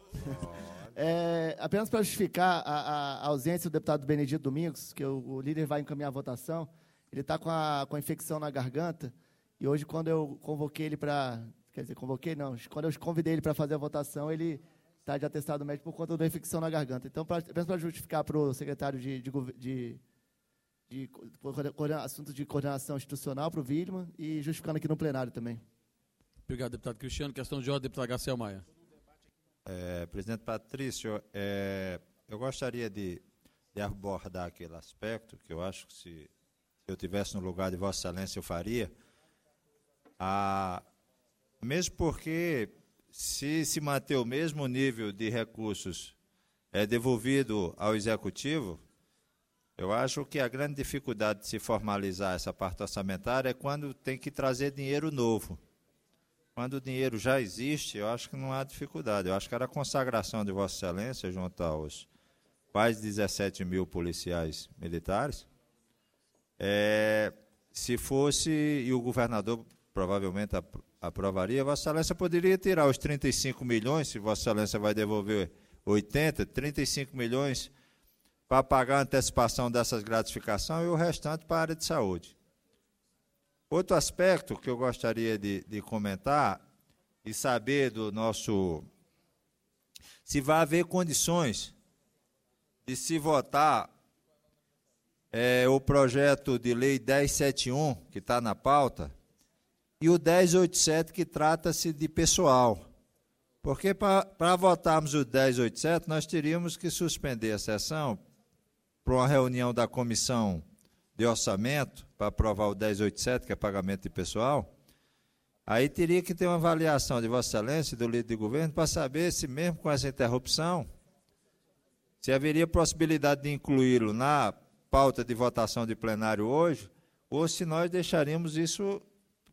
[SPEAKER 12] É, apenas para justificar a, a ausência do deputado Benedito Domingos, que o, o líder vai encaminhar a votação, ele está com a, com a infecção na garganta, e hoje, quando eu convoquei ele para... Quer dizer, convoquei não, quando eu convidei ele para fazer a votação, ele está de atestado médico por conta da infecção na garganta. Então, pra, apenas para justificar para o secretário de, de, de, de, de assunto de coordenação institucional, para o Wilman, e justificando aqui no plenário também.
[SPEAKER 1] Obrigado, deputado Cristiano. Questão de ordem, deputado Garcês Maia.
[SPEAKER 4] É, presidente Patrício, é, eu gostaria de, de abordar aquele aspecto, que eu acho que se, se eu tivesse no lugar de Vossa Excelência eu faria, a, mesmo porque se se manter o mesmo nível de recursos é, devolvido ao Executivo, eu acho que a grande dificuldade de se formalizar essa parte orçamentária é quando tem que trazer dinheiro novo. Quando o dinheiro já existe, eu acho que não há dificuldade. Eu acho que era a consagração de Vossa Excelência junto aos quase dezessete mil policiais militares. É, se fosse, e o governador provavelmente aprovaria, Vossa Excelência poderia tirar os trinta e cinco milhões, se Vossa Excelência vai devolver oitenta, trinta e cinco milhões para pagar a antecipação dessas gratificações e o restante para a área de saúde. Outro aspecto que eu gostaria de, de comentar e saber do nosso... Se vai haver condições de se votar é, o projeto de lei dez setenta e um, que está na pauta, e o dez oitenta e sete, que trata-se de pessoal. Porque para votarmos o dez oitenta e sete, nós teríamos que suspender a sessão para uma reunião da comissão de orçamento, para aprovar o dez oitenta e sete, que é pagamento de pessoal, Aí teria que ter uma avaliação de Vossa Excelência e do líder de governo para saber se, mesmo com essa interrupção, se haveria possibilidade de incluí-lo na pauta de votação de plenário hoje, ou se nós deixaríamos isso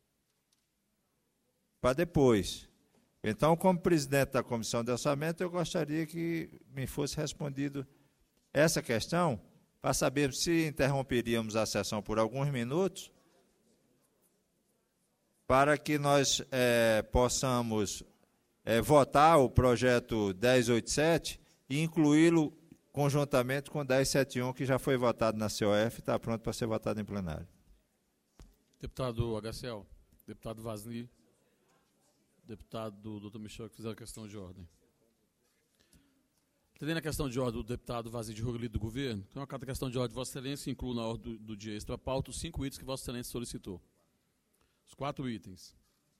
[SPEAKER 4] para depois. Então, como presidente da Comissão de Orçamento, eu gostaria que me fosse respondido essa questão, para saber se interromperíamos a sessão por alguns minutos, para que nós é, possamos é, votar o projeto dez oitenta e sete e incluí-lo conjuntamente com dez setenta e um, que já foi votado na C O F e está pronto para ser votado em plenário.
[SPEAKER 1] Deputado H C L, deputado Vasni, deputado doutor Michel, que fizeram a questão de ordem. Entendendo a questão de ordem do deputado Vasni de Rogli do governo, então a questão de ordem de Vossa Excelência inclui na ordem do, do dia extra pauta os cinco itens que Vossa Excelência solicitou. Os quatro itens.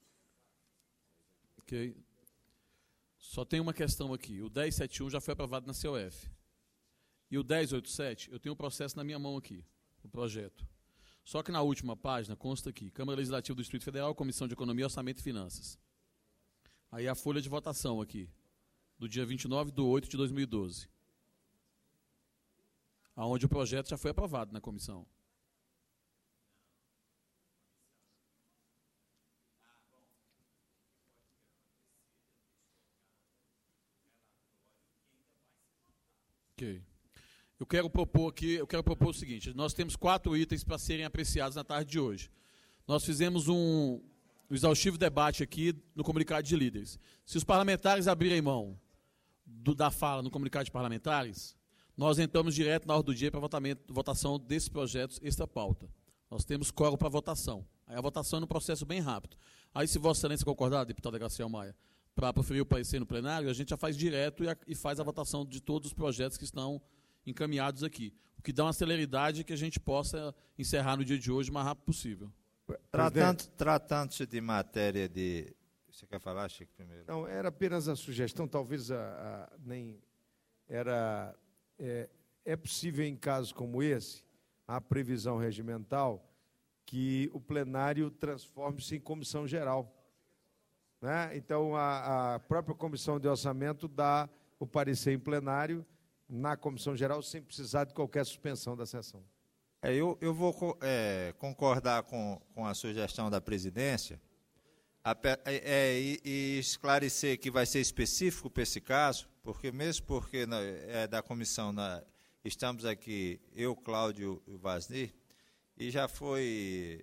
[SPEAKER 1] Ok? Só tem uma questão aqui. O dez setenta e um já foi aprovado na C O F. E o dez oitenta e sete, eu tenho o processo na minha mão aqui, o projeto. Só que na última página consta aqui, Câmara Legislativa do Distrito Federal, Comissão de Economia, Orçamento e Finanças. Aí a folha de votação aqui, do dia vinte e nove de oito de dois mil e doze. Onde o projeto já foi aprovado na comissão. Ok. Eu quero propor aqui, eu quero propor o seguinte, nós temos quatro itens para serem apreciados na tarde de hoje. Nós fizemos um, um exaustivo debate aqui no comunicado de líderes. Se os parlamentares abrirem mão do, da fala no comunicado de parlamentares, nós entramos direto na ordem do dia para a votação desses projetos extra-pauta. Nós temos quórum para votação. Aí a votação é um processo bem rápido. Aí, se Vossa Excelência concordar, deputada Graciela Maia, para proferir o parecer no plenário, a gente já faz direto e, a, e faz a votação de todos os projetos que estão encaminhados aqui, o que dá uma celeridade que a gente possa encerrar no dia de hoje o mais rápido possível.
[SPEAKER 4] Tratando, tratando-se de matéria de... Você quer falar, Chico, primeiro?
[SPEAKER 13] Não, era apenas a sugestão, talvez a, a, nem... Era, é, é possível, em casos como esse, a previsão regimental, que o plenário transforme-se em comissão geral. Né? Então, a, a própria comissão de orçamento dá o parecer em plenário na comissão geral sem precisar de qualquer suspensão da sessão.
[SPEAKER 4] É, eu, eu vou é, concordar com, com a sugestão da presidência a, é, e, e esclarecer que vai ser específico para esse caso, porque mesmo porque na, é da comissão, na, estamos aqui, eu, Cláudio e o Vasni, e já foi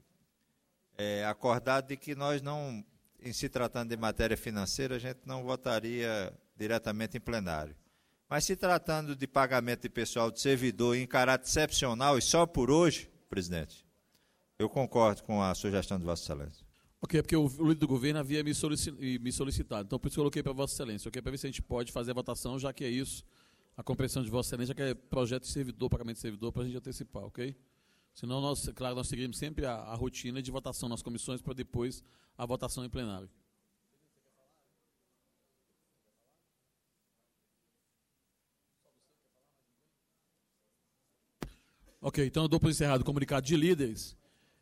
[SPEAKER 4] é, acordado de que nós não, em se tratando de matéria financeira, a gente não votaria diretamente em plenário. Mas se tratando de pagamento de pessoal de servidor em caráter excepcional e só por hoje, presidente, eu concordo com a sugestão de Vossa Excelência.
[SPEAKER 1] Ok, porque o líder do governo havia me solicitado, então por isso eu coloquei para Vossa Excelência, ok, para ver se a gente pode fazer a votação, já que é isso, a compreensão de Vossa Excelência, já que é projeto de servidor, pagamento de servidor, para a gente antecipar, ok? Senão, nós, claro, nós seguiremos sempre a, a rotina de votação nas comissões para depois a votação em plenário. Ok, então eu dou por encerrado o comunicado de líderes.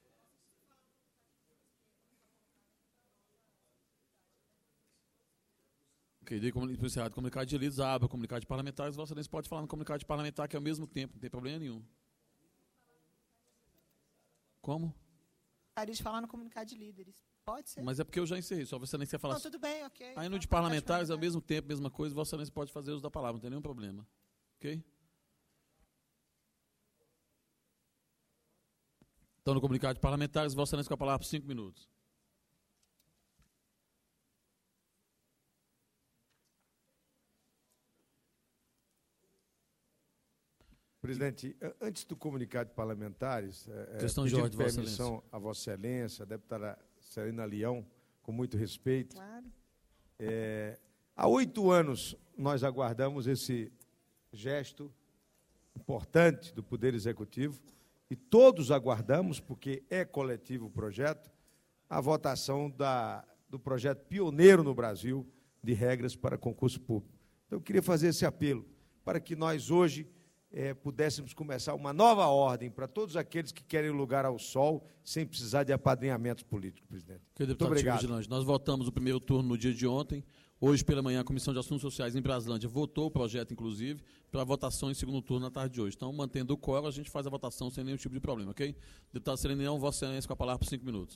[SPEAKER 1] Ok, dei por encerrado o comunicado de líderes, abre o comunicado de parlamentares, Vossa Excelência pode falar no comunicado de parlamentar que é ao mesmo tempo, não tem problema nenhum. Como?
[SPEAKER 6] Gostaria de falar no comunicado de líderes. Pode ser.
[SPEAKER 1] Mas é porque eu já encerrei, só Vossa Excelência quer falar.
[SPEAKER 6] Não, tudo bem, ok.
[SPEAKER 1] Aí no de parlamentares, ao mesmo tempo, mesma coisa, Vossa Excelência pode fazer uso da palavra, não tem nenhum problema. Ok? Então, no comunicado de parlamentares, Vossa Excelência com a palavra por cinco minutos.
[SPEAKER 13] Presidente, antes do comunicado de parlamentares,
[SPEAKER 1] Questão
[SPEAKER 13] é,
[SPEAKER 1] de ordem,
[SPEAKER 13] permissão
[SPEAKER 1] Vossa Excelência.
[SPEAKER 13] a Vossa Excelência, a deputada Celina Leão, com muito respeito.
[SPEAKER 6] Claro.
[SPEAKER 13] É, há oito anos nós aguardamos esse gesto importante do Poder Executivo e todos aguardamos, porque é coletivo o projeto, a votação da, do projeto pioneiro no Brasil de regras para concurso público. Então, eu queria fazer esse apelo para que nós hoje é, pudéssemos começar uma nova ordem para todos aqueles que querem lugar ao sol, sem precisar de apadrinhamentos políticos, presidente.
[SPEAKER 1] Muito obrigado. Vigilante, nós votamos o primeiro turno no dia de ontem. Hoje, pela manhã, a Comissão de Assuntos Sociais em Braslândia votou o projeto, inclusive, para votação em segundo turno na tarde de hoje. Então, mantendo o quórum, a gente faz a votação sem nenhum tipo de problema, ok? Deputado Serenião, Vossa Excelência, com a palavra por cinco minutos.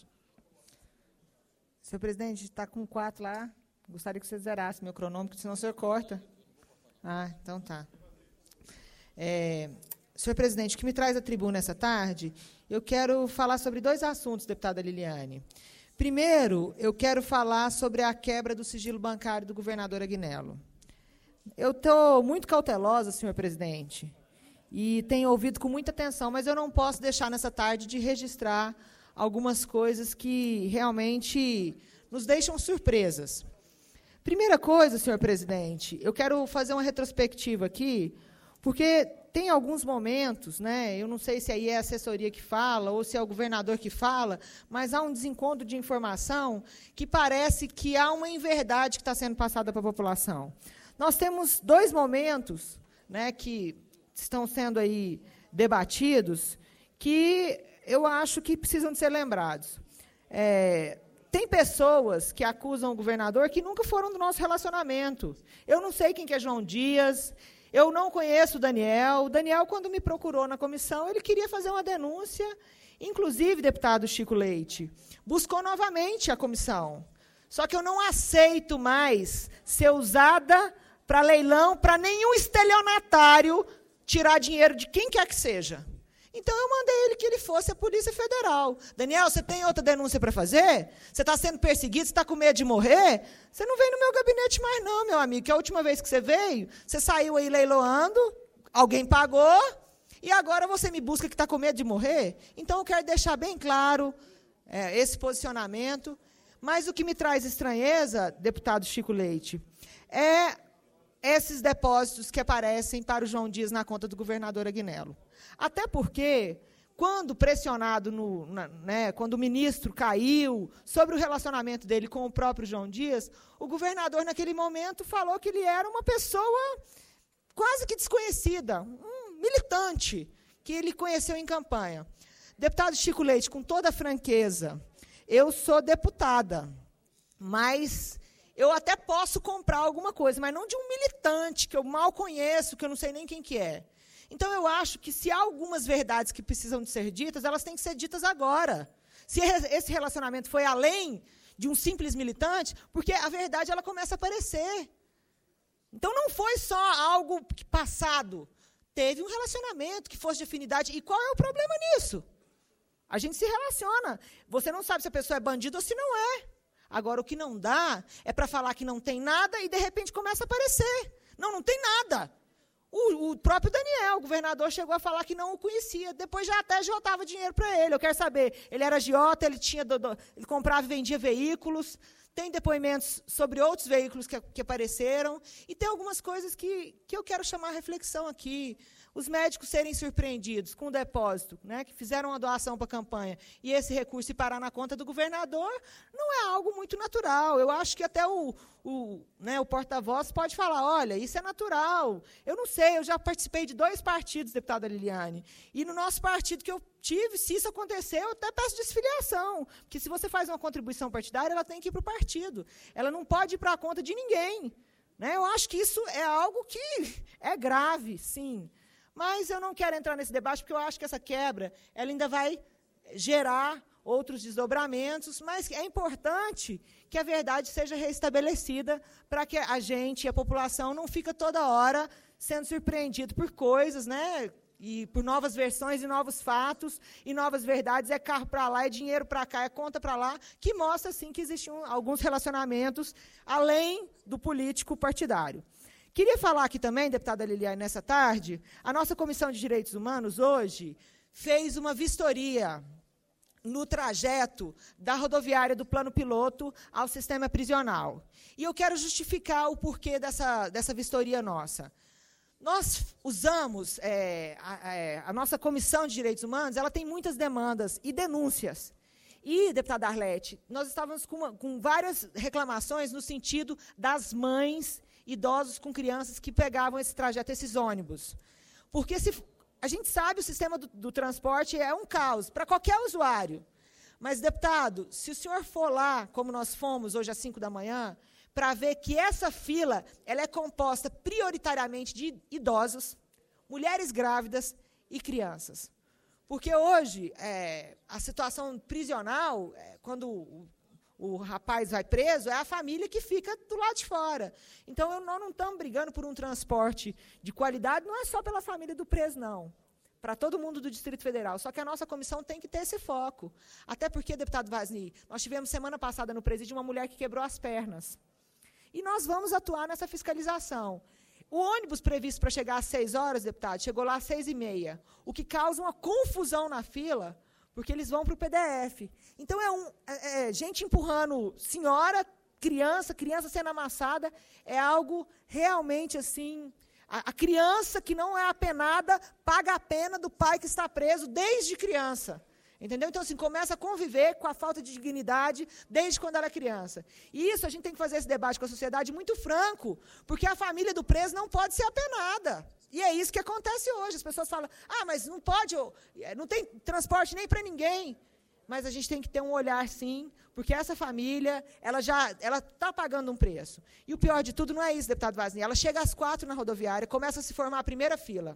[SPEAKER 6] Senhor presidente, está com quatro lá. Gostaria que você zerasse meu cronômetro, senão o senhor corta. Ah, então tá. É, senhor presidente, o que me traz à tribuna essa tarde, eu quero falar sobre dois assuntos, deputada Liliane. Primeiro, eu quero falar sobre a quebra do sigilo bancário do governador Agnello. Eu estou muito cautelosa, senhor presidente, e tenho ouvido com muita atenção, mas eu não posso deixar nessa tarde de registrar algumas coisas que realmente nos deixam surpresas. Primeira coisa, senhor presidente, eu quero fazer uma retrospectiva aqui, porque tem alguns momentos, né, eu não sei se aí é a assessoria que fala ou se é o governador que fala, mas há um desencontro de informação que parece que há uma inverdade que está sendo passada para a população. Nós temos dois momentos, né, que estão sendo aí debatidos que eu acho que precisam de ser lembrados. É, tem pessoas que acusam o governador que nunca foram do nosso relacionamento. Eu não sei quem que é João Dias. Eu não conheço o Daniel. O Daniel, quando me procurou na comissão, ele queria fazer uma denúncia, inclusive, deputado Chico Leite, buscou novamente a comissão. Só que eu não aceito mais ser usada para leilão, para nenhum estelionatário tirar dinheiro de quem quer que seja. Então, eu mandei ele que ele fosse a Polícia Federal. Daniel, você tem outra denúncia para fazer? Você está sendo perseguido, você está com medo de morrer? Você não vem no meu gabinete mais não, meu amigo, que a última vez que você veio, você saiu aí leiloando, alguém pagou, e agora você me busca que está com medo de morrer? Então, eu quero deixar bem claro é, esse posicionamento. Mas o que me traz estranheza, deputado Chico Leite, é esses depósitos que aparecem para o João Dias na conta do governador Agnello. Até porque, quando pressionado, no, na, né, quando o ministro caiu sobre o relacionamento dele com o próprio João Dias, o governador, naquele momento, falou que ele era uma pessoa quase que desconhecida, um militante, que ele conheceu em campanha. Deputado Chico Leite, com toda a franqueza, eu sou deputada, mas eu até posso comprar alguma coisa, mas não de um militante que eu mal conheço, que eu não sei nem quem que é. Então, eu acho que, se há algumas verdades que precisam de ser ditas, elas têm que ser ditas agora. Se esse relacionamento foi além de um simples militante, porque a verdade ela começa a aparecer. Então, não foi só algo passado. Teve um relacionamento que fosse de afinidade. E qual é o problema nisso? A gente se relaciona. Você não sabe se a pessoa é bandida ou se não é. Agora, o que não dá é para falar que não tem nada e, de repente, começa a aparecer. Não, não tem nada. O, o próprio Daniel, o governador, chegou a falar que não o conhecia. Depois já até agiotava dinheiro para ele. Eu quero saber, ele era agiota, ele, tinha, ele comprava e vendia veículos. Tem depoimentos sobre outros veículos que, que apareceram. E tem algumas coisas que, que eu quero chamar a reflexão aqui. Os médicos serem surpreendidos com o depósito, né, que fizeram uma doação para a campanha, e esse recurso ir parar na conta do governador, não é algo muito natural. Eu acho que até o, o, né, o porta-voz pode falar, olha, isso é natural. Eu não sei, eu já participei de dois partidos, deputada Liliane, e no nosso partido que eu tive, se isso acontecer, eu até peço desfiliação, porque se você faz uma contribuição partidária, ela tem que ir para o partido. Ela não pode ir para a conta de ninguém. Né? Eu acho que isso é algo que é grave, sim. Mas eu não quero entrar nesse debate, porque eu acho que essa quebra ela ainda vai gerar outros desdobramentos, mas é importante que a verdade seja restabelecida para que a gente e a população não fique toda hora sendo surpreendido por coisas, né, e por novas versões e novos fatos e novas verdades. É carro para lá, é dinheiro para cá, é conta para lá, que mostra, sim, que existiam alguns relacionamentos além do político partidário. Queria falar aqui também, deputada Liliane, nessa tarde, a nossa Comissão de Direitos Humanos, hoje, fez uma vistoria no trajeto da rodoviária do Plano Piloto ao sistema prisional. E eu quero justificar o porquê dessa, dessa vistoria nossa. Nós usamos, é, a, é, a nossa Comissão de Direitos Humanos, ela tem muitas demandas e denúncias. E, deputada Arlete, nós estávamos com, uma, com várias reclamações no sentido das mães idosos com crianças que pegavam esse trajeto, esses ônibus. Porque se, a gente sabe o sistema do, do transporte é um caos para qualquer usuário. Mas, deputado, se o senhor for lá, como nós fomos hoje às cinco da manhã, para ver que essa fila ela é composta prioritariamente de idosos, mulheres grávidas e crianças. Porque hoje, é, a situação prisional, é, quando o, o rapaz vai preso, é a família que fica do lado de fora. Então, eu, nós não estamos brigando por um transporte de qualidade, não é só pela família do preso, não. Para todo mundo do Distrito Federal. Só que a nossa comissão tem que ter esse foco. Até porque, deputado Vasni, nós tivemos semana passada no presídio uma mulher que quebrou as pernas. E nós vamos atuar nessa fiscalização. O ônibus previsto para chegar às seis horas, deputado, chegou lá às seis e meia, o que causa uma confusão na fila, porque eles vão para o P D F. Então, é, um, é, é gente empurrando senhora, criança, criança sendo amassada, é algo realmente assim... A, a criança que não é apenada paga a pena do pai que está preso desde criança. Entendeu? Então, assim, começa a conviver com a falta de dignidade desde quando ela é criança. E isso, a gente tem que fazer esse debate com a sociedade muito franco, porque a família do preso não pode ser apenada. E é isso que acontece hoje. As pessoas falam, ah, mas não pode, não tem transporte nem para ninguém. Mas a gente tem que ter um olhar, sim, porque essa família, ela já ela está pagando um preço. E o pior de tudo não é isso, deputado Vasni. Ela chega às quatro na rodoviária, começa a se formar a primeira fila.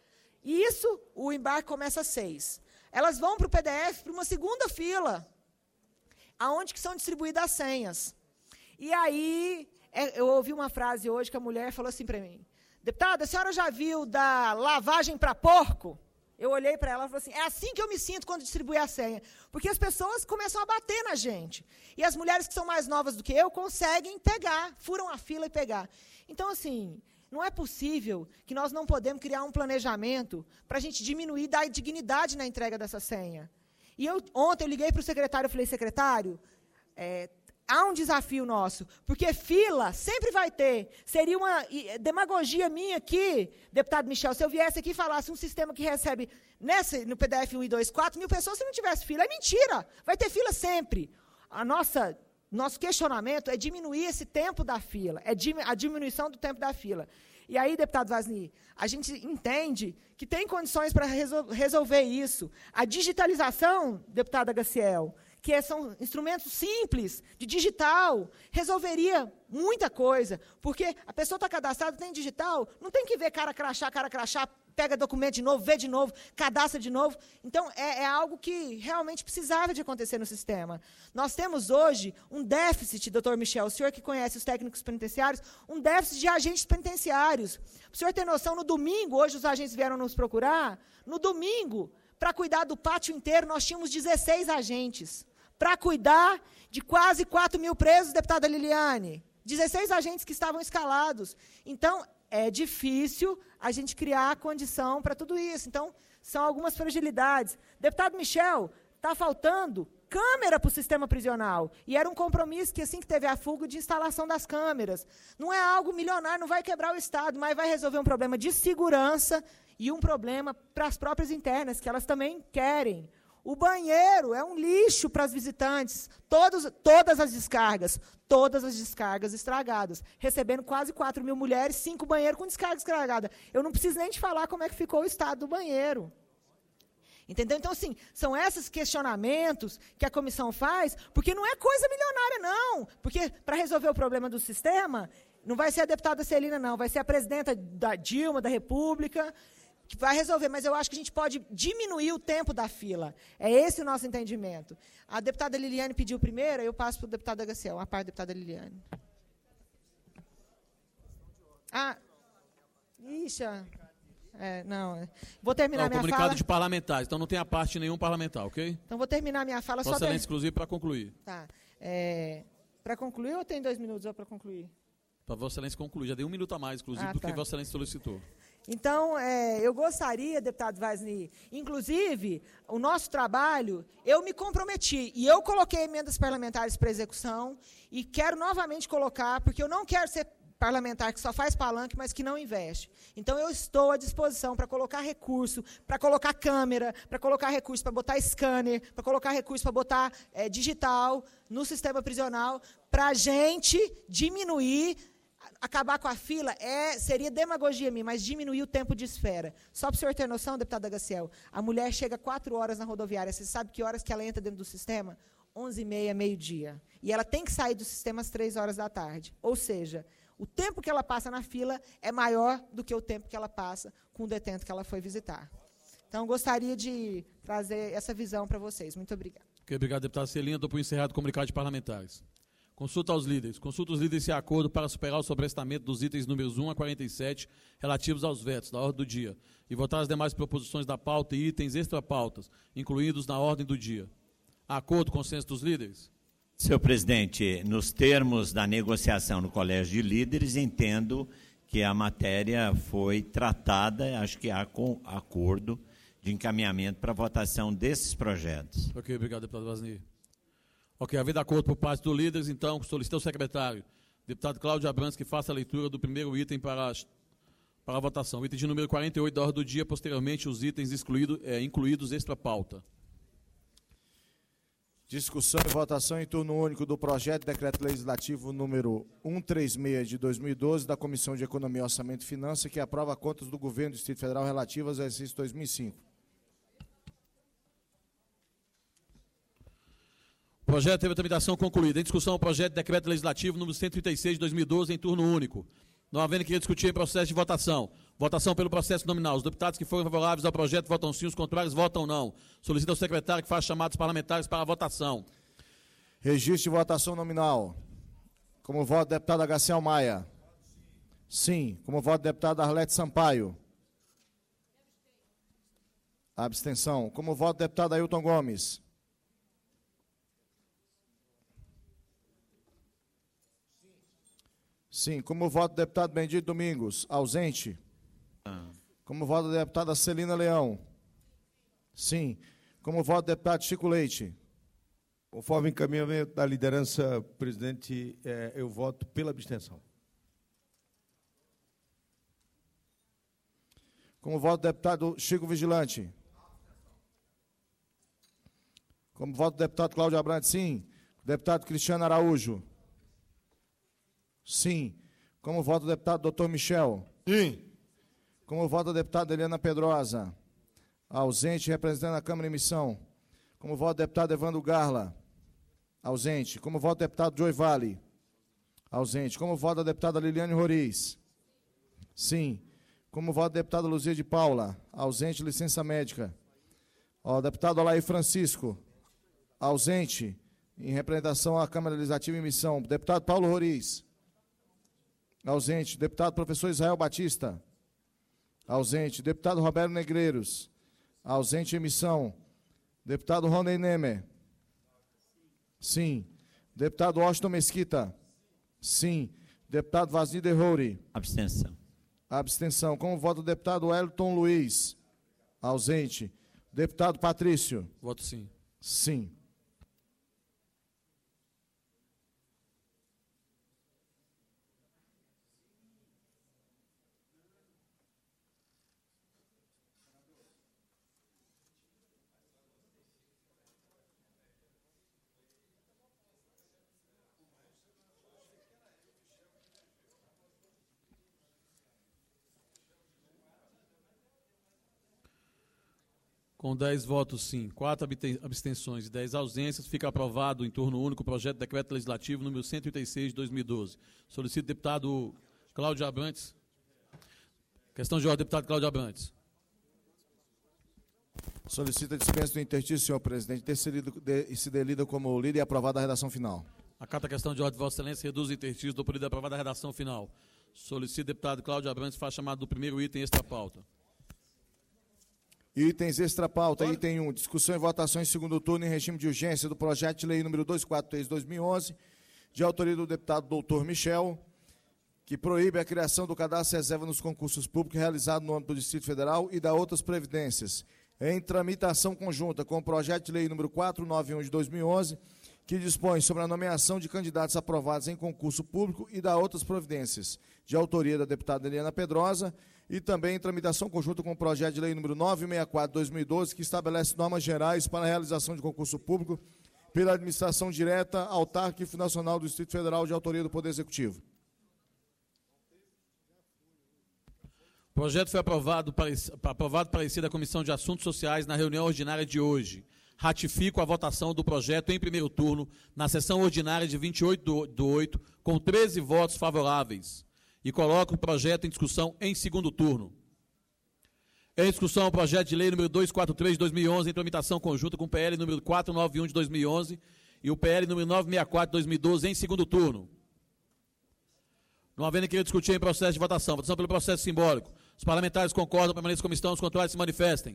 [SPEAKER 6] E isso, o embarque começa às seis. Elas vão para o P D F, para uma segunda fila, aonde que são distribuídas as senhas. E aí, eu ouvi uma frase hoje que a mulher falou assim para mim, deputada, a senhora já viu da lavagem para porco? Eu olhei para ela e falei assim, é assim que eu me sinto quando distribuir a senha. Porque as pessoas começam a bater na gente. E as mulheres que são mais novas do que eu conseguem pegar, furam a fila e pegar. Então, assim... Não é possível que nós não podemos criar um planejamento para a gente diminuir da dignidade na entrega dessa senha. E eu, ontem eu liguei para o secretário e falei, secretário, é, há um desafio nosso, porque fila sempre vai ter. Seria uma demagogia minha aqui, deputado Michel, se eu viesse aqui e falasse um sistema que recebe nessa, no P D F um e dois, quatro mil pessoas, se não tivesse fila. É mentira, vai ter fila sempre. A nossa... Nosso questionamento é diminuir esse tempo da fila, é a diminuição do tempo da fila. E aí, deputado Vasni, a gente entende que tem condições para resol resolver isso. A digitalização, deputada Gaciel, que são instrumentos simples, de digital, resolveria muita coisa. Porque a pessoa está cadastrada, tem digital, não tem que ver cara crachá, cara crachá, pega documento de novo, vê de novo, cadastra de novo. Então, é, é algo que realmente precisava de acontecer no sistema. Nós temos hoje um déficit, doutor Michel, o senhor que conhece os técnicos penitenciários, um déficit de agentes penitenciários. O senhor tem noção, no domingo, hoje os agentes vieram nos procurar, no domingo, para cuidar do pátio inteiro, nós tínhamos dezesseis agentes. Para cuidar de quase quatro mil presos, deputada Liliane. dezesseis agentes que estavam escalados. Então, é difícil a gente criar a condição para tudo isso. Então, são algumas fragilidades. Deputado Michel, está faltando câmera para o sistema prisional. E era um compromisso que, assim que teve a fuga, de instalação das câmeras. Não é algo milionário, não vai quebrar o Estado, mas vai resolver um problema de segurança e um problema para as próprias internas, que elas também querem. O banheiro é um lixo para as visitantes. Todos, todas as descargas, todas as descargas estragadas. Recebendo quase quatro mil mulheres, cinco banheiros com descarga estragada. Eu não preciso nem te falar como é que ficou o estado do banheiro. Entendeu? Então, assim, são esses questionamentos que a comissão faz, porque não é coisa milionária, não. Porque, para resolver o problema do sistema, não vai ser a deputada Celina, não. Vai ser a presidenta da Dilma, da República, que vai resolver, mas eu acho que a gente pode diminuir o tempo da fila. É esse o nosso entendimento. A deputada Liliane pediu primeiro, eu passo para o deputado Gaciel, a parte da deputada Liliane. Ah, ixi, é, não. Vou terminar
[SPEAKER 1] não,
[SPEAKER 6] minha
[SPEAKER 1] comunicado
[SPEAKER 6] fala.
[SPEAKER 1] de parlamentares, então não tem a parte nenhum parlamentar, ok?
[SPEAKER 6] Então vou terminar minha fala.
[SPEAKER 1] Vossa Excelência, inclusive, para concluir.
[SPEAKER 6] Tá. É, para concluir ou tem dois minutos só para concluir?
[SPEAKER 1] Para Vossa Excelência concluir. Já dei um minuto a mais, inclusive,
[SPEAKER 6] ah,
[SPEAKER 1] do que
[SPEAKER 6] tá.
[SPEAKER 1] Vossa Excelência solicitou.
[SPEAKER 6] Então, é, eu gostaria, deputado Vasni, inclusive, o nosso trabalho, eu me comprometi, e eu coloquei emendas parlamentares para execução, e quero novamente colocar, porque eu não quero ser parlamentar que só faz palanque, mas que não investe. Então, eu estou à disposição para colocar recurso, para colocar câmera, para colocar recurso para botar scanner, para colocar recurso para botar é, digital no sistema prisional, para a gente diminuir acabar com a fila é, seria demagogia minha, mas diminuir o tempo de espera. Só para o senhor ter noção, deputado Agaciel, a mulher chega quatro horas na rodoviária. Você sabe que horas que ela entra dentro do sistema? onze e meia, meio-dia. E ela tem que sair do sistema às três horas da tarde. Ou seja, o tempo que ela passa na fila é maior do que o tempo que ela passa com o detento que ela foi visitar. Então, gostaria de trazer essa visão para vocês. Muito obrigada.
[SPEAKER 1] Okay, obrigado, deputada Celina. Dou por encerrado o comunicado de parlamentares. Consulta aos líderes. Consulta os líderes se há acordo para superar o sobrestamento dos itens números um a quarenta e sete relativos aos vetos da ordem do dia e votar as demais proposições da pauta e itens extra-pautas, incluídos na ordem do dia. Há acordo com o consenso dos líderes?
[SPEAKER 3] Senhor presidente, nos termos da negociação no Colégio de Líderes, entendo que a matéria foi tratada, acho que há com acordo de encaminhamento para votação desses projetos.
[SPEAKER 1] Ok, obrigado, deputado Vasni. Ok, havendo acordo por parte dos líderes, então, solicito ao secretário, deputado Cláudio Abrantes, que faça a leitura do primeiro item para a, para a votação. Item de número quarenta e oito da ordem do dia, posteriormente os itens excluído, é, incluídos extra-pauta.
[SPEAKER 5] Discussão e votação em turno único do projeto de decreto legislativo número cento e trinta e seis de dois mil e doze da Comissão de Economia, Orçamento e Finanças, que aprova contas do Governo do Distrito Federal relativas ao exercício dois mil e cinco.
[SPEAKER 1] O projeto teve a tramitação concluída. Em discussão, o projeto de decreto legislativo número cento e trinta e seis de dois mil e doze em turno único. Não havendo que discutir em processo de votação. Votação pelo processo nominal. Os deputados que forem favoráveis ao projeto votam sim, os contrários votam não. Solicito ao secretário que faça chamados parlamentares para a votação.
[SPEAKER 5] Registro de votação nominal. Como voto, deputado Agaciel Maia. Sim. Como voto, deputado Arlete Sampaio. Abstenção. Como voto, deputado Ailton Gomes. Sim. Como voto, deputado Benedito Domingos. Ausente. Como voto, deputada Celina Leão. Sim. Como voto, deputado Chico Leite.
[SPEAKER 13] Conforme encaminhamento da liderança, presidente, é, eu voto pela abstenção.
[SPEAKER 5] Como voto, deputado Chico Vigilante. Como voto, deputado Cláudio Abrantes, sim. Deputado Cristiano Araújo. Sim. Como voto, deputado doutor Michel.
[SPEAKER 2] Sim.
[SPEAKER 5] Como voto, deputada Eliana Pedrosa. Ausente, representando a Câmara em missão. Como voto, deputado Evandro Garla. Ausente. Como voto, deputado Joy Vale. Ausente. Como voto, a deputada Liliane Roriz. Sim. Como voto, deputada Luzia de Paula. Ausente, licença médica. Ó, deputado Alair Francisco. Ausente. Em representação à Câmara Legislativa em missão. Deputado Paulo Roriz. Ausente. Deputado professor Israel Batista. Ausente. Deputado Roberto Negreiros. Ausente em missão. Deputado Rondei Nemer. Sim. Deputado Washington Mesquita. Sim. Deputado Vasni de Roure.
[SPEAKER 3] Abstenção.
[SPEAKER 5] Abstenção. Como voto o deputado Wellington Luiz. Ausente. Deputado Patrício.
[SPEAKER 1] Voto sim.
[SPEAKER 5] Sim.
[SPEAKER 1] Com dez votos sim, quatro abstenções e dez ausências, fica aprovado em turno único o projeto de decreto legislativo número cento e trinta e seis de dois mil e doze. Solicito deputado Cláudio Abrantes. Questão de ordem, deputado Cláudio Abrantes.
[SPEAKER 5] Solicita dispensa do interstício, senhor presidente, ter sido de, e se delida como líder e aprovada a redação final.
[SPEAKER 1] Acata a questão de ordem de Vossa Excelência, reduz o interstício do período aprovada a redação final. Solicito deputado Cláudio Abrantes, faz chamado do primeiro item extra pauta.
[SPEAKER 5] Itens extra pauta, item um, discussão e votação em segundo turno em regime de urgência do projeto de lei número duzentos e quarenta e três de dois mil e onze, de autoria do deputado doutor Michel, que proíbe a criação do cadastro reserva nos concursos públicos realizado no âmbito do Distrito Federal e da outras previdências, em tramitação conjunta com o projeto de lei número quatrocentos e noventa e um de dois mil e onze, que dispõe sobre a nomeação de candidatos aprovados em concurso público e da outras providências, de autoria da deputada Eliana Pedrosa, e também em tramitação conjunta com o projeto de lei número novecentos e sessenta e quatro de dois mil e doze, que estabelece normas gerais para a realização de concurso público pela administração direta, autárquica e fundacional do Distrito Federal, de autoria do Poder Executivo.
[SPEAKER 1] O projeto foi aprovado, aprovado parecer da Comissão de Assuntos Sociais na reunião ordinária de hoje. Ratifico a votação do projeto em primeiro turno na sessão ordinária de vinte e oito do oito, com treze votos favoráveis. E coloco o projeto em discussão em segundo turno. Em discussão o projeto de lei número duzentos e quarenta e três de dois mil e onze, em tramitação conjunta com o P L número quatrocentos e noventa e um de dois mil e onze e o P L número novecentos e sessenta e quatro de dois mil e doze, em segundo turno. Não havendo querer discutir em processo de votação. Votação pelo processo simbólico. Os parlamentares concordam, permaneçam como estão, os contrários se manifestem.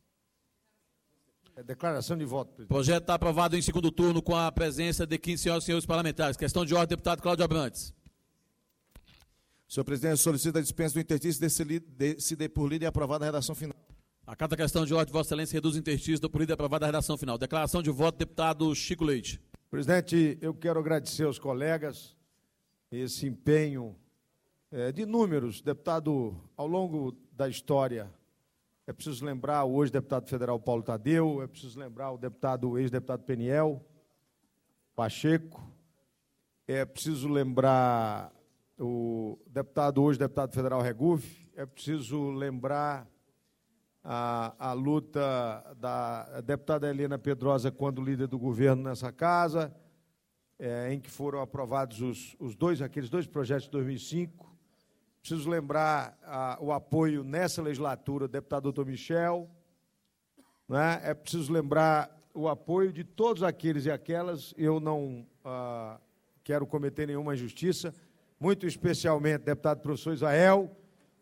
[SPEAKER 13] É declaração de voto, presidente.
[SPEAKER 1] O projeto está aprovado em segundo turno com a presença de quinze senhoras e senhores parlamentares. Questão de ordem, deputado Cláudio Abrantes.
[SPEAKER 5] Senhor presidente, solicito a dispensa do interstício, decidida por líder e aprovada a redação final.
[SPEAKER 1] Acata a questão de ordem, Vossa Excelência reduz o interstício, por líder e aprovada a redação final. Declaração de voto, deputado Chico Leite.
[SPEAKER 13] Presidente, eu quero agradecer aos colegas esse empenho é, de números. Deputado, ao longo da história, é preciso lembrar hoje o deputado federal Paulo Tadeu, é preciso lembrar o deputado, o ex-deputado Peniel Pacheco, é preciso lembrar o deputado, hoje deputado federal Regufe, é preciso lembrar a, a luta da deputada Helena Pedrosa quando líder do governo nessa casa, é, em que foram aprovados os, os dois, aqueles dois projetos de dois mil e cinco. Preciso lembrar a, o apoio nessa legislatura do deputado doutor Michel, né? É preciso lembrar o apoio de todos aqueles e aquelas, eu não ah, quero cometer nenhuma injustiça, muito especialmente deputado professor Israel,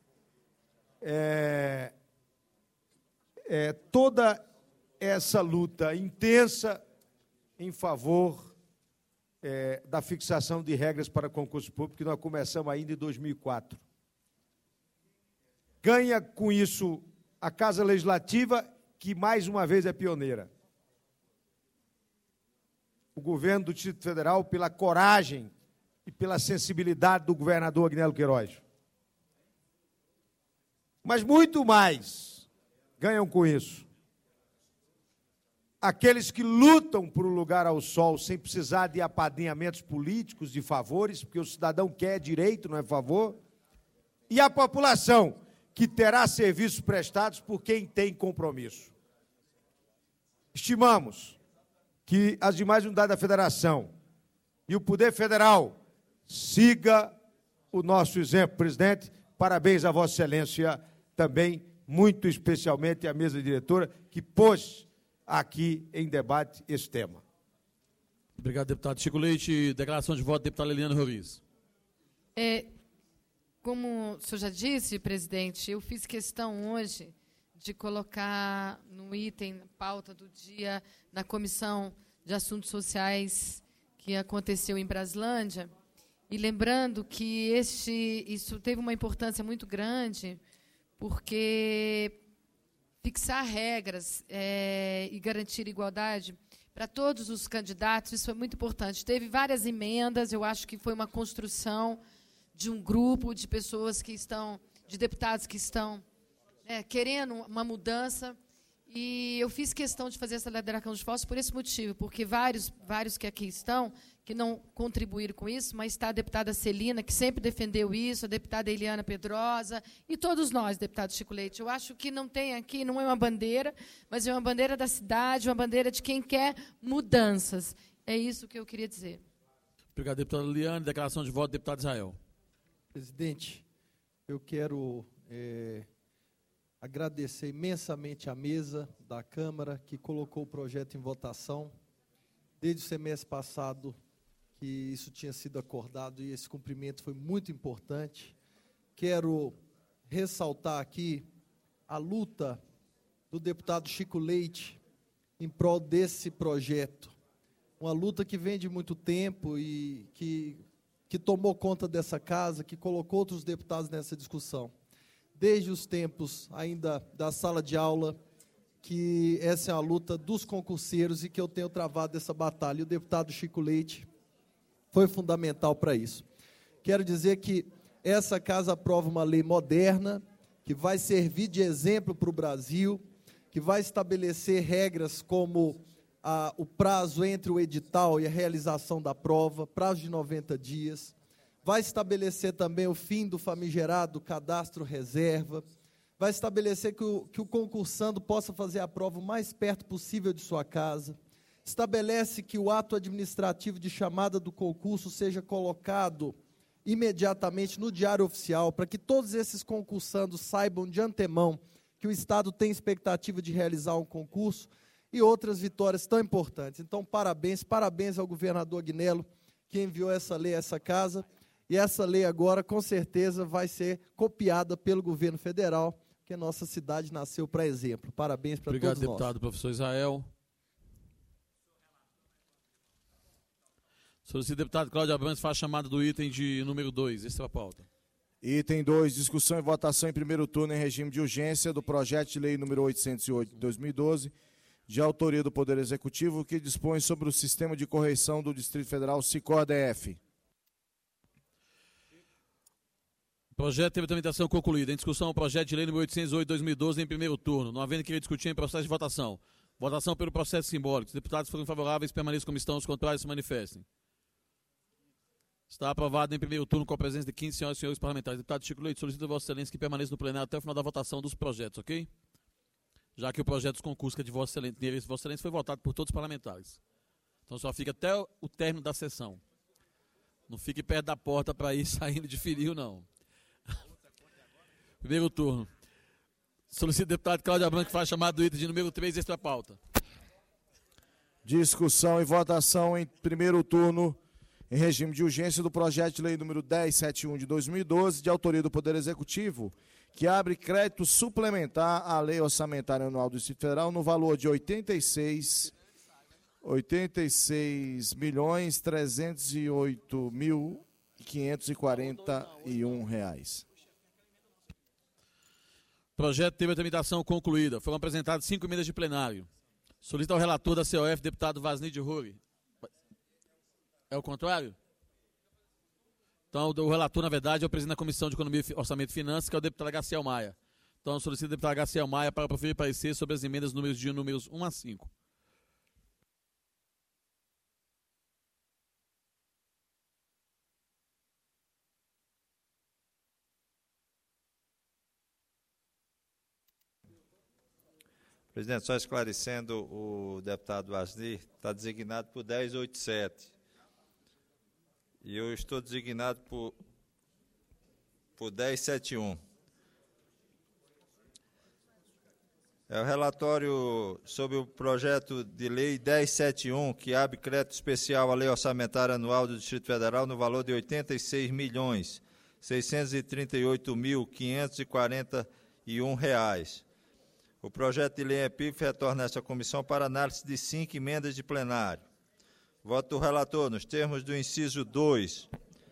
[SPEAKER 13] é, é, toda essa luta intensa em favor é, da fixação de regras para concurso público, que nós começamos ainda em dois mil e quatro. Ganha com isso a Casa Legislativa, que mais uma vez é pioneira. O governo do Distrito Federal, pela coragem e pela sensibilidade do governador Agnello Queiroz. Mas muito mais ganham com isso aqueles que lutam por um lugar ao sol sem precisar de apadrinhamentos políticos, de favores, porque o cidadão quer direito, não é favor, e a população que terá serviços prestados por quem tem compromisso. Estimamos que as demais unidades da federação e o Poder Federal siga o nosso exemplo, presidente. Parabéns a Vossa Excelência também, muito especialmente à mesa diretora, que pôs aqui em debate esse tema.
[SPEAKER 1] Obrigado, deputado Chico Leite. Declaração de voto, deputada Liliana Roriz.
[SPEAKER 7] É, como o senhor já disse, presidente, eu fiz questão hoje de colocar no item, pauta do dia, na Comissão de Assuntos Sociais que aconteceu em Braslândia, e lembrando que este, isso teve uma importância muito grande, porque fixar regras é, e garantir igualdade para todos os candidatos, isso foi muito importante. Teve várias emendas, eu acho que foi uma construção de um grupo de pessoas que estão, de deputados que estão é, querendo uma mudança, e eu fiz questão de fazer essa declaração de votos por esse motivo, porque vários, vários que aqui estão, que não contribuíram com isso, mas está a deputada Celina, que sempre defendeu isso, a deputada Eliana Pedrosa, e todos nós, deputado Chico Leite. Eu acho que não tem aqui, não é uma bandeira, mas é uma bandeira da cidade, uma bandeira de quem quer mudanças. É isso que eu queria dizer.
[SPEAKER 1] Obrigado, deputada Eliana. Declaração de voto, deputado Israel.
[SPEAKER 14] Presidente, eu quero é, agradecer imensamente à mesa da Câmara que colocou o projeto em votação. Desde o semestre passado que isso tinha sido acordado e esse cumprimento foi muito importante. Quero ressaltar aqui a luta do deputado Chico Leite em prol desse projeto. Uma luta que vem de muito tempo e que, que tomou conta dessa casa, que colocou outros deputados nessa discussão. Desde os tempos ainda da sala de aula, que essa é a luta dos concurseiros e que eu tenho travado essa batalha. E o deputado Chico Leite foi fundamental para isso. Quero dizer que essa casa aprova uma lei moderna, que vai servir de exemplo para o Brasil, que vai estabelecer regras como a, o prazo entre o edital e a realização da prova, prazo de noventa dias, vai estabelecer também o fim do famigerado cadastro reserva, vai estabelecer que o, que o concursando possa fazer a prova o mais perto possível de sua casa, estabelece que o ato administrativo de chamada do concurso seja colocado imediatamente no Diário Oficial, para que todos esses concursandos saibam de antemão que o Estado tem expectativa de realizar um concurso, e outras vitórias tão importantes. Então, parabéns, parabéns ao governador Agnello, que enviou essa lei a essa casa, e essa lei agora, com certeza, vai ser copiada pelo governo federal, porque nossa cidade nasceu para exemplo. Parabéns para todos nós.
[SPEAKER 1] Obrigado, deputado, professor Israel. Solicito, deputado Cláudio Abrantes, faz chamada do item de número dois. Essa é a pauta.
[SPEAKER 5] Item dois, discussão e votação em primeiro turno em regime de urgência do projeto de lei número oitocentos e oito de dois mil e doze, de autoria do Poder Executivo, que dispõe sobre o sistema de correição do Distrito Federal SICOR-D F.
[SPEAKER 1] O projeto teve tramitação concluída. Em discussão, o projeto de lei número oitocentos e oito de dois mil e doze em primeiro turno. Não havendo que discutir em processo de votação. Votação pelo processo simbólico. Os deputados foram favoráveis, permaneçam como estão, os contrários se manifestem. Está aprovado em primeiro turno com a presença de quinze senhoras e senhores parlamentares. Deputado Chico Leite, solicito a Vossa Excelência que permaneça no plenário até o final da votação dos projetos, ok? Já que o projeto dos concursos que é de Vossa Excelência, de Vossa Excelência foi votado por todos os parlamentares. Então só fica até o término da sessão. Não fique perto da porta para ir saindo de firio, não. Primeiro turno. Solicito o deputado Cláudio Abrantes que faz chamada do item de número três, extra pauta.
[SPEAKER 5] Discussão e votação em primeiro turno em regime de urgência do projeto de lei número dez setenta e um de dois mil e doze, de autoria do Poder Executivo, que abre crédito suplementar à Lei Orçamentária Anual do Distrito Federal no valor de oitenta e seis milhões trezentos e oito mil quinhentos e quarenta e um reais.
[SPEAKER 1] O projeto teve a tramitação concluída. Foram apresentadas cinco emendas de plenário. Solicito ao relator da C O F, deputado Vasnid Ruri. É o contrário? Então, o relator, na verdade, é o presidente da Comissão de Economia, Orçamento e Finanças, que é o deputado Garciel Maia. Então, solicito ao deputado Garciel Maia para proferir parecer sobre as emendas números de números um a cinco.
[SPEAKER 4] Presidente, só esclarecendo, o deputado Vasnir está designado por dez oitenta e sete. E eu estou designado por, por dez setenta e um. É o relatório sobre o projeto de lei dez setenta e um, que abre crédito especial à Lei Orçamentária Anual do Distrito Federal no valor de oitenta e seis milhões seiscentos e trinta e oito mil quinhentos e quarenta e um reais. O projeto de lei E P I F retorna a essa comissão para análise de cinco emendas de plenário. Voto do relator, nos termos do inciso dois,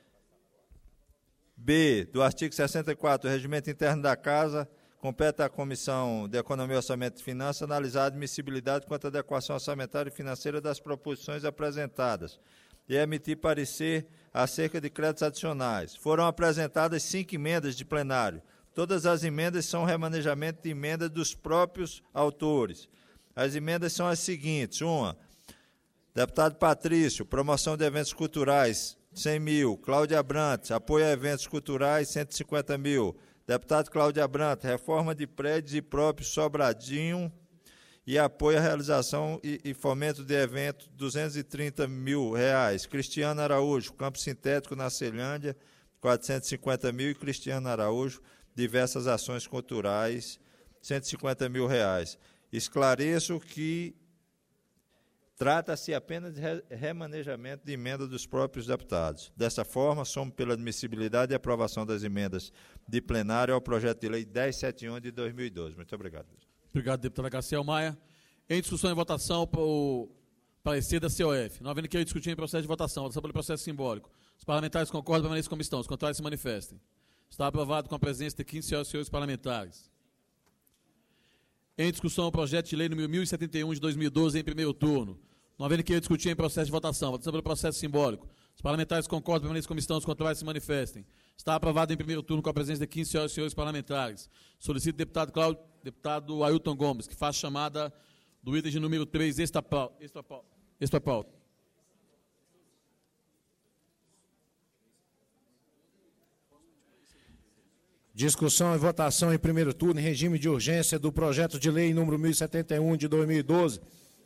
[SPEAKER 4] B, do artigo sessenta e quatro do Regimento Interno da Casa, compete à Comissão de Economia, Orçamento e Finanças analisar a admissibilidade quanto à adequação orçamentária e financeira das proposições apresentadas e emitir parecer acerca de créditos adicionais. Foram apresentadas cinco emendas de plenário. Todas as emendas são remanejamento de emendas dos próprios autores. As emendas são as seguintes. Uma, deputado Patrício, promoção de eventos culturais, cem mil. Cláudia Abrantes, apoio a eventos culturais, cento e cinquenta mil. Deputado Cláudia Abrantes, reforma de prédios e próprios Sobradinho e apoio à realização e, e fomento de eventos, duzentos e trinta mil reais. Cristiano Araújo, campo sintético na Ceilândia, quatrocentos e cinquenta mil. E Cristiano Araújo, diversas ações culturais, cento e cinquenta mil reais. Esclareço que trata-se apenas de remanejamento de emenda dos próprios deputados. Dessa forma, somos pela admissibilidade e aprovação das emendas de plenário ao projeto de lei dez setenta e um de dois mil e doze. Muito obrigado.
[SPEAKER 1] Obrigado, deputada Garciel Maia. Em discussão e votação, o parecer da C O F. Não havendo que discutir em processo de votação, votação pelo processo simbólico. Os parlamentares concordam, permaneçam como estão. Os contrários se manifestem. Está aprovado com a presença de quinze senhoras e senhores parlamentares. Em discussão, o projeto de lei número mil e setenta e um de dois mil e doze, em primeiro turno. Não havendo que discutir em processo de votação, votação pelo processo simbólico. Os parlamentares concordam, permaneçam como estão, os contrários se manifestem. Está aprovado em primeiro turno com a presença de quinze senhoras e senhores parlamentares. Solicito o deputado Cláudio, deputado Ailton Gomes, que faça chamada do item de número três, extra pauta. Extra pauta.
[SPEAKER 8] Discussão e votação em primeiro turno em regime de urgência do projeto de lei número mil e setenta e um de dois mil e doze.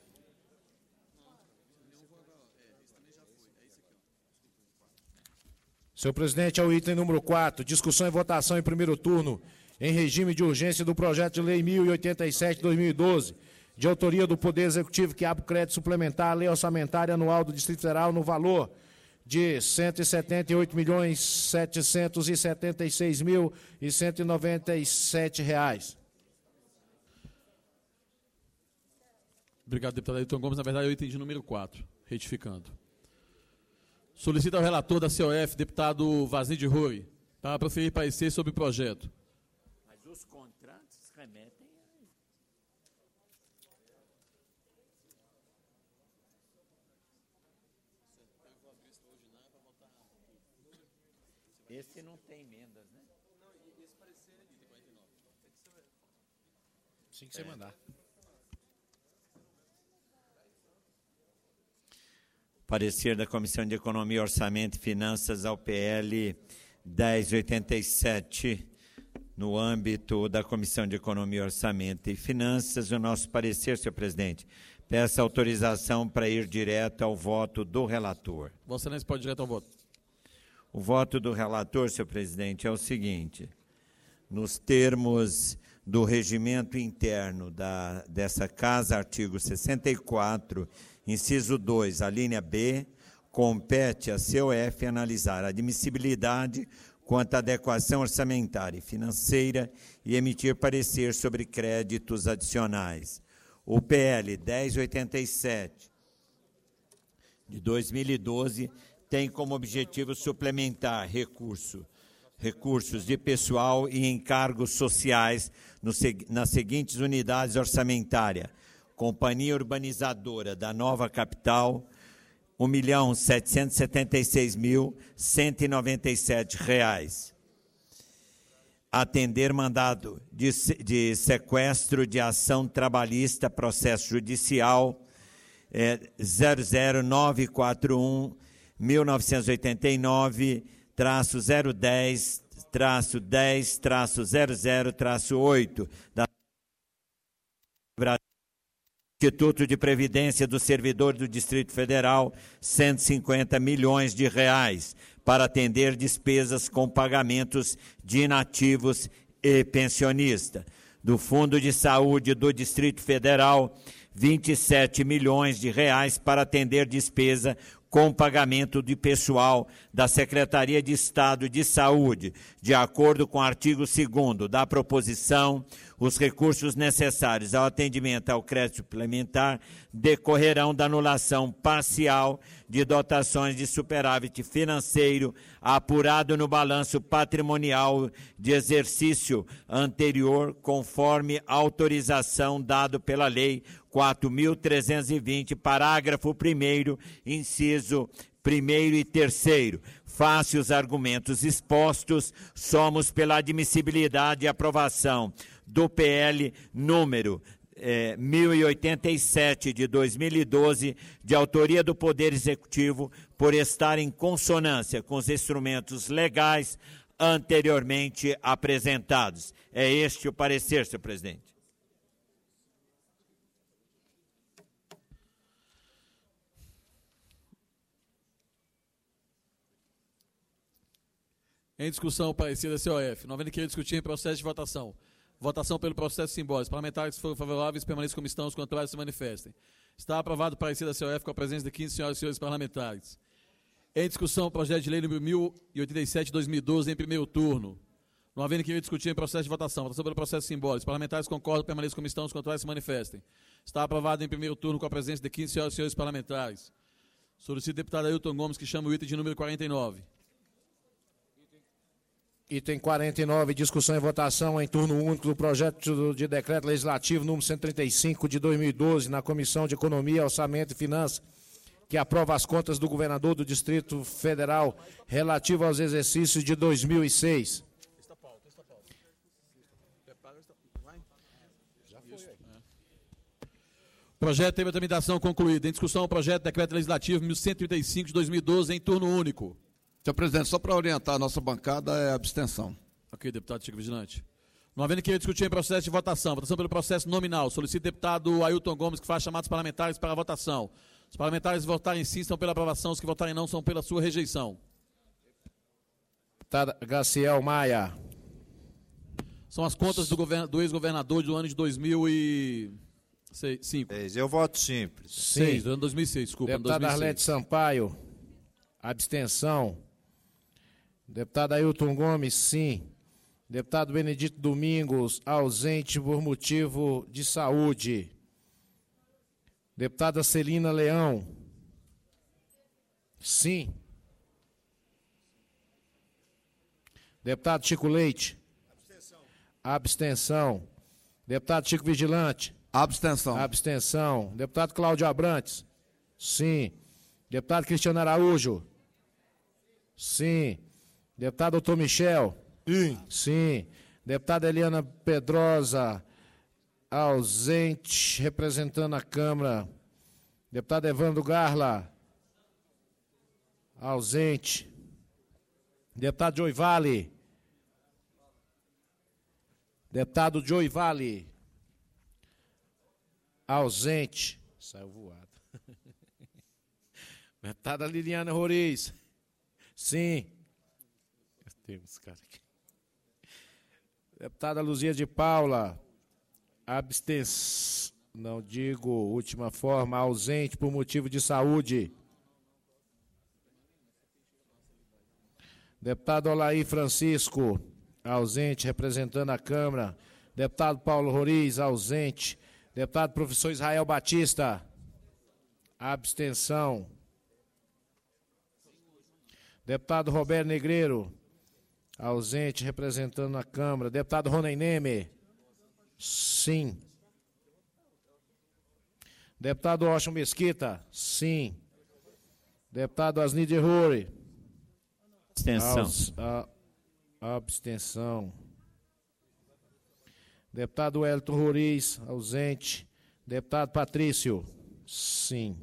[SPEAKER 8] Senhor presidente, é o item número quatro, discussão e votação em primeiro turno em regime de urgência do projeto de lei mil e oitenta e sete de dois mil e doze, de autoria do Poder Executivo, que abre crédito suplementar à Lei Orçamentária Anual do Distrito Federal no valor de cento e setenta e oito milhões setecentos e setenta e seis mil e cento e noventa e sete reais.
[SPEAKER 1] Obrigado, deputado Ailton Gomes. Na verdade, é o item de número quatro, retificando. Solicita ao relator da C O F, deputado Vazinho de Rui, para proferir parecer sobre o projeto.
[SPEAKER 3] Mas os contratos remetem a... Esse não tem emendas, né? Não, esse parecer é de quarenta e nove.
[SPEAKER 8] Sim, que você mandar.
[SPEAKER 3] Parecer da Comissão de Economia, Orçamento e Finanças ao P L dez oitenta e sete, no âmbito da Comissão de Economia, Orçamento e Finanças. O nosso parecer, senhor presidente, peço autorização para ir direto ao voto do relator.
[SPEAKER 1] Vossa Excelência pode ir direto ao voto.
[SPEAKER 3] O voto do relator, senhor presidente, é o seguinte: nos termos do regimento interno da, dessa Casa, artigo sessenta e quatro, inciso dois, a linha B, compete à C O F analisar a admissibilidade quanto à adequação orçamentária e financeira e emitir parecer sobre créditos adicionais. O P L dez oitenta e sete, de dois mil e doze, tem como objetivo suplementar recurso, recursos de pessoal e encargos sociais no, nas seguintes unidades orçamentárias: Companhia Urbanizadora da Nova Capital, um milhão setecentos e setenta e seis mil cento e noventa e sete reais. Atender mandado de, de sequestro de ação trabalhista, processo judicial, é, zero zero nove quatro um mil novecentos e oitenta e nove traço zero dez traço dez traço zero zero traço oito da Instituto de Previdência do Servidor do Distrito Federal, cento e cinquenta milhões de reais, para atender despesas com pagamentos de inativos e pensionista. Do Fundo de Saúde do Distrito Federal, vinte e sete milhões de reais para atender despesa com pagamento de pessoal da Secretaria de Estado de Saúde. De acordo com o artigo segundo da proposição, os recursos necessários ao atendimento ao crédito suplementar decorrerão da anulação parcial de dotações de superávit financeiro apurado no balanço patrimonial de exercício anterior, conforme autorização dado pela Lei quatro mil trezentos e vinte, parágrafo primeiro, inciso primeiro e terceiro. Face os argumentos expostos, somos pela admissibilidade e aprovação do P L número eh, mil e oitenta e sete de dois mil e doze, de autoria do Poder Executivo, por estar em consonância com os instrumentos legais anteriormente apresentados. É este o parecer, senhor presidente.
[SPEAKER 1] Em discussão, o parecer da C O F. Não havendo querer discutir em processo de votação. Votação pelo processo simbólico. Parlamentares que foram favoráveis permaneçam como estão, os contrários se manifestem. Está aprovado o parecer da C O F com a presença de quinze senhoras e senhores parlamentares. Em discussão, o projeto de lei número mil e oitenta e sete de dois mil e doze, em primeiro turno. Não havendo querer discutir em processo de votação. Votação pelo processo simbólico. Os parlamentares concordam, permaneçam como estão, os contrários se manifestem. Está aprovado em primeiro turno com a presença de quinze senhoras e senhores parlamentares. Solicito o deputado Ailton Gomes, que chama o item de número quarenta e nove.
[SPEAKER 8] Item quarenta e nove, discussão e votação em turno único do projeto de decreto legislativo número cento e trinta e cinco de dois mil e doze, na Comissão de Economia, Orçamento e Finanças, que aprova as contas do governador do Distrito Federal relativo aos exercícios de dois mil e seis.
[SPEAKER 1] Projeto teve a tramitação concluída. Em discussão, o projeto de decreto legislativo mil cento e trinta e cinco de dois mil e doze, em turno único.
[SPEAKER 10] Senhor presidente, só para orientar a nossa bancada, é abstenção.
[SPEAKER 1] Ok, deputado Chico Vigilante. Não havendo querer discutir em processo de votação, votação pelo processo nominal, solicito o deputado Ailton Gomes que faça chamados parlamentares para a votação. Os parlamentares que votarem sim são pela aprovação, os que votarem não são pela sua rejeição.
[SPEAKER 8] Deputado Gaciel Maia.
[SPEAKER 1] São as contas do, govern... do ex-governador do ano de dois mil e cinco.
[SPEAKER 4] Seis. Eu voto simples.
[SPEAKER 1] Seis, do ano dois mil e seis, desculpa.
[SPEAKER 8] Deputado Arlete Sampaio. Abstenção. Deputado Ailton Gomes, sim. Deputado Benedito Domingos, ausente por motivo de saúde. Deputada Celina Leão. Sim. Deputado Chico Leite. Abstenção. Abstenção. Deputado Chico Vigilante.
[SPEAKER 10] Abstenção.
[SPEAKER 8] Abstenção. Deputado Cláudio Abrantes. Sim. Deputado Cristiano Araújo. Sim. Deputado doutor Michel.
[SPEAKER 2] Sim.
[SPEAKER 8] Sim. Deputada Eliana Pedrosa, ausente, representando a Câmara. Deputado Evandro Garla, ausente. Deputado Joy Vale. Deputado Joy Vale, ausente. Saiu voado. Deputada Liliana Roriz. Sim. Temos cara aqui. Deputada Luzia de Paula, abstenção, não digo, última forma, ausente por motivo de saúde. Deputado Olaí Francisco, ausente, representando a Câmara. Deputado Paulo Roriz, ausente. Deputado professor Israel Batista, abstenção. Deputado Roberto Negreiro, ausente, representando a Câmara. Deputado Ronen Neme, sim. Deputado Washington Mesquita, sim. Deputado Asnide Ruri.
[SPEAKER 3] Abstenção.
[SPEAKER 8] Aus, a, abstenção. Deputado Wellington Roriz, ausente. Deputado Patrício, sim.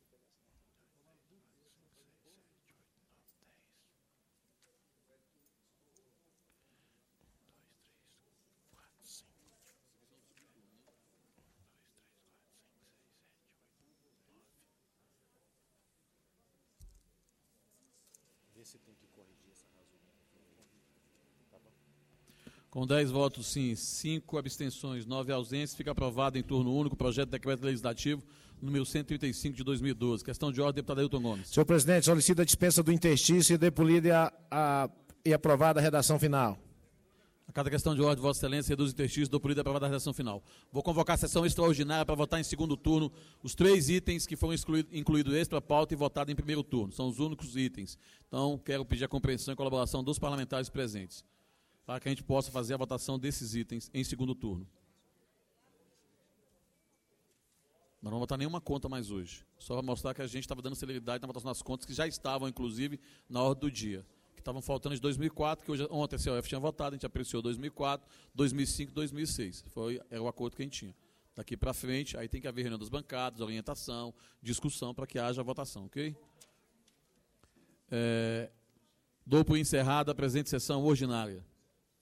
[SPEAKER 1] Com dez votos sim, cinco abstenções, nove ausências, fica aprovado em turno único o projeto de decreto legislativo número cento e trinta e cinco de dois mil e doze. Questão de ordem, deputado Ailton Gomes.
[SPEAKER 8] Senhor presidente, solicito a dispensa do interstício e dê por lida e, a, a, e aprovada a redação final.
[SPEAKER 1] A cada questão de ordem, Vossa Excelência, reduz o interstício, dou por lida e aprovada a redação final. Vou convocar a sessão extraordinária para votar em segundo turno os três itens que foram incluídos extra pauta e votados em primeiro turno. São os únicos itens. Então, quero pedir a compreensão e colaboração dos parlamentares presentes, para que a gente possa fazer a votação desses itens em segundo turno. Nós não vamos votar nenhuma conta mais hoje. Só para mostrar que a gente estava dando celeridade na votação das contas que já estavam, inclusive, na ordem do dia. Que estavam faltando de dois mil e quatro, que hoje, ontem a C O F tinha votado, a gente apreciou dois mil e quatro, dois mil e cinco, dois mil e seis. Foi, era o acordo que a gente tinha. Daqui para frente, aí tem que haver reunião das bancadas, orientação, discussão, para que haja votação, ok? É, dou por encerrada a presente sessão ordinária.